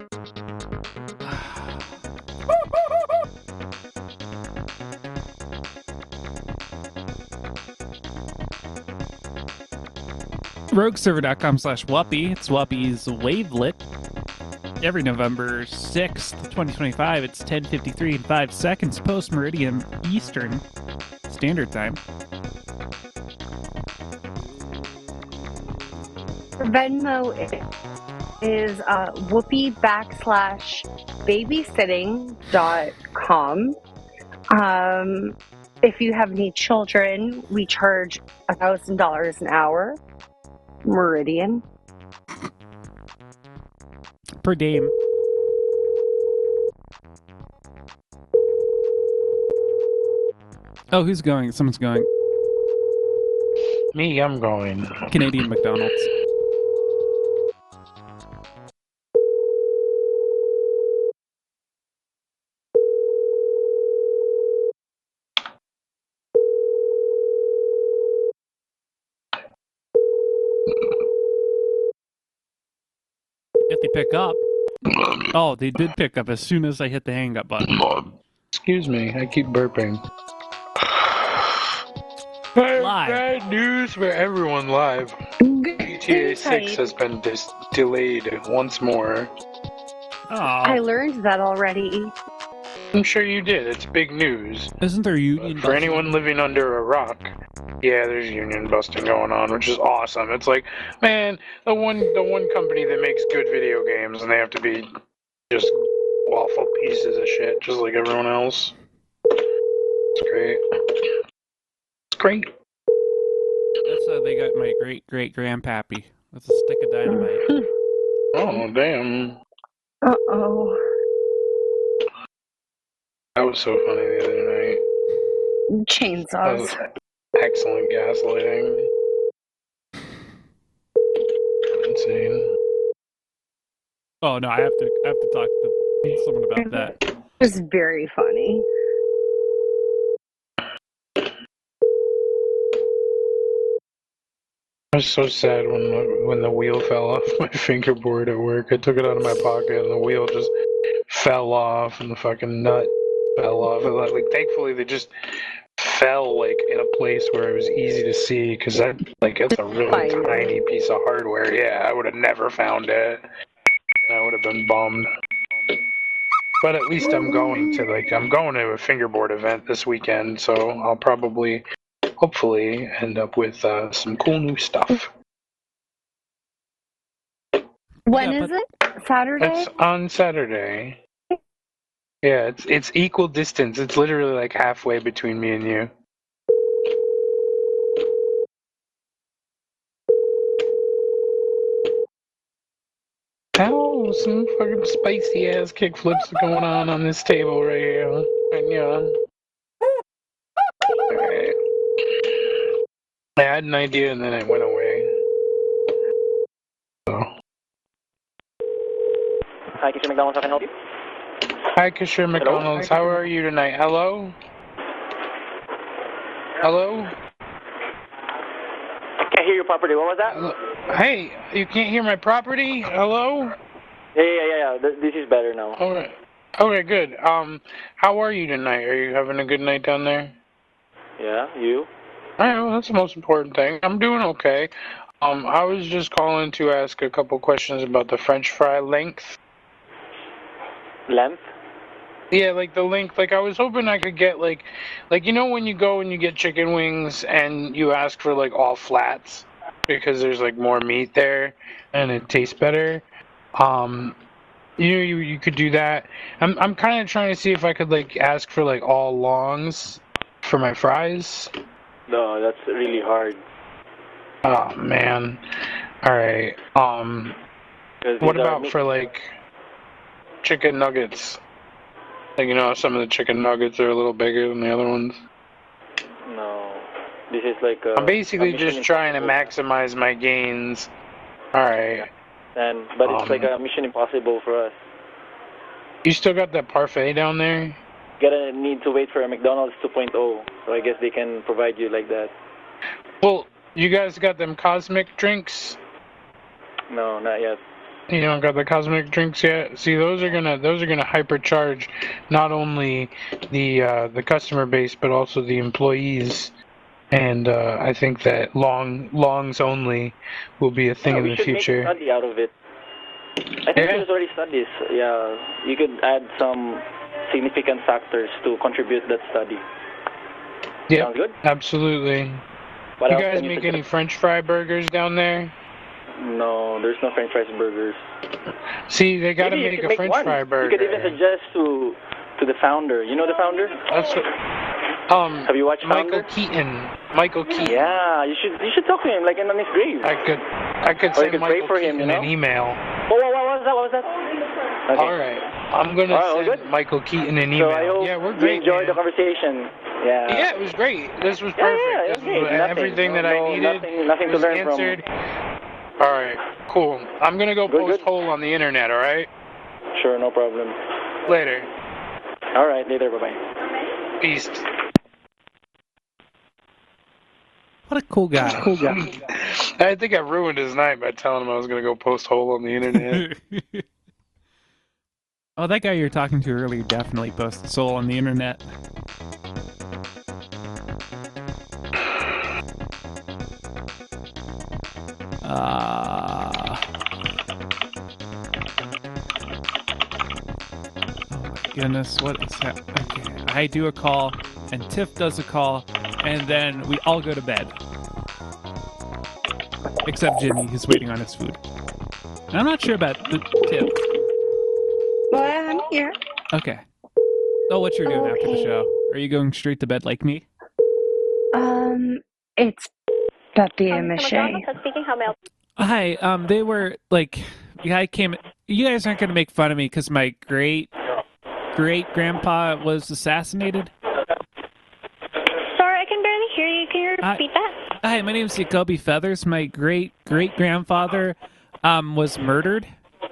RogueServer.com/Whuppie. It's Whuppie's Wavelet. Every November 6th, 2025, it's 10:53 and 5 seconds post-meridian Eastern Standard Time. Venmo is whoopie/babysitting.com. If you have any children, we charge $1,000 an hour. Meridian. Per diem. Oh, who's going? Someone's going. Me, I'm going. Canadian McDonald's. If they pick up. Oh, they did pick up as soon as I hit the hang up button. Excuse me, I keep burping. Live. Bad news for everyone live. GTA 6 has been delayed once more. Oh. I learned that already. I'm sure you did. It's big news. Isn't there union for anyone living under a rock? Yeah, there's union busting going on, which is awesome. It's like, man, the one company that makes good video games, and they have to be just awful pieces of shit, just like everyone else. It's great. It's great. That's how they got my great-great-grandpappy. With a stick of dynamite. Oh, damn. Uh-oh. That was so funny the other night. Chainsaws. That was excellent gaslighting. Insane. Oh no, I have to talk to someone about that. It was very funny. I was so sad when the wheel fell off my fingerboard at work. I took it out of my pocket and the wheel just fell off and the fucking nut fell off. And like thankfully they just fell like in a place where it was easy to see because it's a really tiny piece of hardware. Yeah, I would have never found it. I would have been bummed. But at least I'm going to a fingerboard event this weekend, so I'll probably hopefully end up with some cool new stuff. When is it? Saturday? It's on Saturday. Yeah, it's equal distance. It's literally like halfway between me and you. Oh, some fucking spicy ass kickflips going on this table right here. And yeah. Alright. I had an idea and then it went away. So. Hi, Kisher McDonald's, how can I help you? Hi, Kisher McDonald's. How are you tonight? Hello? Hello? I can't hear your property. What was that? Hey, you can't hear my property? Hello? Yeah. This is better now. Alright. Okay, good. How are you tonight? Are you having a good night down there? Yeah, you? All right, well, that's the most important thing. I'm doing okay. I was just calling to ask a couple questions about the French fry length. Length? Yeah, like the length. Like I was hoping I could get like you know when you go and you get chicken wings and you ask for like all flats because there's like more meat there and it tastes better. You could do that. I'm kind of trying to see if I could like ask for like all longs for my fries. No, that's really hard. Oh man. All right. What about for like chicken nuggets? Like some of the chicken nuggets are a little bigger than the other ones. No, this is like I'm basically just trying to maximize my gains. All right. But it's like a mission impossible for us. You still got that parfait down there? Gotta need to wait for a McDonald's 2.0, so I guess they can provide you like that. Well, you guys got them cosmic drinks? No, not yet. You don't got the cosmic drinks yet? See, those are gonna hypercharge not only the customer base but also the employees. And I think that longs only will be a thing in the future. We should make a study out of it. I think there's already studies. Yeah, you could add some significant factors to contribute that study. Yeah, sounds good. Absolutely. You guys make any French fry burgers down there? No, there's no French fries burgers. See, they gotta make a French fry burger. You could even suggest to the founder. You know the founder? That's what, have you watched Michael Founder? Michael Keaton. Yeah, you should talk to him like in on his grave. I could send Michael Keaton an email. Oh, what was that? Okay. All right, I'm gonna send Michael Keaton an email. So I hope we're great. You enjoyed the conversation. Yeah. Yeah, it was great. This was perfect. Yeah, it was great. Everything that I needed nothing was to learn answered. All right, cool. I'm gonna go post hole on the internet. All right. Sure, no problem. Later. All right, later. Bye-bye. Peace. What a cool guy. I think I ruined his night by telling him I was going to go post hole on the internet. Oh, that guy you're talking to earlier definitely posted soul on the internet. Oh my goodness, what is that? Okay, I do a call, and Tiff does a call, and then we all go to bed. Except Jimmy, who's waiting on his food. And I'm not sure about the Tiff. Well, I'm here. Okay. Oh, what you're doing after the show? Are you going straight to bed like me? It's papier-mâché. Speaking, how may I... Hi, they were, like, the guy came... You guys aren't going to make fun of me because my great-grandpa was assassinated? Sorry, I can barely hear you. Can you repeat that? Hi, my name's Jacoby Feathers. My great-grandfather was murdered.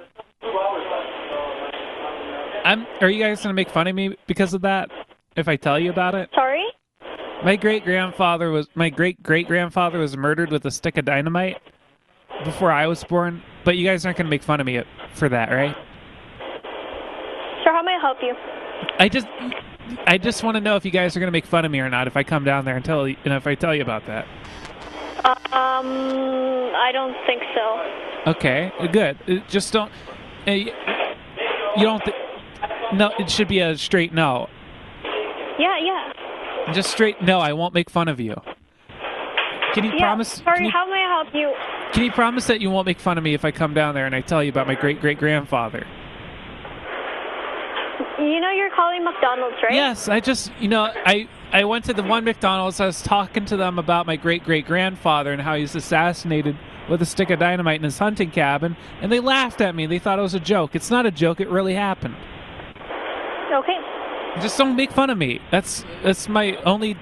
Are you guys going to make fun of me because of that, if I tell you about it? Sorry? My great-grandfather was murdered with a stick of dynamite before I was born, but you guys aren't going to make fun of me for that, right? Sir, how may I help you? I just want to know if you guys are going to make fun of me or not if I come down there and if I tell you about that. I don't think so. Okay, good. Just don't... you don't... No, it should be a straight no. Yeah. Just straight no, I won't make fun of you. Can you promise... Sorry, how may I help you? Can you promise that you won't make fun of me if I come down there and I tell you about my great-great-grandfather? You know you're calling McDonald's, right? Yes, I just... I went to the one McDonald's, I was talking to them about my great-great-grandfather and how he was assassinated with a stick of dynamite in his hunting cabin, and they laughed at me. They thought it was a joke. It's not a joke, it really happened. Okay. Just don't make fun of me. That's my only,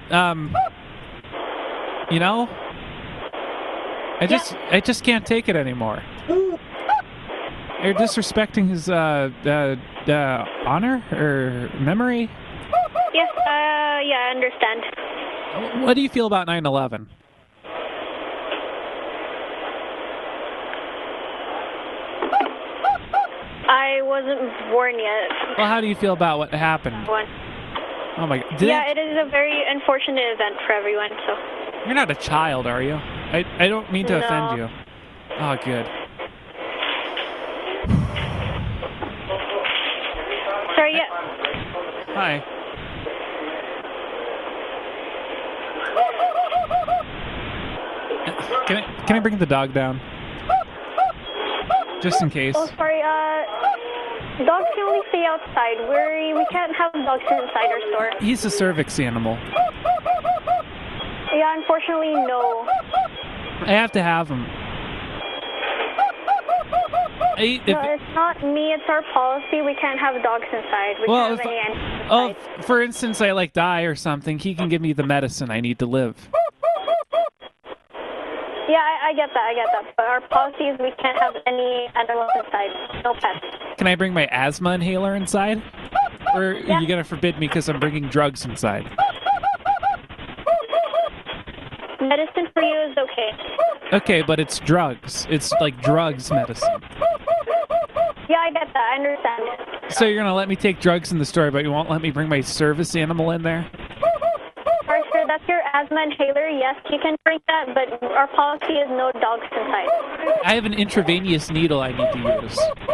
I just can't take it anymore. You're disrespecting his, honor or memory? Yes, yeah, I understand. What do you feel about 9/11? I wasn't born yet. Well, how do you feel about what happened? Oh my God. Yeah, it is a very unfortunate event for everyone, so. You're not a child, are you? I don't mean to offend you. Oh, good. Sorry, yeah. Hi. Can I bring the dog down? Just in case. Oh, sorry, dogs can only stay outside. We can't have dogs inside our store. He's a cervix animal. Yeah, unfortunately, no. I have to have him. No, it's not me, it's our policy. We can't have dogs inside. We can't have any animals inside. For instance, I die or something, he can give me the medicine I need to live. Yeah, I get that. But our policy is we can't have any animals inside. No pets. Can I bring my asthma inhaler inside? Or are you going to forbid me because I'm bringing drugs inside? Medicine for you is okay. Okay, but it's drugs. It's like drugs medicine. Yeah, I get that. I understand. So you're going to let me take drugs in the store, but you won't let me bring my service animal in there? Alright, sir, that's your asthma inhaler. Yes, you can drink that, but our policy is no dogs inside. I have an intravenous needle I need to use.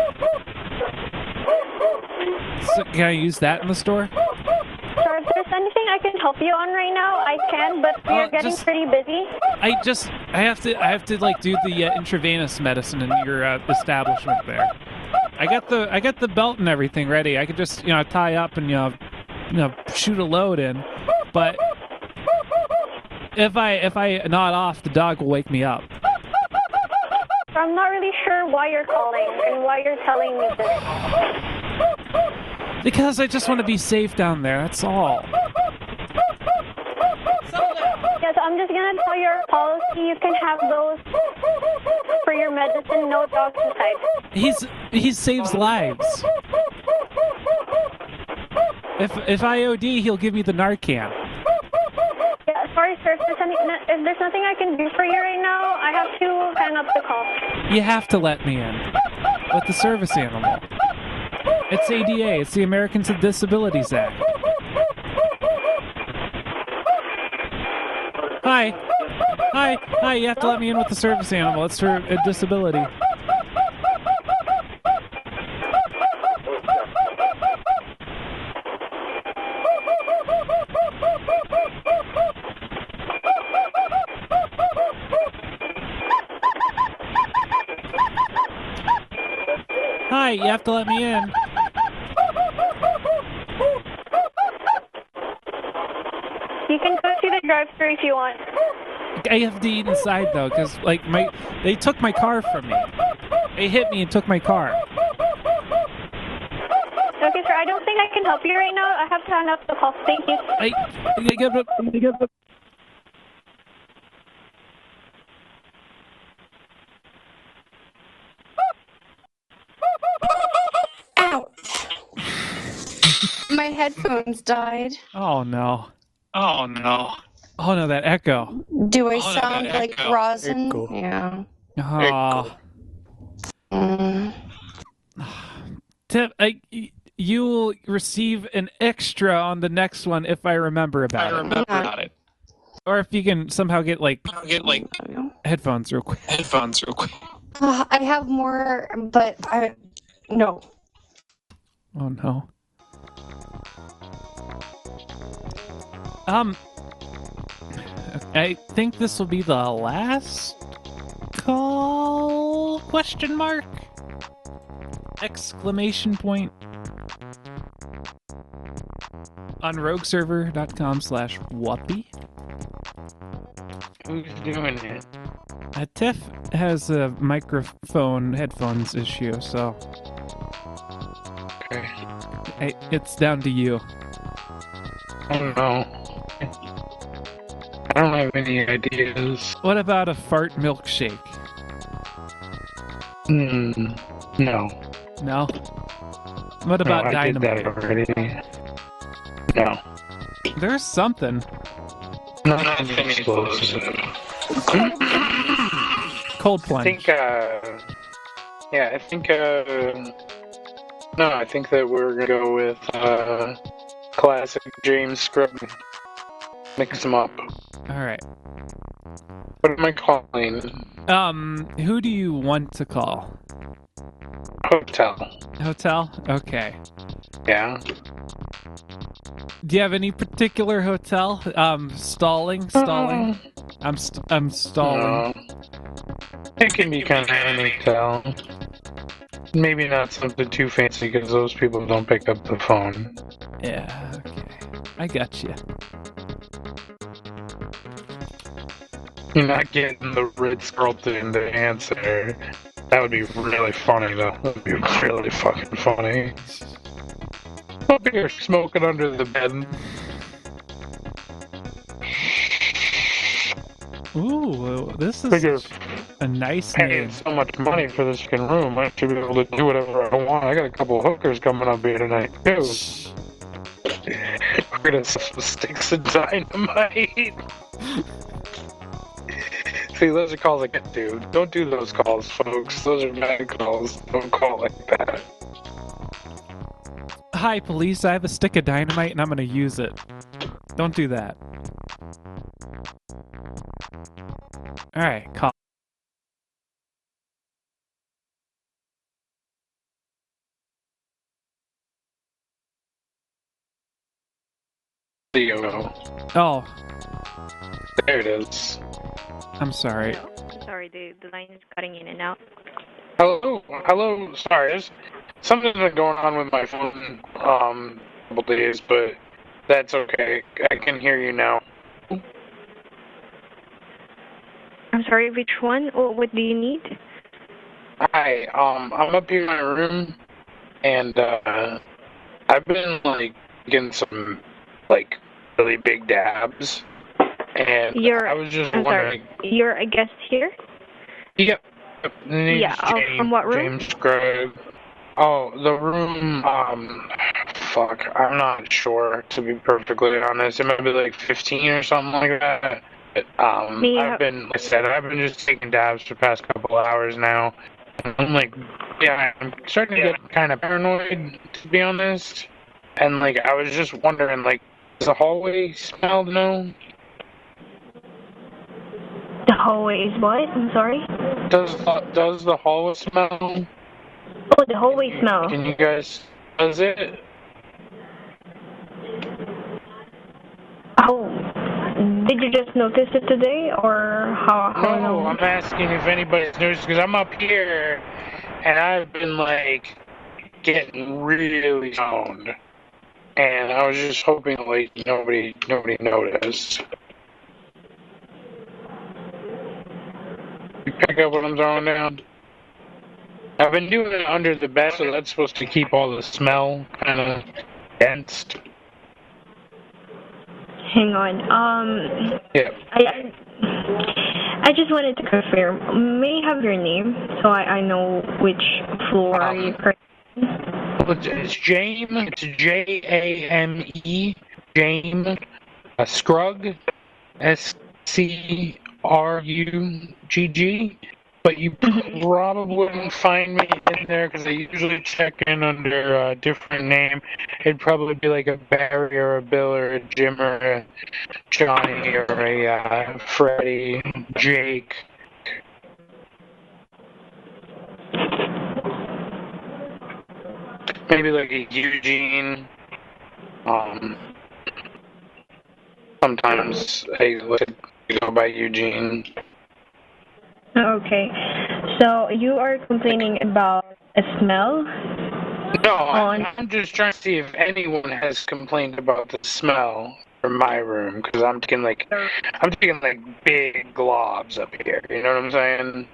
So can I use that in the store? Sir, if there's anything I can help you on right now, I can, but we're getting pretty busy. I have to like do the intravenous medicine in your establishment there. I got the belt and everything ready. I could just tie up and shoot a load in, but if I nod off, the dog will wake me up. I'm not really sure why you're calling and why you're telling me this. Because I just want to be safe down there. That's all. Yes, I'm just gonna tell your policy. You can have those for your medicine. No dogs inside. He saves lives. If I OD, he'll give me the Narcan. Yeah, sorry, sir. If there's nothing I can do for you right now, I have to hang up the call. You have to let me in. With the service animal. It's ADA. It's the Americans with Disabilities Act. Hi. You have to let me in with the service animal. It's for a disability. Hi, you have to let me in. You can go to the drive-thru if you want. I have to eat inside though, because they took my car from me. They hit me and took my car. Okay, sir. I don't think I can help you right now. I have to hang up the call. Thank you. My headphones died. Oh no. Oh no, that echo. Do I sound like rosin? Echo. Yeah. Oh. Tip, you will receive an extra on the next one if I remember about it. Or if you can somehow get headphones real quick. I have more, but no. Oh no. I think this will be the last call? Question mark? Exclamation point. On rogueserver.com/whoopee. Who's doing it? Tiff has a microphone headphones issue, so it's down to you. I don't know. I don't have any ideas. What about a fart milkshake? No. No? What about dynamite? I did that already. No. There's something. Nothing explosive. Cold plunge. I think No, I think that we're gonna go with classic James Scrub. Mix them up. All right. What am I calling? Who do you want to call? Hotel. Hotel? Okay. Yeah. Do you have any particular hotel? Stalling? I'm stalling. No. It can be kind of any hotel. Maybe not something too fancy because those people don't pick up the phone. Yeah, okay. I got you. You're not getting the Ritz-Carlton to answer. That would be really funny, though. That would be really fucking funny. Up here smoking under the bed. Ooh, this is a nice paying so much money for this fucking room. I should be able to do whatever I want. I got a couple of hookers coming up here tonight, too. We're gonna sell some sticks and dynamite. See, those are calls I get to. Don't do those calls, folks. Those are bad calls. Don't call like that. Hi, police. I have a stick of dynamite and I'm gonna use it. Don't do that. Alright, call. There you go. Oh. There it is. I'm sorry. Sorry, the line is cutting in and out. Hello, sorry. There's something's been going on with my phone, a couple days, but that's okay. I can hear you now. I'm sorry, which one? Oh, what do you need? Hi, I'm up here in my room, and, I've been, getting some, really big dabs, and I was just wondering... Sorry, you're a guest here? Yep. Yeah, from what room? James Scrub. Oh, the room, fuck, I'm not sure, to be perfectly honest. It might be 15 or something like that. But, I've been just taking dabs for the past couple of hours now. And I'm I'm starting to get kind of paranoid, to be honest. And, I was just wondering, does the hallway smell, no? The hallway is what? I'm sorry? Does the hallway smell? Oh, the hallway smell. Can you guys... Does it? Oh, did you just notice it today, or how? No, I'm asking if anybody's noticed, because I'm up here, and I've been, getting really stoned. And I was just hoping, nobody noticed. You pick up what I'm throwing down? I've been doing it under the bed, so that's supposed to keep all the smell kind of dense. Hang on. Yeah. I just wanted to confirm. May I have your name so I know which floor you're currently? It's James. It's Jame. James. Scrugg. SCRUGG. But you probably wouldn't find me in there because I usually check in under a different name. It'd probably be a Barry or a Bill or a Jim or a Johnny or a Freddie, Jake. Maybe a Eugene. Sometimes I go by Eugene. Okay, so you are complaining about a smell? No, I'm just trying to see if anyone has complained about the smell from my room, because I'm taking big globs up here. You know what I'm saying?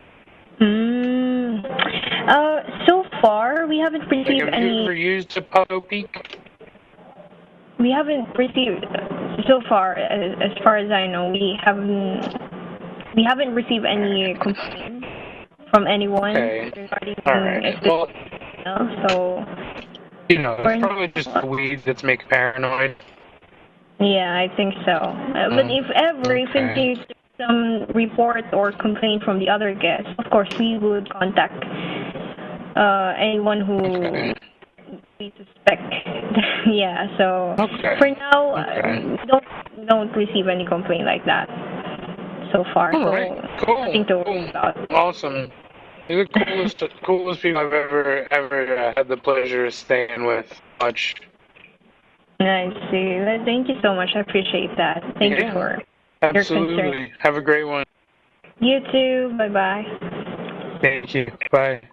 So far we haven't received have any. You ever used a Puddle Peak? We haven't received so far, as far as I know, we haven't received any complaints from anyone regarding Alright. Well, so it's probably just the weed that's making paranoid. Yeah, I think so. But if ever if there's some report or complaint from the other guests, of course we would contact anyone who we suspect. Yeah, so for now, don't receive any complaint like that so far. All right, cool. Nothing to worry about. Awesome. You're the coolest people I've ever had the pleasure of staying with. Much. I see. Thank you so much. I appreciate that. Thank you for your concern. Absolutely. Have a great one. You too. Bye-bye. Thank you. Bye.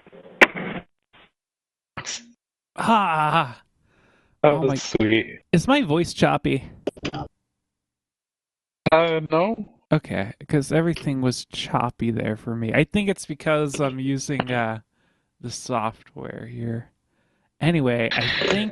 Ah. Oh, that's sweet. Is my voice choppy? No. Okay, because everything was choppy there for me. I think it's because I'm using the software here. Anyway, I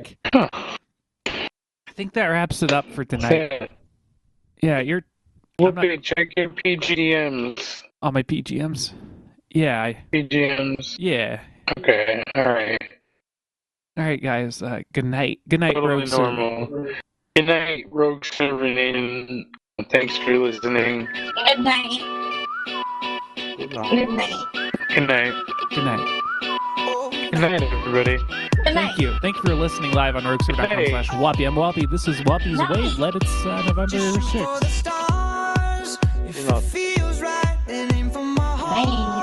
think that wraps it up for tonight. Yeah, check your PGMs. Oh, my PGMs? Yeah. PGMs. Yeah. Okay, alright. Alright, guys. Good night. Good night, Totally Rogue normal. Good night, Rogue Server Nation. Thanks for listening. Good night. Good Good night. Good night. Good night. Good night, everybody. Thank you. Thank you for listening live on rogueserver.com/Whoppy. I'm Whoppy. This is Whoppy's Wave. Let it's November 6th. Bye.